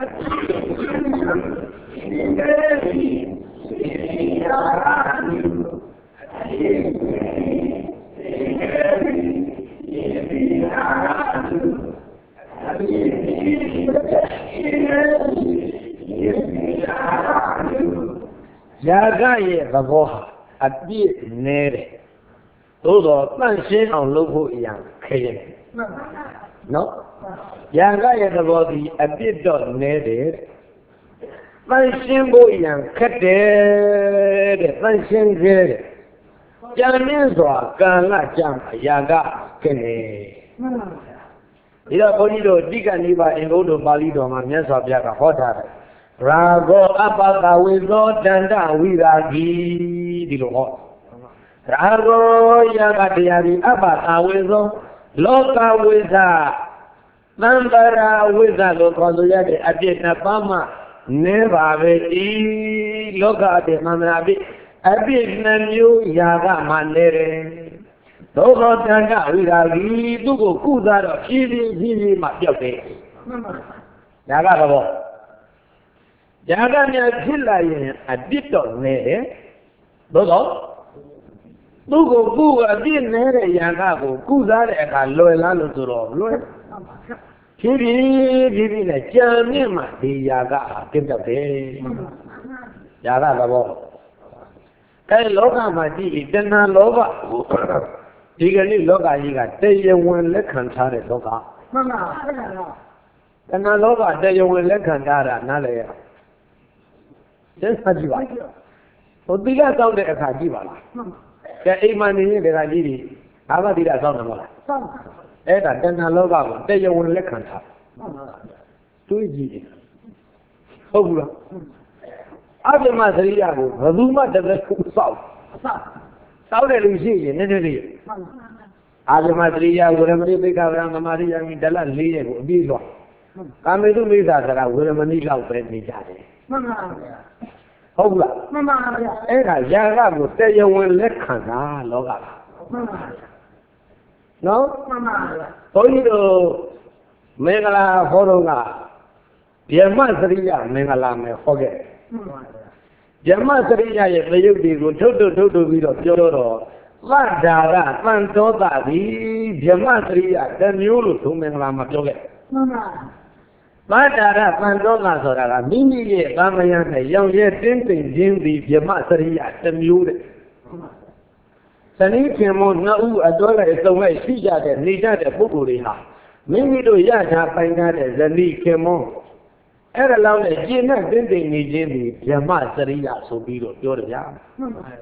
ယာကရဲ့သဘောအပြည့်နဲတယ်သို့တော့တန့်ရှင်းအောင်လုပ်ဖို့အရာခဲရင်နော်ယာကရဲ့သဘောဒီအပြစ်တော့နဲတယ်တန့်ရှင်းဖို့အရာခက်တယ်တဲ့တန့်ရှင်းခဲ့တယ်ကြံနေစွာကာလကြံအယာကခက်နေဒီတော့ဘုန်းကြီးတို့တိကနိဗ္ဗာန်အင်္ဂုတ္တပါဠိတော်မှာမြတ်စွာဘုရားကဟောထားတယ်ရာဂောအပကဝေသောတန္တဝိရာဂီဒီလိုဟောရာဂောယာကတရားဒီအပကဝေသောလောကဝိသသံဗရာဝိသလို့ခေါ်လို့ရတဲ့အပြစ်နှစ်ပါးမှနည်းပါပဲဒီလောကအပြစ်မှန်တာအပြစ်အပြစ်နှမျိုးယာကမှနေတယ်သောသောတန္တဝိရာဂီသူ့ကိုကုစားတော့ဖြည်းဖြည်းဖြည်းဖြည်းမှပြောက်တယ်ယာကတော့ယာကများဖြစ်လာရင်အပြစ်တော့နေတယ်သို့တော့သူ့ကိုကုအပြစ်နေတဲ့ယာကကိုကုစားတဲ့အခါလွယ်လားလို့ဆိုတော့လွယ်ဖြည်းဖြည်းဖြည်းဖြည်းနဲ့ကြံမြင့်မှဒီယာကပြတ်တော့တယ်ယာကတော့အဲလောကမှာကြည့်တဏှာလောဘဒီကနေ့လောကကြီးကတရားဝင်လက်ခံထားတဲ့လောကမှန်ပါအဲ့ဒါတော့တဏှာလောဘတရားဝင်လက်ခံထားတာနားလည်ရစဉ်းစားကြည့်ပါဟိုသီလစောင့်တဲ့အခါကြည့်ပါလားကဲအိမ်မှာနေရင်ဒကာကြီးတွေဘာမှသီလစောင့်တယ်မဟုတ်လားစောင့်အဲ့ဒါတဏှာလောဘကိုတရားဝင်လက်ခံထားတွေးကြည့်ဟုတ်ဘူးလားအပြမသရိယာကိုဘယ်သူမှတကယ်ကိုစောင့်စောင့်စောင့်တယ်လို့ရှိရင်နည်းနည်းလေးအာဇမသရိယာဝရမဏိပိကဝရမမရိယာမိဒလ၄ရက်ကိုအပြီးသွားကာမေတုမိစ္ဆာဆိုတာဝရမဏိလောက်ပဲနေကြတယ်မှန်ပါဗျာဟုတ်ဘူးလားမှန်ပါဗျာအဲ့ဒါယာကကိုတရားဝင်လက်ခံတာလောကကမှန်ပါဗျာနော်မှန်ပါဗျာဘုန်းကြီးတို့မင်္ဂလာဟောတော့ကဗျမသရိယာမင်္ဂလာမယ်ဟောခဲ့ဗျမသရိယာရဲ့သရုပ်တွေကိုထုတ်ထုတ်ထုတ်ထုတ်ပြီးတော့ပြောတော့သဒ္ဒါကသံသောတာသည်ဗျမသရိယာတမျိုးလို့သုံးမင်္ဂလာမှာပြောခဲ့မှန်ပါသဒ္ဒါရသံသောတာဆိုတာကမိမိရဲ့ကာမယနဲ့ရောင်ရဲတင်းတိမ်ခြင်းသည်ဗျမသရိယာတမျိုးတဲ့သနိခင်မနှစ်ဦးအတွဲလိုက်စုံလိုက်ရှိကြတဲ့နေကြတဲ့ပုဂ္ဂိုလ်တွေဟာမိမိတို့ရထားပိုင်ထားတဲ့ဇနိခင်မအဲ့ဒါလောက်နဲ့ကျင့်နဲ့တင်းတိမ်နေခြင်းသည်ဗျမသရိယာဆိုပြီးတော့ပြောတယ်ဗျာမှန်ပါဗျာ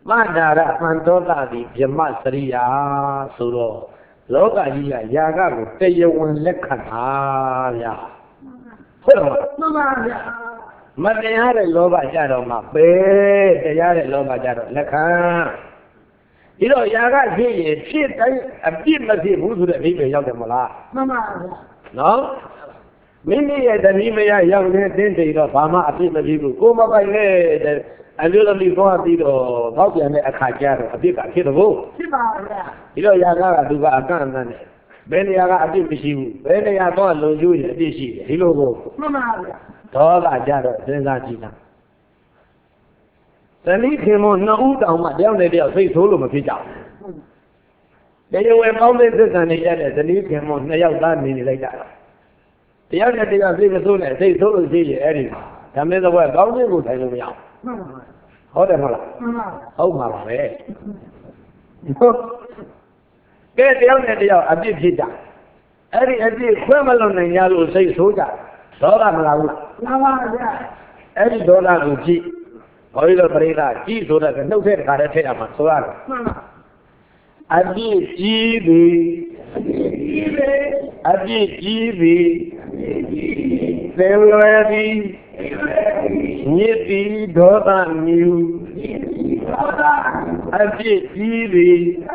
Madara Mandota di Yamasria Suro Loga Yaga Tayawan Lekana Madayare Loba Jaro Mape, Tayare Loba Jaro Lekan. You know, Yaga G, shit, I did not see who the people Yagamala. No? Many at the Nimea young dente of Bama, I think the people go by the a little bit more of the Bobby and a Kajar, a big kid of all. You know, Yaga do a gun. Benny Yaga did you, Benny Yaga, no, you did she, he go. Toda Jara, Zenzina. The lead him on no down, down there, say solo of his job. They were mounted and the lead him on the young man like that. The other thing I think is soon as they told you, Eddie. Tell me the word, don't you go tell me out. Hold on, oh, my way. Get the other day, I did hit that. Eddie, Eddie, Quemalon and Yellow say soldier. Eddie Dona Luci, Oil Breda, G so that no fair carrot of Solar. I did G B. I did G B. February, Nippy, Dota, New. I did G B.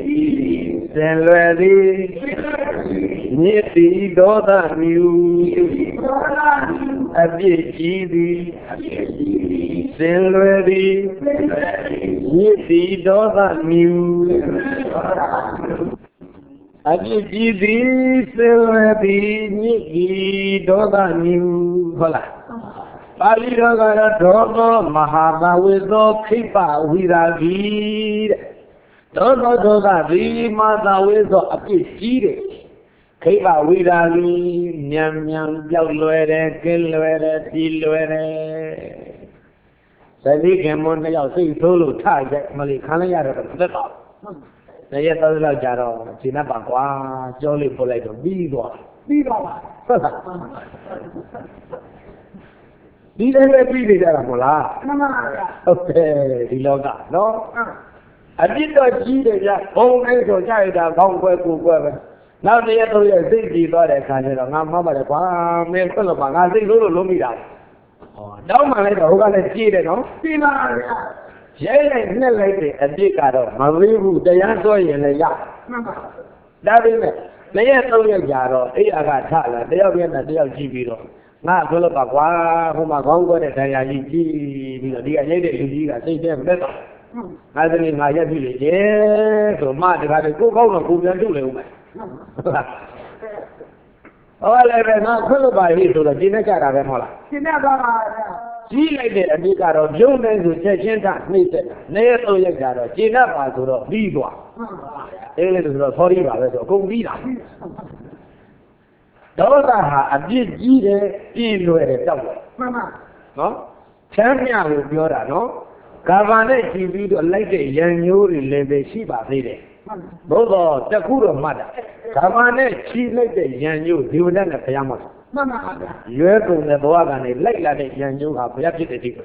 February, Nippy, Dota, New. I did G B. February, Nippy, Dota, New. Adi Jidi Silvati Niki Doga New Hola Pali Doga Dogo Mahama Wizo Kipa Wiragi Dogo Doga Vi Mata Wizo Aki Jide Kipa Wiragi Nyam Nyam Jauloere Kiloere Tiloere Sadi Kemon Yao Si Solo Target Mali Kanayara They yet other Jaro, Chinapaqua, Jolly Polito, Bigo. Bigo. Did I read it, Aramola? Okay, the Loga, no? I did not see the whole nation child of Hong Kong. Now the other year, they did not a kind of Mamma, the farm, and Solomon, I think Lulu Lumida. Down my letter, who got a cheated, no? Yay, never a decado, Maru, the answer in a yacht. That is it. They are no yaro, they are got Tala, they are in the deal Gibiro. Not Golopaqua, whom are going to say, I did the idea, I say them better. I think in my village, yes, so much I go home and do it. All I ran out by his to the dinner car of Emola. She like it, and you got a Jones who said, Genta, Smith, Nato Yagaro, Gina Pasuro, Viva. It is the sorry brothers of Gomina. Those are a big eater, deal with it. No? Tell me I will be all right, no? Cavane T V like a young Yuri Leve Shiba Fide. Both are the Kuro mother. Cavane, she like a young you, you would then a Payama. You have to the Boagan, like that young you have Yapiti.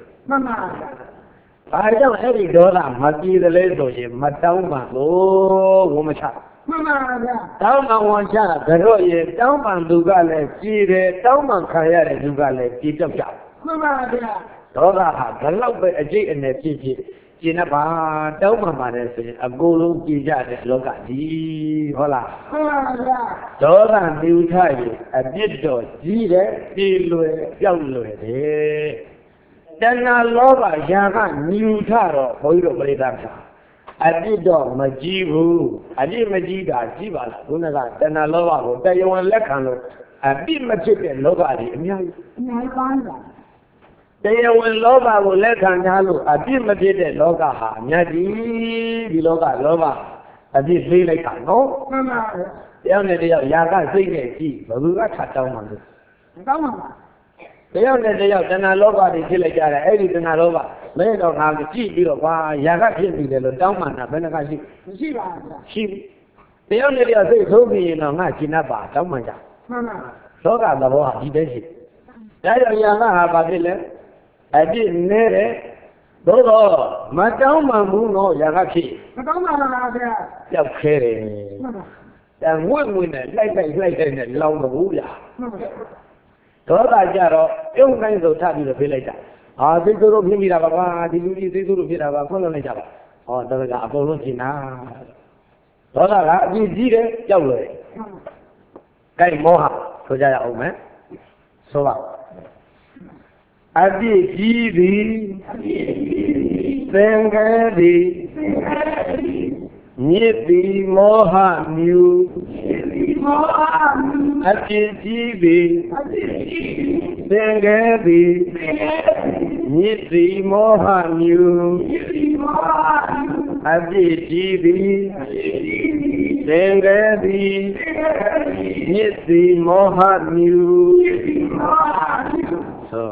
I don't have a dollar, must be the lezo, Matama, oh, woman. Down on one child, the roy, down on Dugale, Chile, down on Kayare, Dugale, Chicha. Dora, the love a J and a Chichi. Jinapa, Doma, a Gulu Gija, Locati, Hola. Dora, new time, a digital, Gide, Dilue, Yellow. Then I love a young new taro, Hoyo Bredata. I did dog, Majibu, I did Majida, Jiba, Gunaga, then I love a Tayawan Lecano, I did my chicken, Logari, they will love our Lecano, I did my chicken, Loga, Nadi, the Loga, Lova, I did feel like I know. The only day of Yaga singing, but we got cut down on it. The only day of Danalova, the Chilagara, Eddie Danalova, made of how the cheap bill of Yaga hit the Damana, Benagashi. She, the only day of they told me, you know, not Chinaba, Damanja. So that the war, he did it. That Yaga, I did, I did, Đó mà cháu mà muốn nó giờ các chị cháu mà là thế à cháu khe này đang nguyên nguyên này lấy đây lấy đây này lâu mà ngủ ya đó là giờ đó yung cái đồ cha đi là phải lấy ra à thế tôi rồi phải ra bà thì tôi tôi tôi phải ra bà không lấy ra à đó là à tôi chỉ na đó là là gì gì đấy cháu rồi cái mô học tôi ra ông ấy số bao Adi jivi, sengadi, nyepi moha myu. Adi jivi, sengadi, nyepi moha myu. Adi jivi, sengadi, nyepi moha myu. So.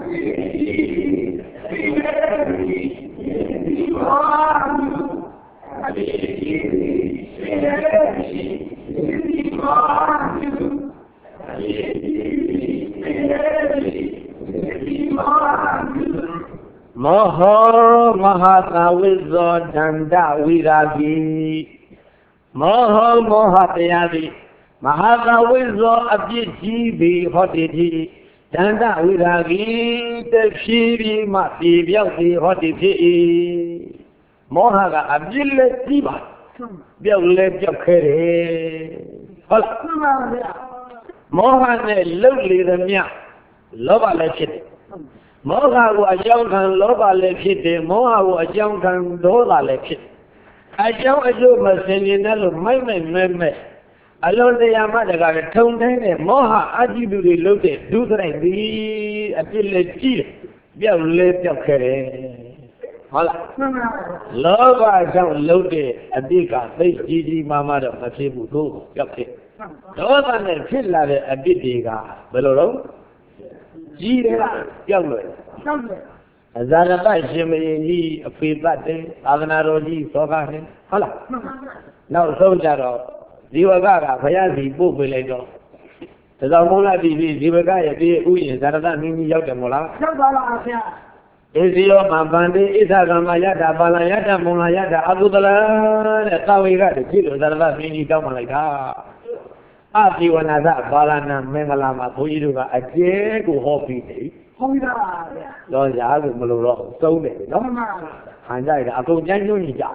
Moho Mahatawizo Danda Viragi Moho Mohatayadi Mahatawizo Abhijibi Hotiji Danda Viragi Tepshiri Mati Byauti Hotiji Mohaga Abhile Tiba Byaule Byakere Hola Mohane Lovely Ramya Loba Lechit Moha was young and Loba Lechit, Moha was young and Dola Lechit. I don't do my singing, my man, alone the Yamada got a tone there, Moha Ajibu looked at, do the idea, a village chief, Byaule Byakere. Hola Loba don't look at a big face, Gigi Mamma of Masibu go, Yaki. Those are the Filla a bit bigger, below. Ji là young rồi. Ra là tại xem gì phim bắt đấy, anh rồi gì so cả này, hả? Nào sau giờ đó, đi vào cả phải là gì bố về lại đó. Thế sao muốn là gì gì đi vào cái gì ui ra là mình đi giao cái là. Giao đó là gì? Ezio mà bạn đi ít ra mà ya đã bạn là ya đã muốn là ya đã Abu Dala để tao đi cái gì đó ra là mình đi giao mà lại đó. À thìวันนั้นบาลานะมงลามาဘုန်းကြီးတို့ကအကျဲကိုဟောပြီးတယ်ဟောပြီးတာပါဗျာတော့ရာကိုမလို့တော့သုံးတယ်နော်မှန်ပါဟန်ကြိုက်တာအကုန်ကျန်းညွှန်းကြ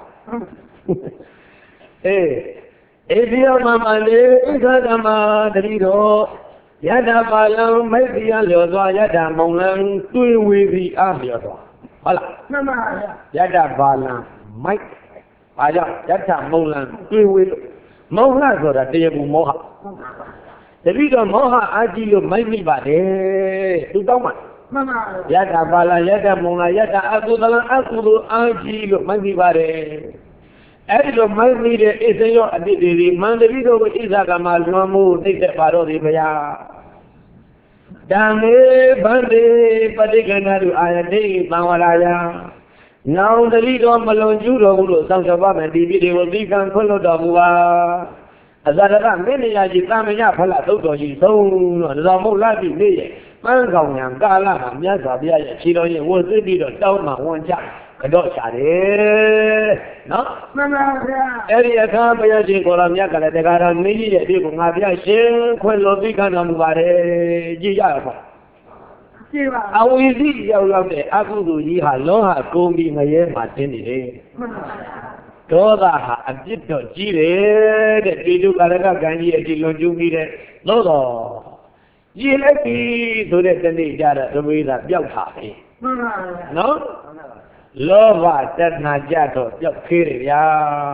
အေးအေဒီယမမလေးဣခဓမ္မတတိတော်ယတပါလံမိတ်တိယလျော်စွာယတမုံလံတွေးဝေပြီးအားလျော်စွာဟုတ်လားမှန်ပါဗျာယတပါလံမိုက်ဘာကြောင့်ယတမုံလံတွေးဝေလို့မောဟဆိုတာတရားဘူးမောဟတပိတော့မောဟအာကြည့်လို့မိုက်မိပါတယ်သူတောင်းပါမှန်ပါယတပါဠိယတမုံလာယတအကုသလအကုသိုလ်အာကြည့်လို့မိုက်မိပါတယ်အဲ့ဒီလိုမိုက်မိတဲ့အစ္စရောအတိတ်တွေမန္တပိတို့ကိုဣဇာကမှာလွန်မှုသိတဲ့ပါတော်ဒီဘုရားဓမ္မေဗန္တိပဋိက္ခဏတုအာယတိသံဝရယနောင်တတိတော်မလွန်ကျူးတော်ဘူးလို့စောင့်ရှောက်ပါမယ်ဒီပြည်တွေကိုသိကံခွင့်လွတ်တော်မူပါအဇာရကမင်းနေရာကြီးတာမညဖလားသုတ်တော်ကြီးဆုံးတော့တော်မဟုတ်လားပြီနေရဲ့ပန်းကောင်ညာကာလမှာမြတ်စွာဘုရားရဲ့ခြေတော်ရင်ဝတ်သိပြီးတော့တောင်းမှဝန်ကြကတော့ချတယ်နော်မှန်ပါဗျာအဲ့ဒီအခါဘုရားရှင်ကိုရောမြတ်ကလည်းတခါတော့မင်းကြီးရဲ့အဖြစ်ကိုငါဘုရားရှင်ခွင့်လွတ်သိကံတော်မူပါတယ်ကြည့်ရပါအဝိဇ္ဇိရောက်ရောက်တဲ့အကုသိုလ်ကြီးဟာလောဟကုန်ပြီးငရဲမှာတင်းနေတယ်ဒေါသဟာအပြစ်တော့ကြီးတယ်တဲ့ဒီလူကာရကကံကြီးအကြည့်လွန်ကျူးပြီးတဲ့သို့တော့ရည်လိုက်ပြီဆိုတဲ့တနေ့ကြတော့သမေးသာပျောက်တာပဲနော်လောဘတဏှာကြတော့ပျောက်သေးတယ်ဗျာ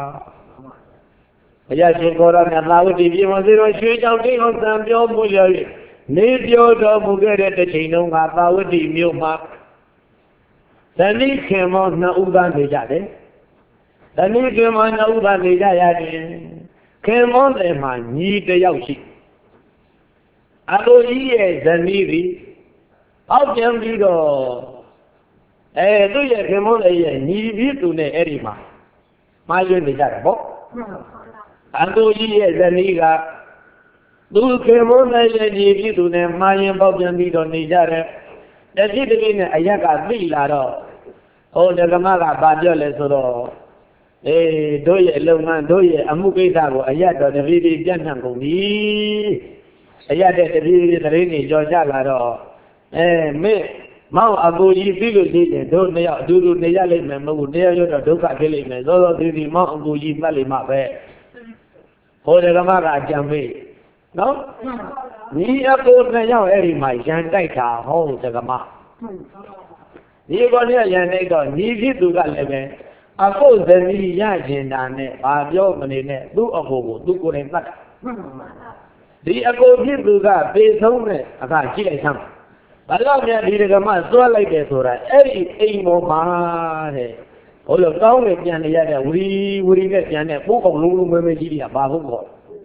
ဘုရားရှင်ကိုရောမြတ်သာဝတိပြေမစေတော်ရွှေကြောင့်တိဟောသံပြောမှုရည်နေပြောတော်မူခဲ့တဲ့တစ်ချိန်လုံးကသာဝတိမြို့မှာဇဏိခင်မောနှစ်ဦးသားနေကြတယ်ဇဏိခင်မောနှစ်ဦးသားနေကြရတယ်ခင်မောတယ်မှာညီတစ်ယောက်ရှိအလိုကြီးရဲ့ဇဏိသည်အောက်ပြန်ပြီးတော့အဲသူ့ရဲ့ခင်မောတယ်ရဲ့ညီပြီးသူနဲ့အဲ့ဒီမှာမှားရွေးနေကြတယ်ပေါ့အလိုကြီးရဲ့ဇဏိကသူခေမောနဲ့ရဲ့ညီပြီးသူနဲ့မှားရင်ပေါက်ပြန်ပြီးတော့နေကြတယ်တတိတတိနဲ့အရက်ကသိလာတော့ Oh, the Gamara Badiola Soro. Eh, do ye Loman, do ye Amukitago, a yet of the Vidi Jantango. A yet at the Vidi Rini, Georgia Lado. Eh, me, Mount Abu Yi, don't they do the Yali member, near you, the Duka Killing, and all of the Mount Abu Yi Valley Mabe. Oh, the Gamara Jambi. No? Ni a good now, every my Jantaka, hold the Gama. You got here, Yanaka, need to get living. I suppose the Yajin and Abioman, do a hobo, do good and better. The Ago Hinduga, based on it, I can't kill him. I love that he did a man so like this, or every more man. All the town with Yanaka, we would get Yanaka, book of Lulu Media, Babu.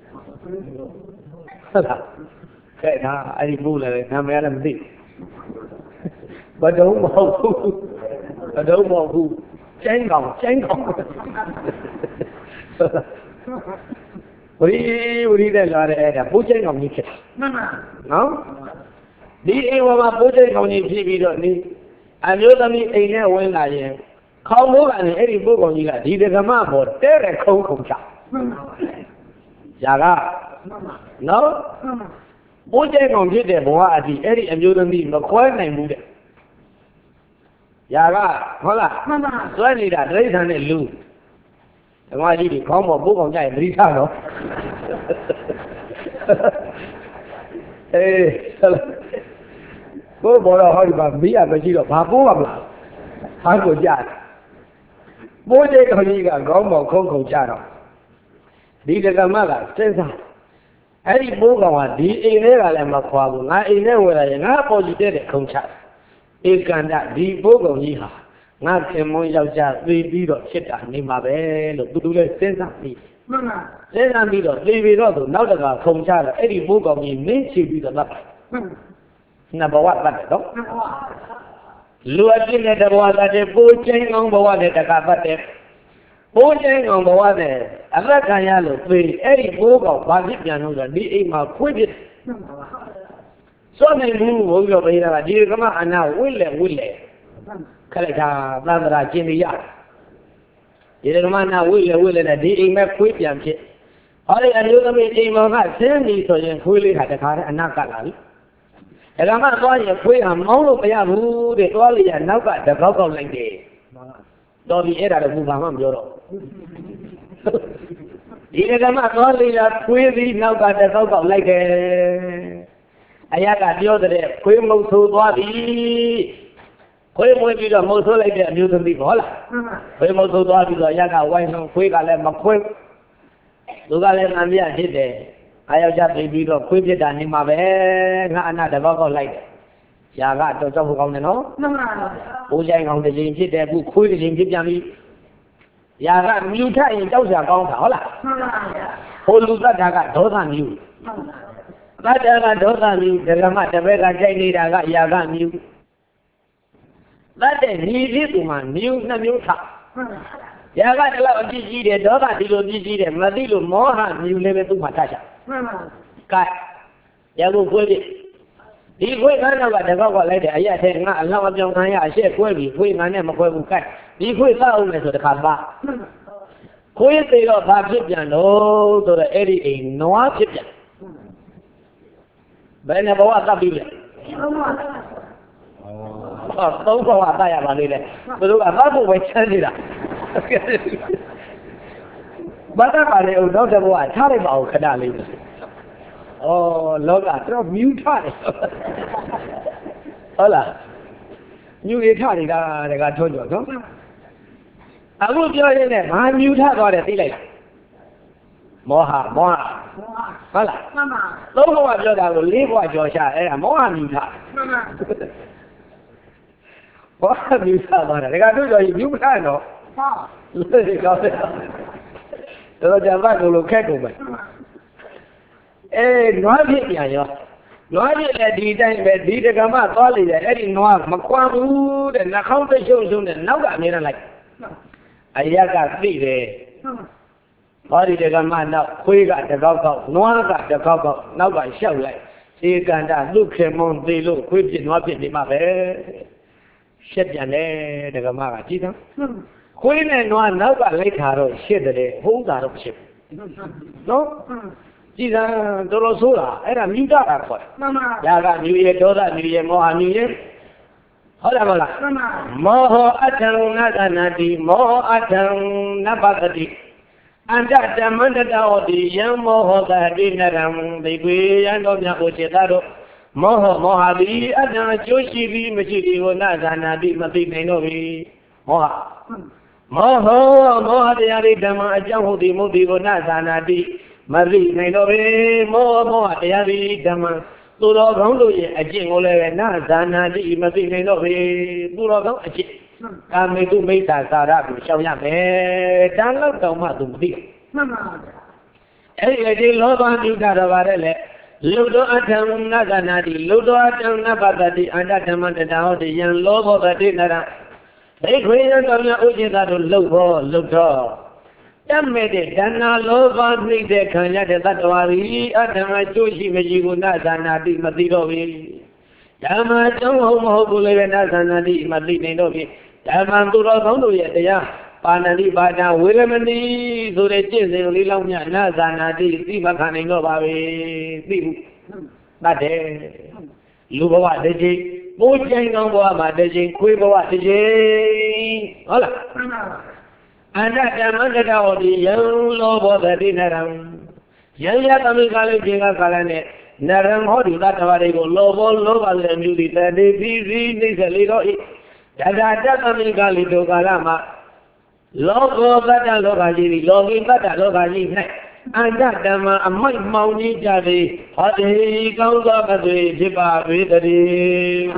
Okay, I didn't move it, I'm Adam D. But don't want who, I don't want who. Chang Gong, Chang Gong. We we did a lot of that. Pushing on me. No? The aim of my pushing on you, T V don't need. And you're the meat in there when I am. Call more and any book on you. He did a map or there a cocoa shop. Yaga. No? Pushing on you, the boy, Eddie, and you don't need no coin and Yaga, hola, Swani that race and a loo. And why did you come a book on that Britano? Hey, go for a hard about me, I bet you a papa. How good Jack? More day on you got Gomo Coco Channel. Did the mother, says that. Any book on the area and Maquabu, I know where I am not positive a contract. It can that be book of Yiha. Not a more Yaja, we be the shit and Nimabe, look to do the sense of me. Then I be the leave it all, now that I come child, any book of me makes you be the number. Number one, but the dog. Looking at the one that they pushing on the one at the carpet. Pushing on the one there. I like I yellow, please, any book of Bazipiano that be in my quick. So many move over here, dear come and now will it, will it? Kalaka, Barbara, Jimmy Yard. Dear man, now will it, will it, a dealing back quick young kid. All I knew the meeting of that same me so you fully had a car and not got out. And I'm not going to quit on all of Yahu, the early and now got the vocal like this. Don't be at a move on your Dear come out only a query now got the vocal like a. I got the other Queen Mosu Dwabi. Queen will be the most like the amusement people. Queen Mosu Dwabi, the Yaga, why no quick, I let my quick. Look at them and yeah, did they? I have just a bit of quick than in my bed, not the vocal like Yaga to talk on the no? Ujang on the Jim, they will quit in Jimmy. Yaga, you tell him, those are gone. Hold look at Yaga, those are you. But I don't know you, the Ramata Vega Jani, I got Yaga new. But then he did one, new, no new top. Yaga, the love of Gigi, the Dora, the Gigi, the Madilu, Mohan, you live to Matasha. Cut. Yago Quilly. He quit none of the Gogo lady, I say, not a lot of young I say, Quilly, quit my name of Quilly cut. He quit loudness of the Kaba. Quit the old Egyptian, oh, to the Eddie in no Egyptian. But never was a Bible. Oh, don't go out there, Malina. But look, I'm not going to tell you that. But I'm not going to go out. Tell him about Kadali. Oh, look, I throw mute time. Hola. You get tired, I told you. I will tell you that I'm mute on it. Moha, Moha. Hola. Mama. Don't know what you're going to leave what you're saying. Moha, Mama. Moha, you said, I got to do you can know. Look at it. Tôiจะว่ากูรู้แค่กูไปเอ๊ะน้อยพี่อย่างเงี้ยน้อยพี่เลยดีใจแบบดีแต่ก็มาต่อเลยไอ้ที่น้อยมาคว้าบูแต่นักเข้าไปชุ่มชุ่มเนี่ยน้องก็มีอะไรไอ้ยากาตีเลยพอดีแต่ก็มาน้องคุยกันแต่เขาเขาน้อยกันแต่เขาเขาน้องก็เช่าเลยที่การจะลูกเขมอนตีลูกคุยผิดน้อยผิดนี่มาเลย shit ပြန်တယ်တက္ကမကကြည်သားခွေးနဲ့နွားနောက်ကလိုက်ခါတော့ရှစ်တယ်ဟုတ်တာတော့ဖြစ်နော်ကြည်သားတော်တော်ဆိုးတာအဲ့ဒါမြူတာတာခေါ်တယ်မှန်ပါဒါကမြူရဲ့ဒေါသမြူရဲ့မောဟမြူရဲ့ဟုတ်လားမလားမှန်ပါမောဟအထံနသနာတိမောဟအထံနပတတိအန္တဓမ္မန္တတောတိယံမောဟကတိနရံဒိကွေယံတော်မြတ်ကိုစေတတော်မောဟမောဟသည်အတ္တအကျိုးရှိပြီးမရှိသည်ကိုနာဇာနာတိမသိနိုင်တော့ပြီမောဟမောဟမောဟတရားတွေဓမ္မအကြောင်းဟုတ်သည်မဟုတ်သည်ကိုနာဇာနာတိမသိနိုင်တော့ပြီမောဟမောဟတရားတွေဓမ္မသူတော်ကောင်းတို့ရဲ့အကျင့်ကိုလည်းနာဇာနာတိမသိနိုင်တော့ပြီသူတော်ကောင်းအကျင့်ကာမေတုမိစ္ဆာစာရကိုရှောင်ရမယ်တန်လောက်တောင်မှသူမသိမှန်ပါဗျာအဲ့ဒီဒီလောဘမြုတာတော့ပါတယ်လေလုဒ္ဓအထံနသနာတိလုဒ္ဓအထံနပတတိအန္တဓမ္မတတဟောတိယံလောဘောတတိနရဒိဋ္ဌိယတော်မြတ်ဥจิตတို့လုတ်ဘောလုတ်တော်တတ်မဲ့တဲ့ဒါနာလောဘနှိမ့်တဲ့ခံရတဲ့တတ္တဝါသည်အထံအကျိုးရှိမရှိကိုနသနာတိမသိတော့ပြီဓမ္မကျောင်းဟုတ်မဟုတ်ဘူးလေနသနာတိမသိနိုင်တော့ပြီဓမ္မသူတော်ကောင်းတို့ရဲ့တရားပါဏတိပါဒဝေရမဏီဆိုတဲ့ကျင့်စဉ်လေးလောက်မြနာဇာနာတိသိမခံနိုင်တော့ပါပဲသိဘူးတတ်တယ်လူဘဝတစ်ချိန်ပိုးချိုင်ကောင်းဘဝမှာတစ်ချိန်ခွေးဘဝတစ်ချိန်ဟုတ်လားအန္တဓမ္မတတဟောတိယံလောဘောတတိနရံယံယသမိကလေးခြင်းကကာလနဲ့နရံဟောဒီတတ္တဝါတွေကိုလောဘောလောဘလည်းမြူသည်တတိပိပိနှိစ္စလေးတော့ဤဒါဒါတတမိကလေးတို့ကာလမှာလောကောတတ္တလောကကြီးသည်လောကီတတ္တလောကကြီး၌အန္တဓမ္မအမိုက်မောင်ကြီးကြသည်ဟောတိကောင်းသောကသွေဖြစ်ပါပေတည်း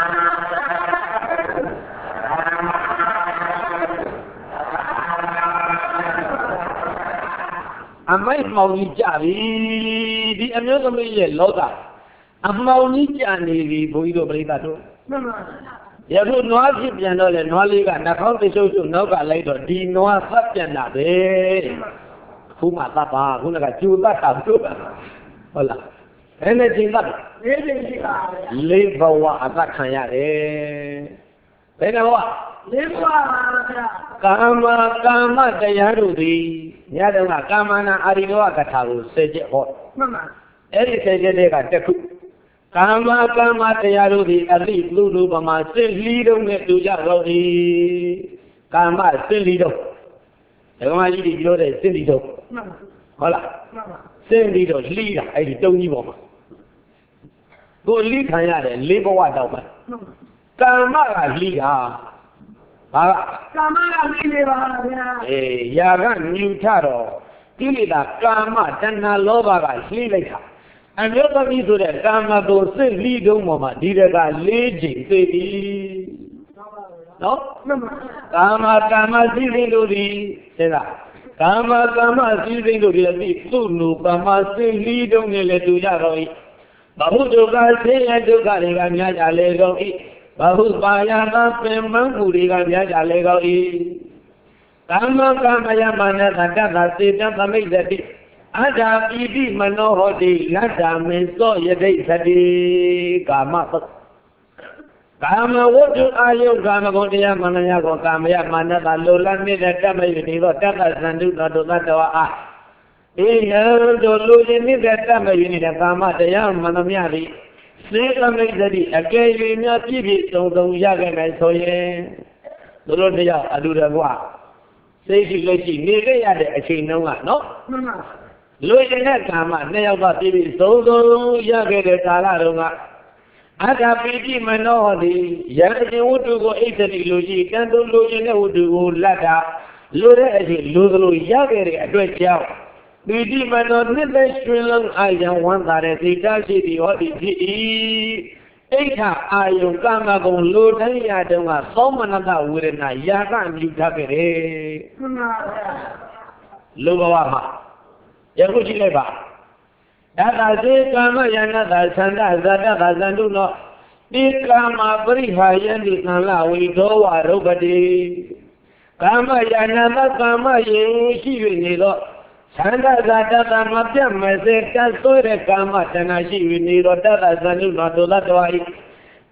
အမိုက်မောင်ကြီးကြပြီဒီအမျိုးသမီးရဲ့လောကအမောင်ကြီးကြနေပြီဘုန်းကြီးတို့ပြိဿတို့မှန်ပါရခုနွားဖြစ်ပြန်တော့လေနွားလေးကနှာခေါင်းတိတ်ရှုပ်ရှုပ်နောက်ကလိုက်တော့ဒီနွားဖတ်ပြန်တာပဲခုမှသတ်ပါခုနကကျူတတ်တာတို့ဟုတ်လားအဲ့နဲ့ကျင်တတ်လေးလေးရှိပါလေးဘဝအသက်ခံရတယ်ဘယ်ကဘဝလေးဘဝပါဗျာကာမကာမတရားတို့သည်ညတုန်းကကာမနာအာရိနောကထာကိုဆယ်ချက်ဟောမှန်ပါအဲ့ဒီဆယ်ချက်တွေကတစ်ခုကာမကာမတရားတို့သည်အလိလူလူပမာစစ်လီတုံးနဲ့တူကြတော့၏ကာမစစ်လီတုံးဒကမကြီးဒီပြောတဲ့စစ်လီတုံးဟုတ်လားစစ်လီတော့လီးတာအဲ့ဒီတုံးကြီးပေါ်မှာကိုလီးခံရတယ်လေးဘဝတောက်မှာကာမကလီးတာဘာကကာမကလီးနေပါဗျာအေးຢာကမြူထတော့ကိလေသာကာမတဏှာလောဘကလှိလိုက်တာအမျိုးသမီးဆိုတဲ့ကာမကိုစစ်လီတုံးပေါ်မှာဒီတကလေးချိန်သိပြီနော်ကာမကာမစည်းစိမ်တို့သည်တဲ့ကကာမကာမစည်းစိမ်တို့သည်အသိသူ့လူကာမစစ်လီတုံးနဲ့လည်းတူကြတော့၏ဘဟုဒုက္ခဆင်းရဲဒုက္ခတွေကများကြလေတော့၏ဘဟုပါယသာပင်မမှုတွေကများကြလေတော့၏ကာမကာမယမနတတ္တစေတသမိတ်တိအတ္တပိတိမနောဟောတိလတ္တမေသောယတိသတိကာမပကာမဝတ္ထုအာယုကာမဂုဏ်တရားမနယကိုကာမယမာနတလိုလနေတဲ့တတ်မယနေသောတတ္တသန္တုတော်တတ္တဝါအားအေယံတို့လူချင်းနေတဲ့တတ်မယနေတဲ့ကာမတရားမနမြသည်စေတမိတ်တိအကယ်၍များပြည့်ပြည့်စုံစုံရခဲ့မယ်ဆိုရင်တို့တို့တရားအတူတကွစိတ်ရှိလို့ရှိနေခဲ့ရတဲ့အချိန်တုန်းကနော်မှန်ပါလူရင်တဲ့ကာမနှစ်ယောက်သာပြည့်ပြည့်စုံစုံရခဲ့တဲ့ကာလတုန်းကအတ္တပိတိမနောဟတိယံအရှင်ဝတ္ထုကိုအိဋ္ဌတိလူကြီးတန်တုလူချင်းတဲ့ဝတ္ထုကိုလတ်တာလူတဲ့အချိန်လူသလိုရခဲ့တဲ့အတွက်ကြောင့်ပိတိမနောနှစ်သက်ရွှင်လုံးအာယံဝမ်းသာတဲ့စိတ်ဓာတ်ရှိသည်ဟောဒီဖြစ်၏အိဋ္ဌအာယုကာမဂုဏ်လူတိုင်းရတုန်းကသောမနတဝေဒနာယာကမြူထားခဲ့တယ်မှန်ပါဗျာလူဘဝမှာယခုကြည့်လိုက်ပါတတ္တစေကာမယန္တသသန္တဇာတသသန္တုနောဒီကာမပရိဟာယန္တိသံလဝိသောဝရုပတိကာမယန္တသကာမယေရှိ၍နေသောသန္တဇာတတမပြတ်မစေတတ်ဆွဲတဲ့ကာမတဏှာရှိ၍နေသောတတ္တသန္တုနောဒုသတ္တဝါဤဒ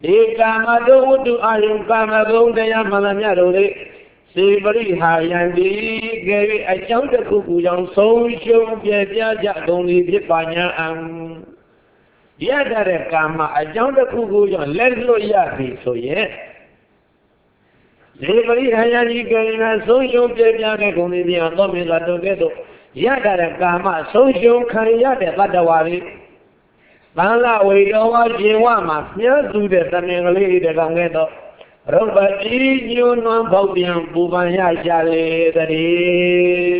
ဧကာမတောဝတ္တုအာယုကာမဂုဏ်တရားမှန်သမျှတို့လေစေပရိဟာယံတိကဲ၍အကြောင်းတစ်ခုခုကြောင့်ဆုံးရှုံးပြည့်ပြားကြကုန်သည်ဖြစ်ပါညာအံရတဲ့ကာမအကြောင်းတစ်ခုခုကြောင့်လက်လွတ်ရပြီဆိုရင်စေပရိဟာယံတိကဲ၍ဆုံးရှုံးပြည့်ပြားတဲ့ကုန်သည်ပြန်တော့မင်းသာတို့ကဲ့သို့ရတဲ့ကာမဆုံးရှုံးခံရတဲ့တတ္တဝါတွေသံဃဝေတော်ဝါကျေဝမှာမြတ်သူတဲ့သမင်ကလေးတကောင်ကဲ့တော့ရုပ်ပတိညွန်းနွမ်းပေါက်ပြန်ပူပန်ရရှာလေတည်း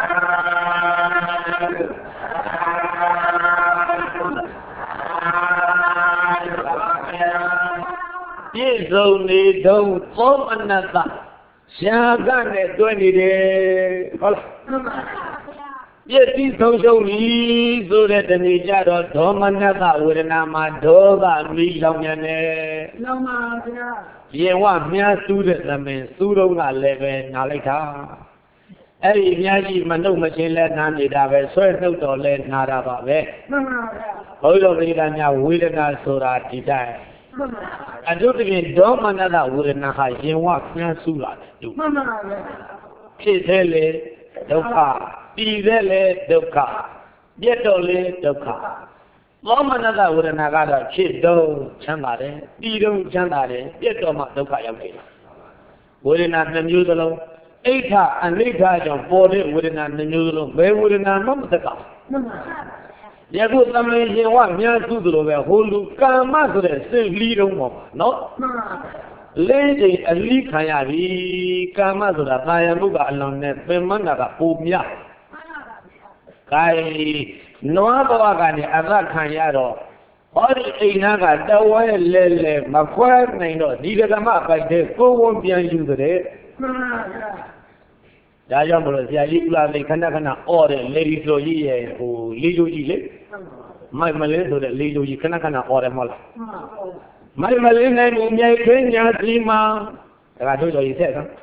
ပြည့်စုံနေတော့သောမနတရှားကနဲ့တွဲနေတယ်ဟုတ်လားပြည့်စည်ဆုံးရှုံးပြီဆိုတဲ့တနေ့ကျတော့ဒေါမနတဝေဒနာမှာဒေါကမိလောင်မြန်တယ်လောင်ပါဗျာရေဝမြားစူးတဲ့သမင်စူးတော့ကလည်းပဲနားလိုက်တာအဲ့ဒီအများကြီးမနှုတ်မချင်းလဲနားနေတာပဲဆွဲနှုတ်တော်လဲနားတာပါပဲမှန်ပါဗျာဘုရားဗေဒနာဝေဒနာဆိုတာဒီတိုင်းအတုတပြင်းဒေါမနတဝေဒနာဟာရင်ဝမြားစူးလာတယ်မှန်ပါဗျာဖြစ်သေးလေဒုက္ခပြည်သေးလေဒုက္ခပြတ်တော်လေဒုက္ခသောမနတဝေဒနာကတော့ဖြစ်တော့ချမ်းသာတယ်ပြည်တော့ချမ်းသာတယ်ပြတ်တော်မှဒုက္ခရောက်နေတာဝေဒနာနှမျိုးသလုံးအိဋ္ဌအနိဋ္ဌကြောင့်ပေါ်တဲ့ဝေဒနာနှမျိုးသလုံးဘယ်ဝေဒနာမှမသက်ပါယခုသမင်ရှင်ဝမြတ်စုသလိုပဲဟိုလူကာမဆိုတဲ့စိတ်လီးတုံးပေါ့နော်လေးချိန်အလိခံရပြီကာမဆိုတာသာယမှုကအလွန်နဲ့ပင်မနာကပုံမြကိုင်နွားဘဝကနေအသခံရတော့ဟောဒီအိမ်နာကတဝဲလဲလဲမခွဲနိုင်တော့ဒီကမပိုက်တဲ့ကိုဝန်းပြန်ယူတဲ့မှန်ပါဗျာဒါကြောင့်မလို့ဆရာကြီးဥလာသိခဏခဏအော်တဲ့လေဒီဆိုကြီးရဲ့ဟိုလေးချိုးကြီးလေမိုက်မလေးဆိုတဲ့လေးချိုးကြီးခဏခဏအော်တယ်မဟုတ်လားမိုက်မလေးနိုင်မှုမြိုက်ခင်းညာစီမှာဒါကတို့တော်ကြီးဆက်နော်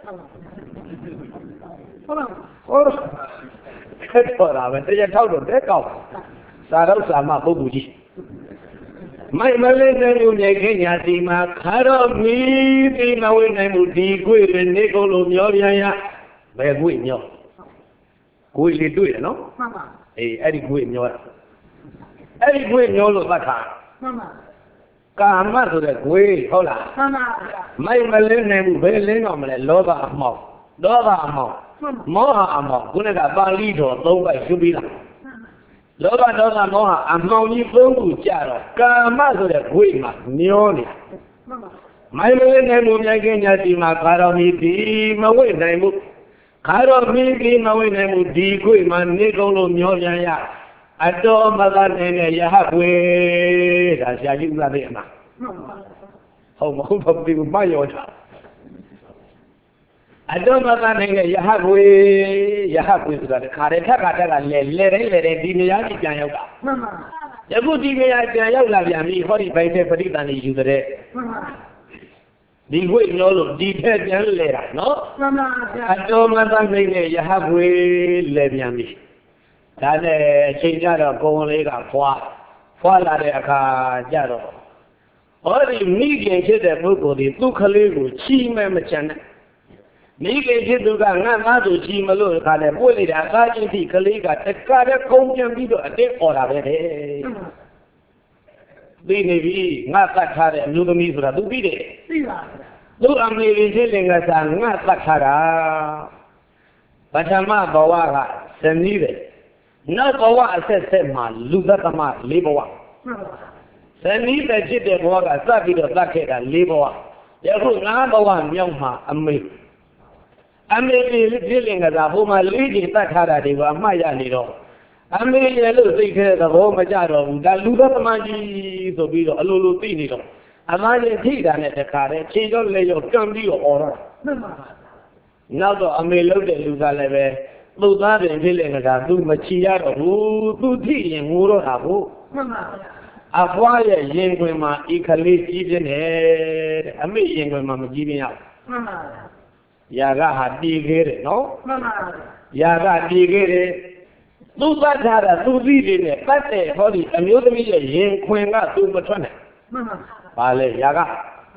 ဟုတ်လားဟုတ်ခက်တော့တာပဲတရားထောက်တော့တဲ့ကောက်သာတော့စာမပုဂ္ဂိုလ်ကြီးမိုက်မလေးနိုင်မှုမြိုက်ခင်းညာစီမှာခါတော့မီးပြီးမဝေးနိုင်မှုဒီကွေနေကုန်လို့မျောပြန်ရဘယ်ကွေမျောကွေလေးတွေ့တယ်နော်မှန်ပါအေးအဲ့ဒီကွေမျောတာအဲ့ဒီကွေမျောလို့သတ်ခါမှန်ပါကာမဆိုတဲ့ကွေဟုတ်လားမှန်ပါမိုက်မလင်းနိုင်ဘူးဘယ်လင်းတော့မလဲလောဘအမောက်ဒေါသအမောက်မောဟအမောက်ခုနကပါဠိတော်သုံးပိုက်ရှုပြီးလားလောဘဒေါသမောဟအမောင်ကြီးသုံးခုကြတော့ကာမဆိုတဲ့ကွေမှာမျောနေမှန်ပါမိုက်မလင်းနိုင်မှုမြိုက်ကင်းညာစီမှာခါတော်မီဒီမဝိနိုင်မှုခါတော်မီဒီမဝိနိုင်မှုဒီကွေမှာနေကုန်လို့မျောပြန်ရအတော်မသာနေတဲ့ယဟကွေဒါဆရာကြီးဥလာသိအမှာဟုတ်မဟုတ်ဘူးဒီမယောတာအတော်မသာနေတဲ့ယဟကွေယဟကွေဆိုတာခါတဲ့ထက်ကတက်ကလဲလဲတိုင်းလဲတိုင်းဒီနေရာကြီးပြန်ရောက်တာမှန်ပါယခုဒီနေရာပြန်ရောက်လာပြန်ပြီဟောဒီဘိုင်းတဲ့ပရိသန်ကြီးယူတဲ့မှန်ပါဒီကွေပြောလို့ဒီထက်ပြန်လဲတာနော်မှန်ပါအတော်မသာနေတဲ့ယဟကွေလဲပြန်ပြီဒါနဲ့အချိန်ကြတော့ကိုယ်လေးကဖွာဖွာလာတဲ့အခါကြတော့ဟောဒီမိခင်ဖြစ်တဲ့ပုဂ္ဂိုလ်ဒီသူ့ကလေးကိုချီမဲ့မချမ်းနဲ့မိခင်ဖြစ်သူကငါ့သားသူချီမလို့ခါနဲ့ပွေ့နေတာအသားချင်းထိကလေးကတခါတည်းခုံပြန်ပြီးတော့အတင်းអော်တာပဲတဲ့သိနေပြီငါတတ်ထားတဲ့အမျိုးသမီးဆိုတာသူသိတယ်သိပါသူ့အမေလေးချင်းလင်ကစားငါတတ်ထားတာပထမဘဝကဇနီးတယ်နောက်ဘဝအဆက်ဆက်မှာလူသက်သမလေးဘဝဇနီးပဲဖြစ်တဲ့ဘဝကစပြီးတော့တတ်ခဲ့တာလေးဘဝယခုငါးဘဝမြောက်မှာအမေအမေဒီဖြစ်လင်ကစားဟိုမှာလေးကြီးတတ်ထားတာဒီကအမှတ်ရနေတော့အမေရဲ့လို့သိခဲ့တဲ့သဘောမကြတော့ဘူးဒါလူသက်သမကြီးဆိုပြီးတော့အလိုလိုသိနေတော့အမရဲ့ထိတာနဲ့တခါတည်းခြေကြောလက်ရောကံပြီးတော့អော်တော့နောက်တော့အမေလုပ်တဲ့လူကလည်းပဲသူ့သားပင်ဖြစ်လင်ကစားသူမချီရတော့ဘူးသူထိရင်ငိုတော့တာဘူးမှန်ပါအဖွားရဲ့ရင်ခွင်မှာဤကလေးကြီးပြင်းတယ်တဲ့အမေရင်ခွင်မှာမကြီးပြင်းရဘူးမှန်ပါယာကဟာတီးခဲ့တယ်နော်မှန်ပါယာကတီးခဲ့တယ်သူ့သတ်ထားတာသူသိတယ်နဲ့တတ်တယ်ဟောဒီအမျိုးသမီးရဲ့ရင်ခွင်ကသူမထွက်နိုင်ဘာလဲယာက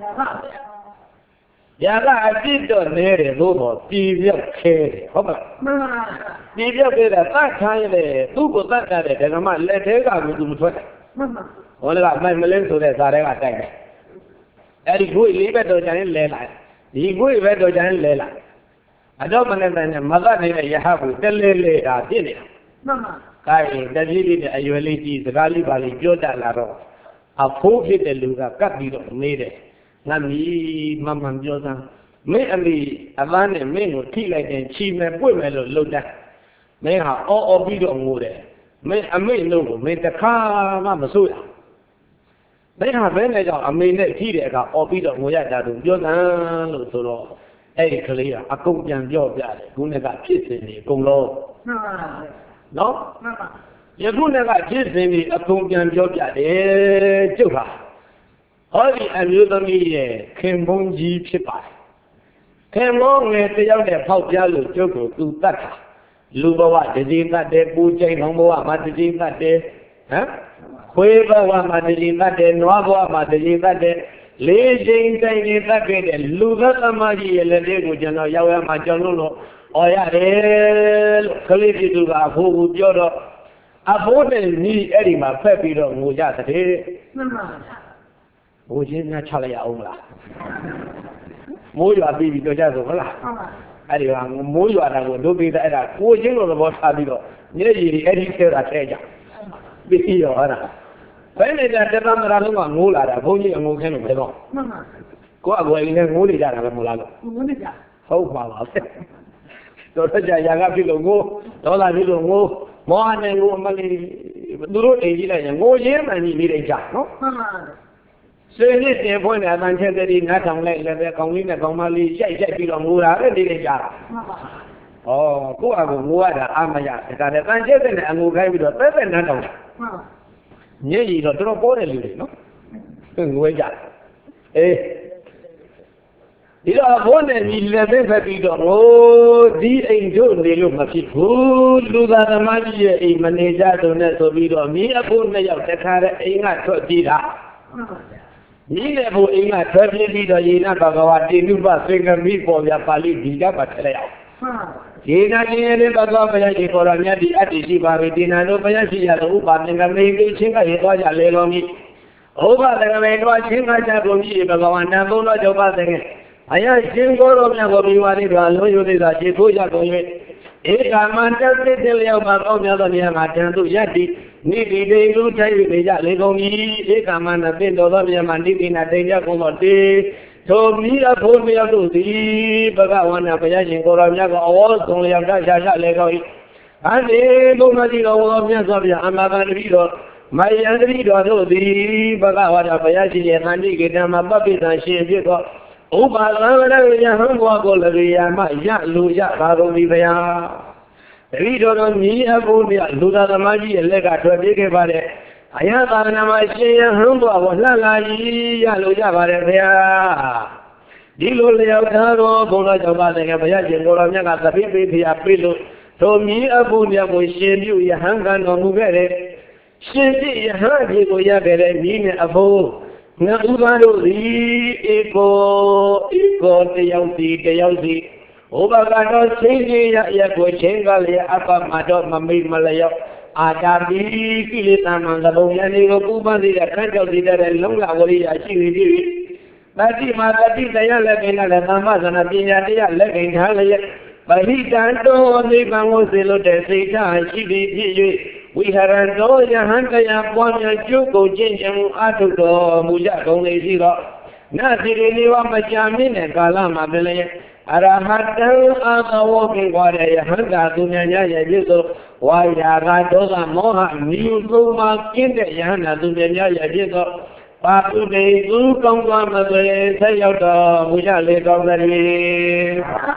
ယာကအပြစ်တော့နေတယ်သို့တော့ပြည်ပြောက်ခဲတယ်ဟုတ်ပါလားပြည်ပြောက်ခဲတာတတ်ခိုင်းတယ်သူ့ကိုတတ်တာတယ်ဓမ္မလက်သေးကဘူးသူမထွက်တယ်ဟောလေကမိုင်မလင်းဆိုတဲ့ဇာတဲ့ကတိုက်တယ်အဲ့ဒီကိုလေးဘက်တော့ကျန်လဲလာဒီကိုဘက်တော့ကျန်လဲလာအတော့မနဲ့နဲ့မသက်နေတဲ့ယဟဘူးတက်လေးလေးတာပြစ်နေတာမှန်ပါခိုင်းတတိလေးနဲ့အရွယ်လေးကြီးစကားလေးပါလေးပြောတတ်လာတော့အဖိုးဖြစ်တဲ့လူကကပ်ပြီးတော့နေတယ်ငါမီမမှန်ပြောစမ်းမင်းအမိအသားနဲ့မင်းကိုထိလိုက်တဲ့ချီမယ်ပွင့်မယ်လို့လုပ်တယ်မင်းဟာအော်အော်ပြီးတော့ငိုတယ်မင်းအမိလို့ကိုမင်းတခါမှမစိုးရမင်းဟာဘယ်နဲ့ကြောင့်အမိနဲ့ထိတဲ့အခါအော်ပြီးတော့ငိုရတာတို့ပြောစမ်းလို့ဆိုတော့အဲ့ဒီကလေးကအကုန်ပြန်ပြောပြတယ်ခုနကဖြစ်စဉ်တွေအကုန်လုံးမှန်ပါနော်မှန်ပါယခုနကဖြစ်စဉ်တွေအကုန်ပြန်ပြောပြတယ်ကျုပ်ဟာဟောဒီအမျိုးသမီးရဲ့ခင်မုန်းကြီးဖြစ်ပါတယ်ခင်မုန်းငယ်တယောက်နဲ့ဖောက်ပြလို့ကျုပ်ကိုသူတတ်တာလူဘဝတကြီးတတ်တယ်ပူကျိန်ဘဝမှာတကြီးတတ်တယ်ဟမ်ခွေးဘဝမှာတကြီးတတ်တယ်နွားဘဝမှာတကြီးတတ်တယ်လေးချိန်တိုင်နေတတ်ခဲ့တဲ့လူသက်သမားကြီးရဲ့လက်လေးကိုကျွန်တော်ရောက်ရမှာကျွန်တော်တို့အော်ရတယ်လို့ခလေးပြည်သူကအဖိုးကိုပြောတော့အဖိုးနဲ့ညီအဲ့ဒီမှာဖက်ပြီးတော့ငိုကြတဲ့မှန်ပါဘိုးချင်းများချလိုက်ရအောင်လားမိုးရွာပြီးပြီးတော့ကြဆိုဟုတ်လားဟုတ်ပါအဲ့ဒီကမိုးရွာတာကိုတို့ပြီးတဲ့အဲ့ဒါကိုချင်းလိုသဘောထားပြီးတော့ညနေကြီးအဲ့ဒီဆဲတာထဲကြပြီးရောဟာဘယ်နဲ့တတမရာလုံးကငိုးလာတာဘုန်းကြီးအငိုခဲလို့ပဲတော့မှန်ပါကိုအကွယ်လေးငိုးနေကြတာပဲမလားလို့ငိုးနေကြဟုတ်ပါပါတော့တော့ကြာရာကဖြစ်လို့ငိုးဒေါသဖြစ်လို့ငိုးမောဟနဲ့ငိုးအမလေးသူတို့အိမ်ကြီးလိုက်ရင်ငိုရင်းမှန်ကြီးနေလိုက်ကြနော်မှန်ပါစေနှစ်တင်ဖွင့်တဲ့အတန်ချက်တည်းနားထောင်လိုက်လည်းပဲကောင်းလေးနဲ့ကောင်းမလေးရိုက်ရိုက်ပြီးတော့ငိုတာပဲနေလိုက်ကြတာမှန်ပါဩကိုယ့်အကူငိုရတာအာမရဒါကြတဲ့တန်ချက်တဲ့အငိုခိုင်းပြီးတော့သက်သက်နားထောင်မှန်ပါညည်ကြီးတော့တော်တော်ပေါ်တဲ့လူတွေနော်ငွေကြအေးဒီတော့ဘုန်းနဲ့ညီလည်းပဲဖက်ပြီးတော့ဟိုဒီအိမ်တို့နေလို့မဖြစ်ဘူးလူသားသမားကြီးရဲ့အိမ်မနေကြတော့နဲ့ဆိုပြီးတော့မိအဖို့နှစ်ယောက်တခါတည်းအိမ်ကထွက်ပြေးတာမိလည်းဘုအိမ်ကထွက်ပြေးပြီးတော့ယေနဘဂဝါတိနုပသင်္ကမိပေါ်ပြပါဠိဒီကပါထရအောင်ယေနချင်းရဲ့ဘဂဝါဘုရားကြီးခေါ်တော်မြတ်ဒီအတ္တိရှိပါပြီဒီနာတို့ဘုရားရှိရတော့ဥပါသင်္ကမိကိုချင်းကရေသွားကြလေတော်မူဥပါသင်္ကမိတော့ချင်းကကြကုန်ကြီးဘဂဝါနံဘုံတော်ကြောပါသင်္ကအယရှင်ကိုယ်တော်မြတ်ကိုပြီးွားနေတော့လုံးယုသေးတာခြေခိုးရကုန်၍ဧကမန္တသစ်တလျောက်မှာကောင်းမြတ်သောနေရာမှာတန်သူယတ္တိနိတိတေလူထိုင်နေကြလေကုန်၏ဧကမန္တသစ်တော်သောနေရာမှာနိတိနာတိန်ကြကုန်တော်တေထိုမိအဖို့မြောက်တို့သည်ဘဂဝါနာဘုရားရှင်ကိုယ်တော်မြတ်ကိုအဝေါ်ဆုံးလျောက်တရှာရှာလေကုန်၏အဲဒီဘုရားကြီးတော်ဝေါ်မြတ်စွာဘုရားအမဂန်တပိတော်မယံတပိတော်တို့သည်ဘဂဝါနာဘုရားရှင်ရဲ့သန္တိကေတမှာပပိသံရှင်ဖြစ်သောဥပါသံဝရယဟံဘဝကိုလည်းရာမရလူရပါကုန်ပြီဗျာတတိတော်တော်မြည်အဖို့မြလူသားသမားကြီးရဲ့လက်ကထွက်ပြေးခဲ့ပါတယ်အယသာနာမှာရှင်ယဟံဘဝကိုလှလာကြီးရလူရပါတယ်ဗျာဒီလိုလျောက်ထားတော်ဘုရားကြောင့်ပါတဲ့ဘုရားရှင်ကိုယ်တော်မြတ်ကသပိပိဖျားပြေးလို့တို့မြည်အဖို့မြကိုရှင်ပြုယဟံကံတော်မူခဲ့တယ်ရှင်ပြယဟံဒီကိုရခဲ့တဲ့မြည်နဲ့အဖို့ငါဥပါတို့သည်ဧကောဧကောတယောက်စီတယောက်စီဥပကတော့ချင်းချင်းရရကိုချင်းကလည်းအပမတော့မမိမလျော့အာတာပိကိလေသာမံသဘုံယန္တိကိုပူပန်စေတဲ့ခန့်ကြောက်စေတဲ့လုံလဝရိယရှိနေပြီတတိမာတတိတရားလက်ကိန်းနဲ့သမ္မဇနာပညာတရားလက်ကိန်းထားလျက်ပဟိတံတောနိဗ္ဗာန်ကိုစေလို့တဲ့စိတ်ဓာတ်ရှိသည်ဖြစ်၍ဝိဟရံတောယဟံတရားပွားများကျုပ်ကိုကျင့်ကြံမှုအထုတော်မူကြကုန်လေရှိတော့နသီရိနေဝမကြာမြင့်တဲ့ကာလမှာပင်လည်းအရဟတံအာသဝကင်ကွာတဲ့ယဟံသာသူများများရဲ့ပြည့်စုံဝါယာကဒေါသမောဟမြူသုံးပါကင်းတဲ့ယဟံသာသူများများရဲ့ပြည့်စုံပါတုတေသူကောင်းသွားမသွေဆက်ရောက်တော်မူကြလေကောင်းသတည်း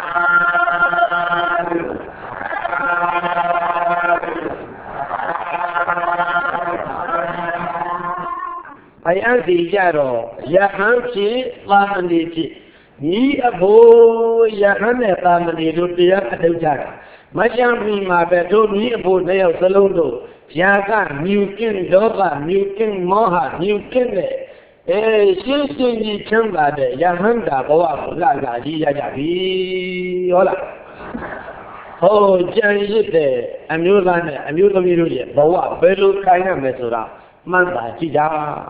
အယံစီကြတော့ယဟန်ဖြစ်သာမဏေဖြစ်ညီအဖို့ယဟန်နဲ့သာမဏေတို့တရားအထုတ်ကြတာမချမ်းမီမှာပဲတို့ညီအဖို့နှစ်ယောက်စလုံးတို့ယာကမြူကင်းဒေါသမြူကင်းမောဟမြူကင်းတဲ့ Eh, sini cuma ada yang hendak bawa pulang lagi ya jadi, olah. Oh, jangan itu, ambil ni, ambil tu biru je, bawa perlu kaya mesra, mana cija.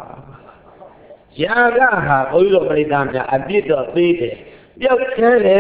Jaga ha, orang beridamnya, abis tu bide, dia kene,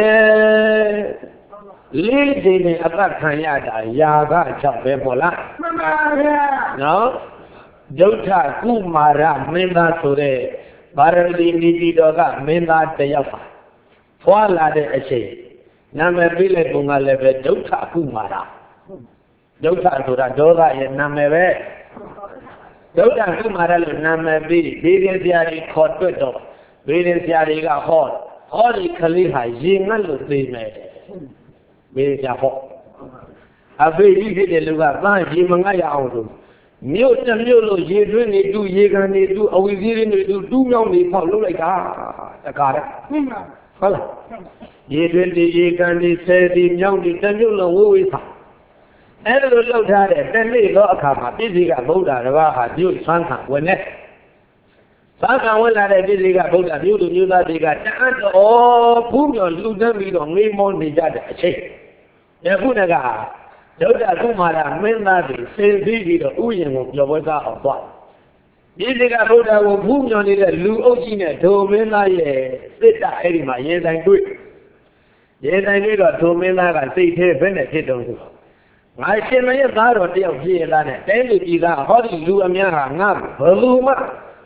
lidi ni apa kaya dah, jaga capai bola. No? Jauh kumara minda sore, barangdi niji doga minda teyapa. Kuala de aje, nama bile bunga lebe jauh kumara. Jauh sura doga ye nama be. Jauh kumara le nama bi, bile siari khot do, bile siari ga khot, khot ikali hai jingan lu time. Bile siapa khot. Abe ini dia luar, bah jimangaya orang. Miu dan miu lo ye dua ni tu ye kan ni tu awi diri ni tu tu yang ni pun lo lagi ah sekarang. Kalau ye dua ni ye kan ni sedi yang ni dan miu lo wui sah. Ada lo lo dah deh, dan ni lo akama bisi ka Buddha lepas hati miu sangkang wene. Sangkang wene ada bisi ka Buddha miu tu miu dah tiga. Jangan oh punya lu dan miu lo ni mau ni jadi asyik. Ya pun agak. Jauh kumara minda di sendiri itu ujian menjawab apa? Jika roda wujudnya ni le lu ujian tu minda ye tidak erima ye dan tu, ye dan ni tu tu minda kan sihir benar itu tu. Macam mana baru dia ujian lana, tapi jika hari lu amnya ngap, perlu mak,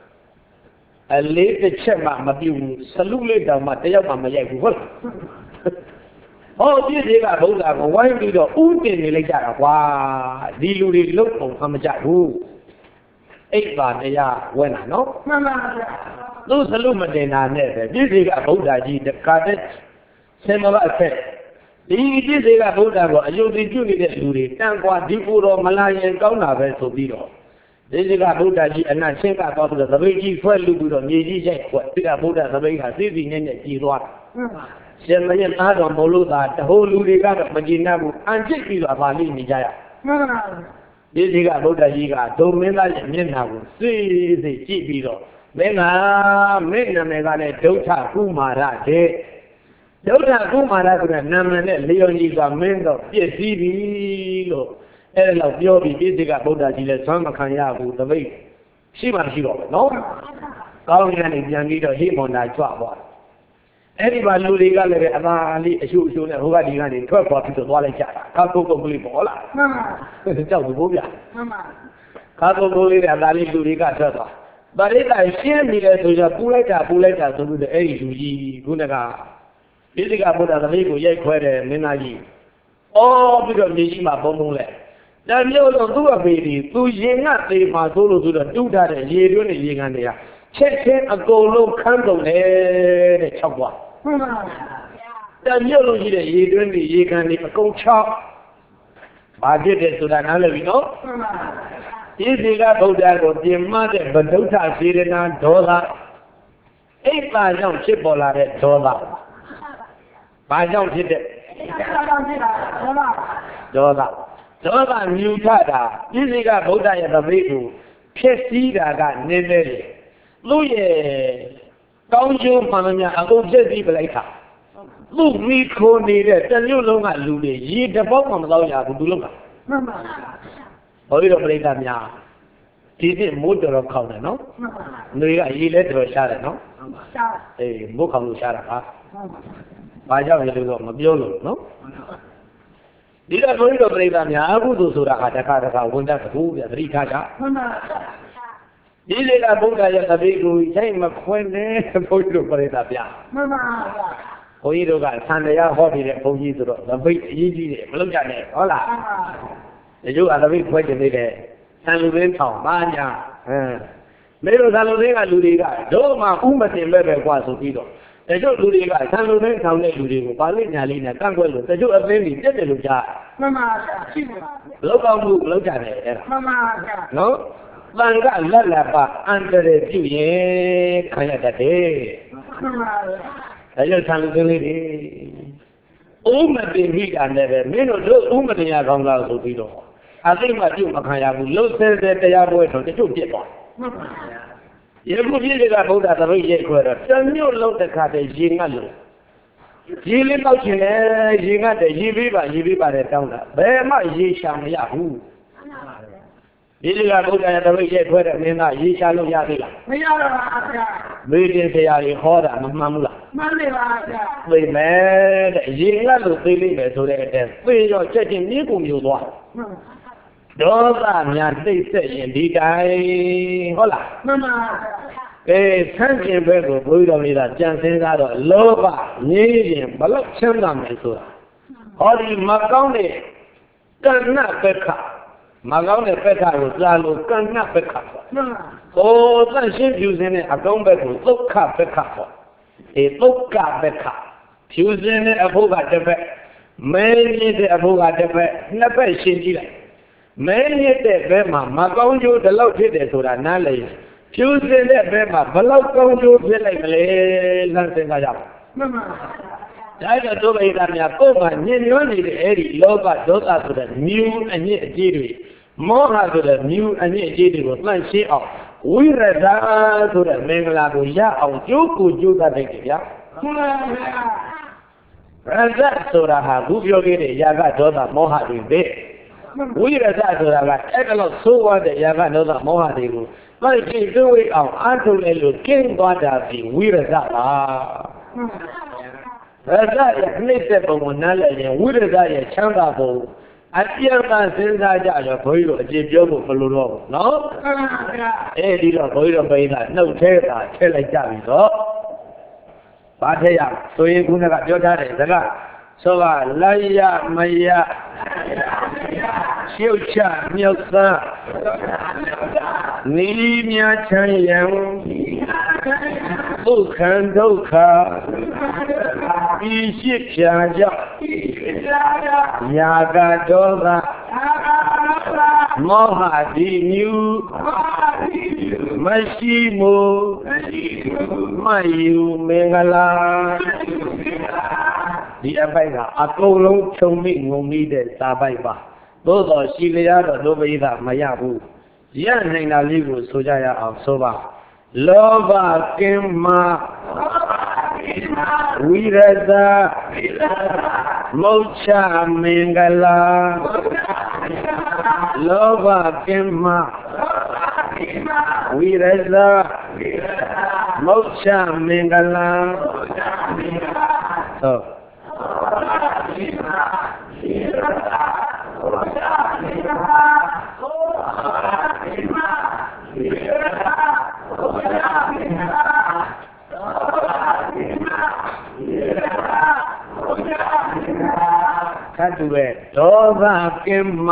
alih kecema mabiu selalu dah mak dia mak ye gubal. Oh, dia juga Buddha ko wai bi do utin ni lai ja da kwa di lu ri lok pong kha ma ja bu ai ba ne ya wen na no ma ma lu salu ma tin na ne be di si ka Buddha ji de ka de sen ma ba set di di si ka Buddha ko ayu ti ju ni de lu ri tan kwa di ku ro ma la yin kaung na be so bi do di si ka Buddha ji ana sin ka to so sabai ji phwet lu bi do mye ji jai kwat di ka Buddha sabai ka si si ne ne ji twa Siapa yang ada malu dah, dahulu mereka menjina bu, anjing itu apa ni ni jaya. Dia juga bukan juga, tu mereka yang menang, si si cipiro, mereka mereka mereka ni jauh kumara je, jauh kumara tu nama ni Leon juga mereka dia cipiro, eh lau dia dia juga bukan juga sama kaya bu, tapi si mana si lo, no? Kau ni yang ni dah himan dah cuak. Any balu legal le abali asu asu ne hoga di ngani thwat kwa phi so twa lai cha ka ko ko li bo la ma ma chao bu bo bya ma ma ka ko ko li da li lu li ka thwat twa ba li ta shin ni le so ja pu lai ta pu lai ta so lu de ai lu ji ku na ka di si ka Buddha thami ko yai khwe de min na ji oh pi do mi ji ma bong bong le da myo lo tu a pe di tu yin nga te ma so lo so do tu tha de ye twe ni ye ngan de ya chet chet a ko lo khan dong le de chao kwa Dan dia lu jadi ye tuan ni ye kan ni kau cak, bajet dia sudah nalar no. Ini juga Buddha ko dia mana bentuk tak sirena dola, eh banyak cip bola deh dola, banyak cip deh dola, dola nyuta dah. Ini juga Buddha yang begitu, pasti dah kan nemeri, lu ye. Kau jauh mananya aku jadi belaka. Lu mikro ni deh, terlalu longgar lu deh. Ye dapat mana tahu ya aku dulu kan. Oh itu belaka ni ah. Jadi muda orang kau ni no. Mereka ye le terus cara no. Eh, bukan lu cara ah. Baca je lu, mabiol lu no. Dia kalau itu belaka ni aku tu surah kata kata kau bunda tu dia beri kata. Ini lah Buddha yang tapi kui saya makuan ni boleh tu pada tapi ah. Koi tu kan sanaya hobi ni koi tu tu, tapi ini ni belum jadi, olah. Jadi ada tapi koi jadi ni, sanlurin tahu banyak. Mereka sanlurin kan luri kan, do mah umat ni mereka kuasa tu. Jadi luri kan, sanlurin tahu ni luri ko, balik nyali ni kan koi lu, jadi apa ni jadi lu jah. Belum kamu belum jadi, no? Bangga lalapa antara piye kaya tadi. Ayo sang sendiri. Umat ini antara minus umat yang kau lau suci tu. Asing maju makanya aku lu sendiri tiada boleh tu cuci apa. ယခုပြည့်ကဗုဒ္ဓသဘိတ်ရဲ့ခွဲတော့တမျိုးလုံးတစ်ခါတည်းရေငတ်လို့ရေလေးတောက်ချင်တယ်ရေငတ်တယ်ရေပေးပါရေပေးပါတယ်တောင်းတာဘယ်မှရေရှာမရဘူးဒီကဗုဒ္ဓရဲ့သဘိတ်ရဲ့ခွဲတဲ့မင်းကရေရှာလို့ရသေးလားမရပါဘူးဗျာမေးတင်ဆရာကြီးဟောတာမမှန်ဘူးလားမှန်ပါဗျာသိမယ်တဲ့ရေငတ်လို့သိလိမ့်မယ်ဆိုတဲ့အတဲ့သိတော့ချက်ချင်းမြင်းကိုမျိုးသွားဒေါသများသိသက်ရင်ဒီတိုင်းဟုတ်လားမှန်ပါကဲဆန်းကျင်ဘက်ကိုဘုရားမိသားကြံစင်းကားတော့လောဘငြိမ်းရင်ဘလောက်ချမ်းသာမယ်ဆိုတာဟောဒီမကောင်းတဲ့ကဏ္ဍပက္ခမကောင်းတဲ့ပက္ခကိုစားလို့ကဏ္ဍပက္ခပေါ့မှန်ပါဟိုသန့်ရှင်းဖြူစင်တဲ့အကောင်းဘက်ကိုဒုက္ခပက္ခပေါ့ဒီဒုက္ခပက္ခဖြူစင်တဲ့အဖို့ကတစ်ဖက်မဲရည်တဲ့အဖို့ကတစ်ဖက်နှစ်ဖက်ရှင်းကြည့်လိုက်မဲရည်တဲ့ဘက်မှာမကောင်းကျိုးဒီလောက်ဖြစ်တယ်ဆိုတာနားလည်ဖြူစင်တဲ့ဘက်မှာဘလောက်ကောင်းကျိုးဖြစ်လိုက်မလဲလမ်းစဉ်းစားကြပါမှန်ပါဒါကြောင့်ဒုဗိဒာများကိုယ်မှာညင်ညွှန်းနေတဲ့အဲ့ဒီလောဘဒေါသဆိုတဲ့မြူအညစ်အကြေးတွေမောဟဆိုတဲ့မြူအညစ်အကြေးတွေကိုနှံ့ရှင်းအောင်ဝိရဒဆိုတဲ့မင်္ဂလာကိုရအောင်ကြိုးကိုကြိုးတတ်တယ်ဗျာမှန်ပါဗျာရဇတ်ဆိုတာဟာခုပြောခဲ့တဲ့ယာကဒေါသမောဟတွေပဲဝိရဒဆိုတာကအဲ့ဒါလို့သိုးသွားတဲ့ယာကဒေါသမောဟတွေကိုလိုက်ကြည့်တွေ့ဝေးအောင်အားထုတ်လေလို့ကျင်းသွားတာဒီဝိရဒပါရဇရဲ့နှိမ့်တဲ့ပုံကိုနားလည်ရင်ဝိရဇရဲ့ချမ်းသာပုံအပြည့်အစုံစဉ်းစားကြတော့ဘုန်းကြီးတို့အကျေပြောဖို့မလိုတော့ဘူးနော်မှန်ပါဗျာအဲဒီတော့ဘုန်းကြီးတို့ပိန်းတာနှုတ်ထဲတာထည့်လိုက်ကြပြီတော့ဘာထည့်ရဆိုရင်ခုနကပြောထားတဲ့စကားဆိုကလိုက်ရမရရှုပ်ချမြောက်သားနီးမြချမ်းရံဒုက္ခဒုက္ခဤရှိဖြာကြောင့်ညာကဒေါသမောဟတိမြူမရှိမှုမယူမင်္ဂလာဒီအပိုက်ကအကုန်လုံးခြုံမိငုံမိတဲ့စာပိုက်ပါသို့တော်ရှိလျားတော့ဒုဗိဒမရဘူးရနိုင်တာလေးကိုဆိုကြရအောင်ဆိုပါလောဘကင်းမှဝိရဒမုတ်ချမင်္ဂလာလောဘကင်းမှဝိရဒမုတ်ချမင်္ဂလာဟုတ်သတ္တဝေဒေါသကင်းမှ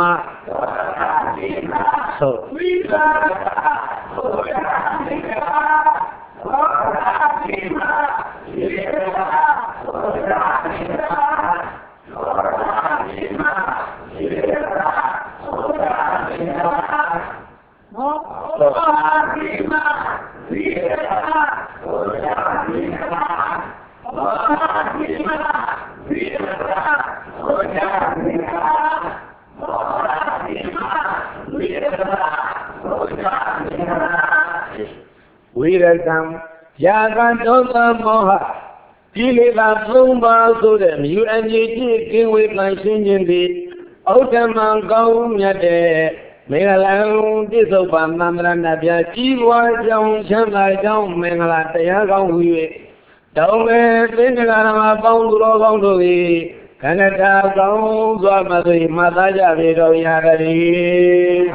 သို့ဝိသဘုရားမိဂါဘောရာတိမယေရာဘောရာတိမဘောရာတိမယေရာဘောရာတိမဘောရာတိမယေရာဘောရာတိမဘောရာတိမယေရာဘောရာတိမဝိရကံယာကံဒေါသမောဟကိလေသာသုံးပါးဆိုတဲ့မြူအငြိကြည့်ကင်းဝေးပန်ရှင်းခြင်းသည်ဩတ္တမံကောင်းမြတ်တဲ့မင်္ဂလာပြစ္ဆုတ်ပါမန္တရဏပြကြီးပွားကြောင်းချမ်းသာကြောင်းမင်္ဂလာတရားကောင်းဟူ၍တောင်းပဲသင်္ကြန်ဓမ္မပေါင်းသူတော်ကောင်းတို့၏ခန္ဓာတာကောင်းစွာမသွေမှတ်သားကြပေတော်ရာတည်း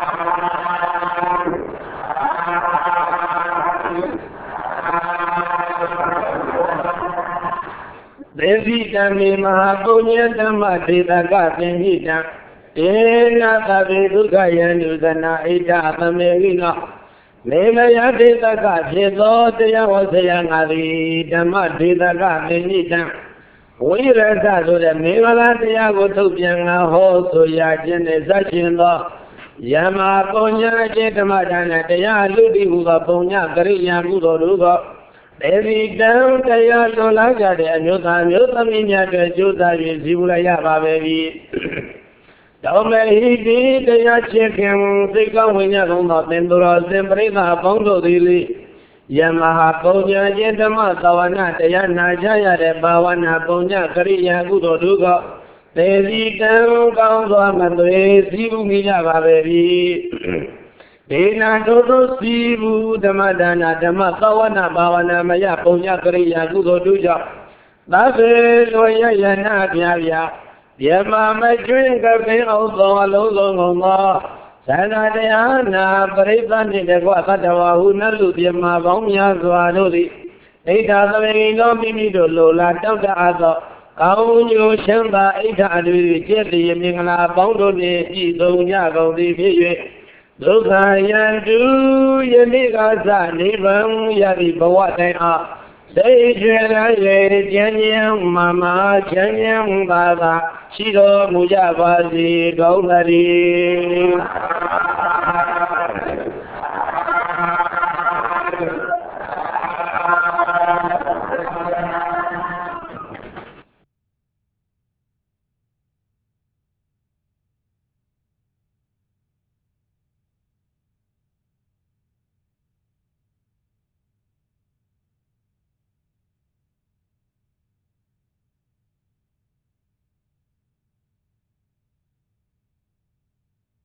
သေတိတံမေမဟာပုညံဓမ္မဒေသကသင်္ဟိတံဒေနာသဗ္ဗေဒုက္ခယံညုသနာဣဒ္ဓသမေကိနောမေမယဒေသကဖြစ်သောတရားဝဆရာငါသည်ဓမ္မဒေသကသင်္ဟိတံဝိရဒဆိုတဲ့မေဝလာတရားကိုထုတ်ပြန်ငါဟောဆိုရခြင်းနဲ့ဇတ်ရှင်သောယမပုညံအကျင့်ဓမ္မဒါနတရားလူတိဟုသောပုညကရိယာကုသိုလ်တို့သောဒေဝီတံတရားလွန်လာကြတဲ့အမျိုးသားမျိုးသမီးများတွေကျိုးစား၍ဇီဝလိုက်ရပါပဲ။တောမေဟိတိတရားချစ်ခင်စိတ်ကောင်းဝိညာဉ်ကောင်းသောသင်္သူတော်သင်ပရိသတ်အပေါင်းတို့သည် Yamaha Punya Jendama Kawana Tayana Jaya de Bawana Punya Kariya Gudo Dugo Desi Tam Kaunga Mandre Sibu Mija Babevi Dena Dodo Sibu Damadana Dama Kawana Bawana Maya Punya Kariya Gudo Dujo Babe Loya Yana Biavia Yama Majun Kabe Ozo Alozo Ngoma Sanadayana Paripani de Guacatawa, who Nalu, Yama, Bomia, Zuanuri, Eta Savino Mimido, Lola, Delta Azo, Kaunyo, Shamba, Eta Adu, Jetty, Mingala, Bondo, Izo, Yago, the Fiye, Luka, Yandu, Yamiga, Nivan, Yabi, Bawata, Say, Janyam, Mama, Janyam, Baba. Shido Mujabadi Gaulari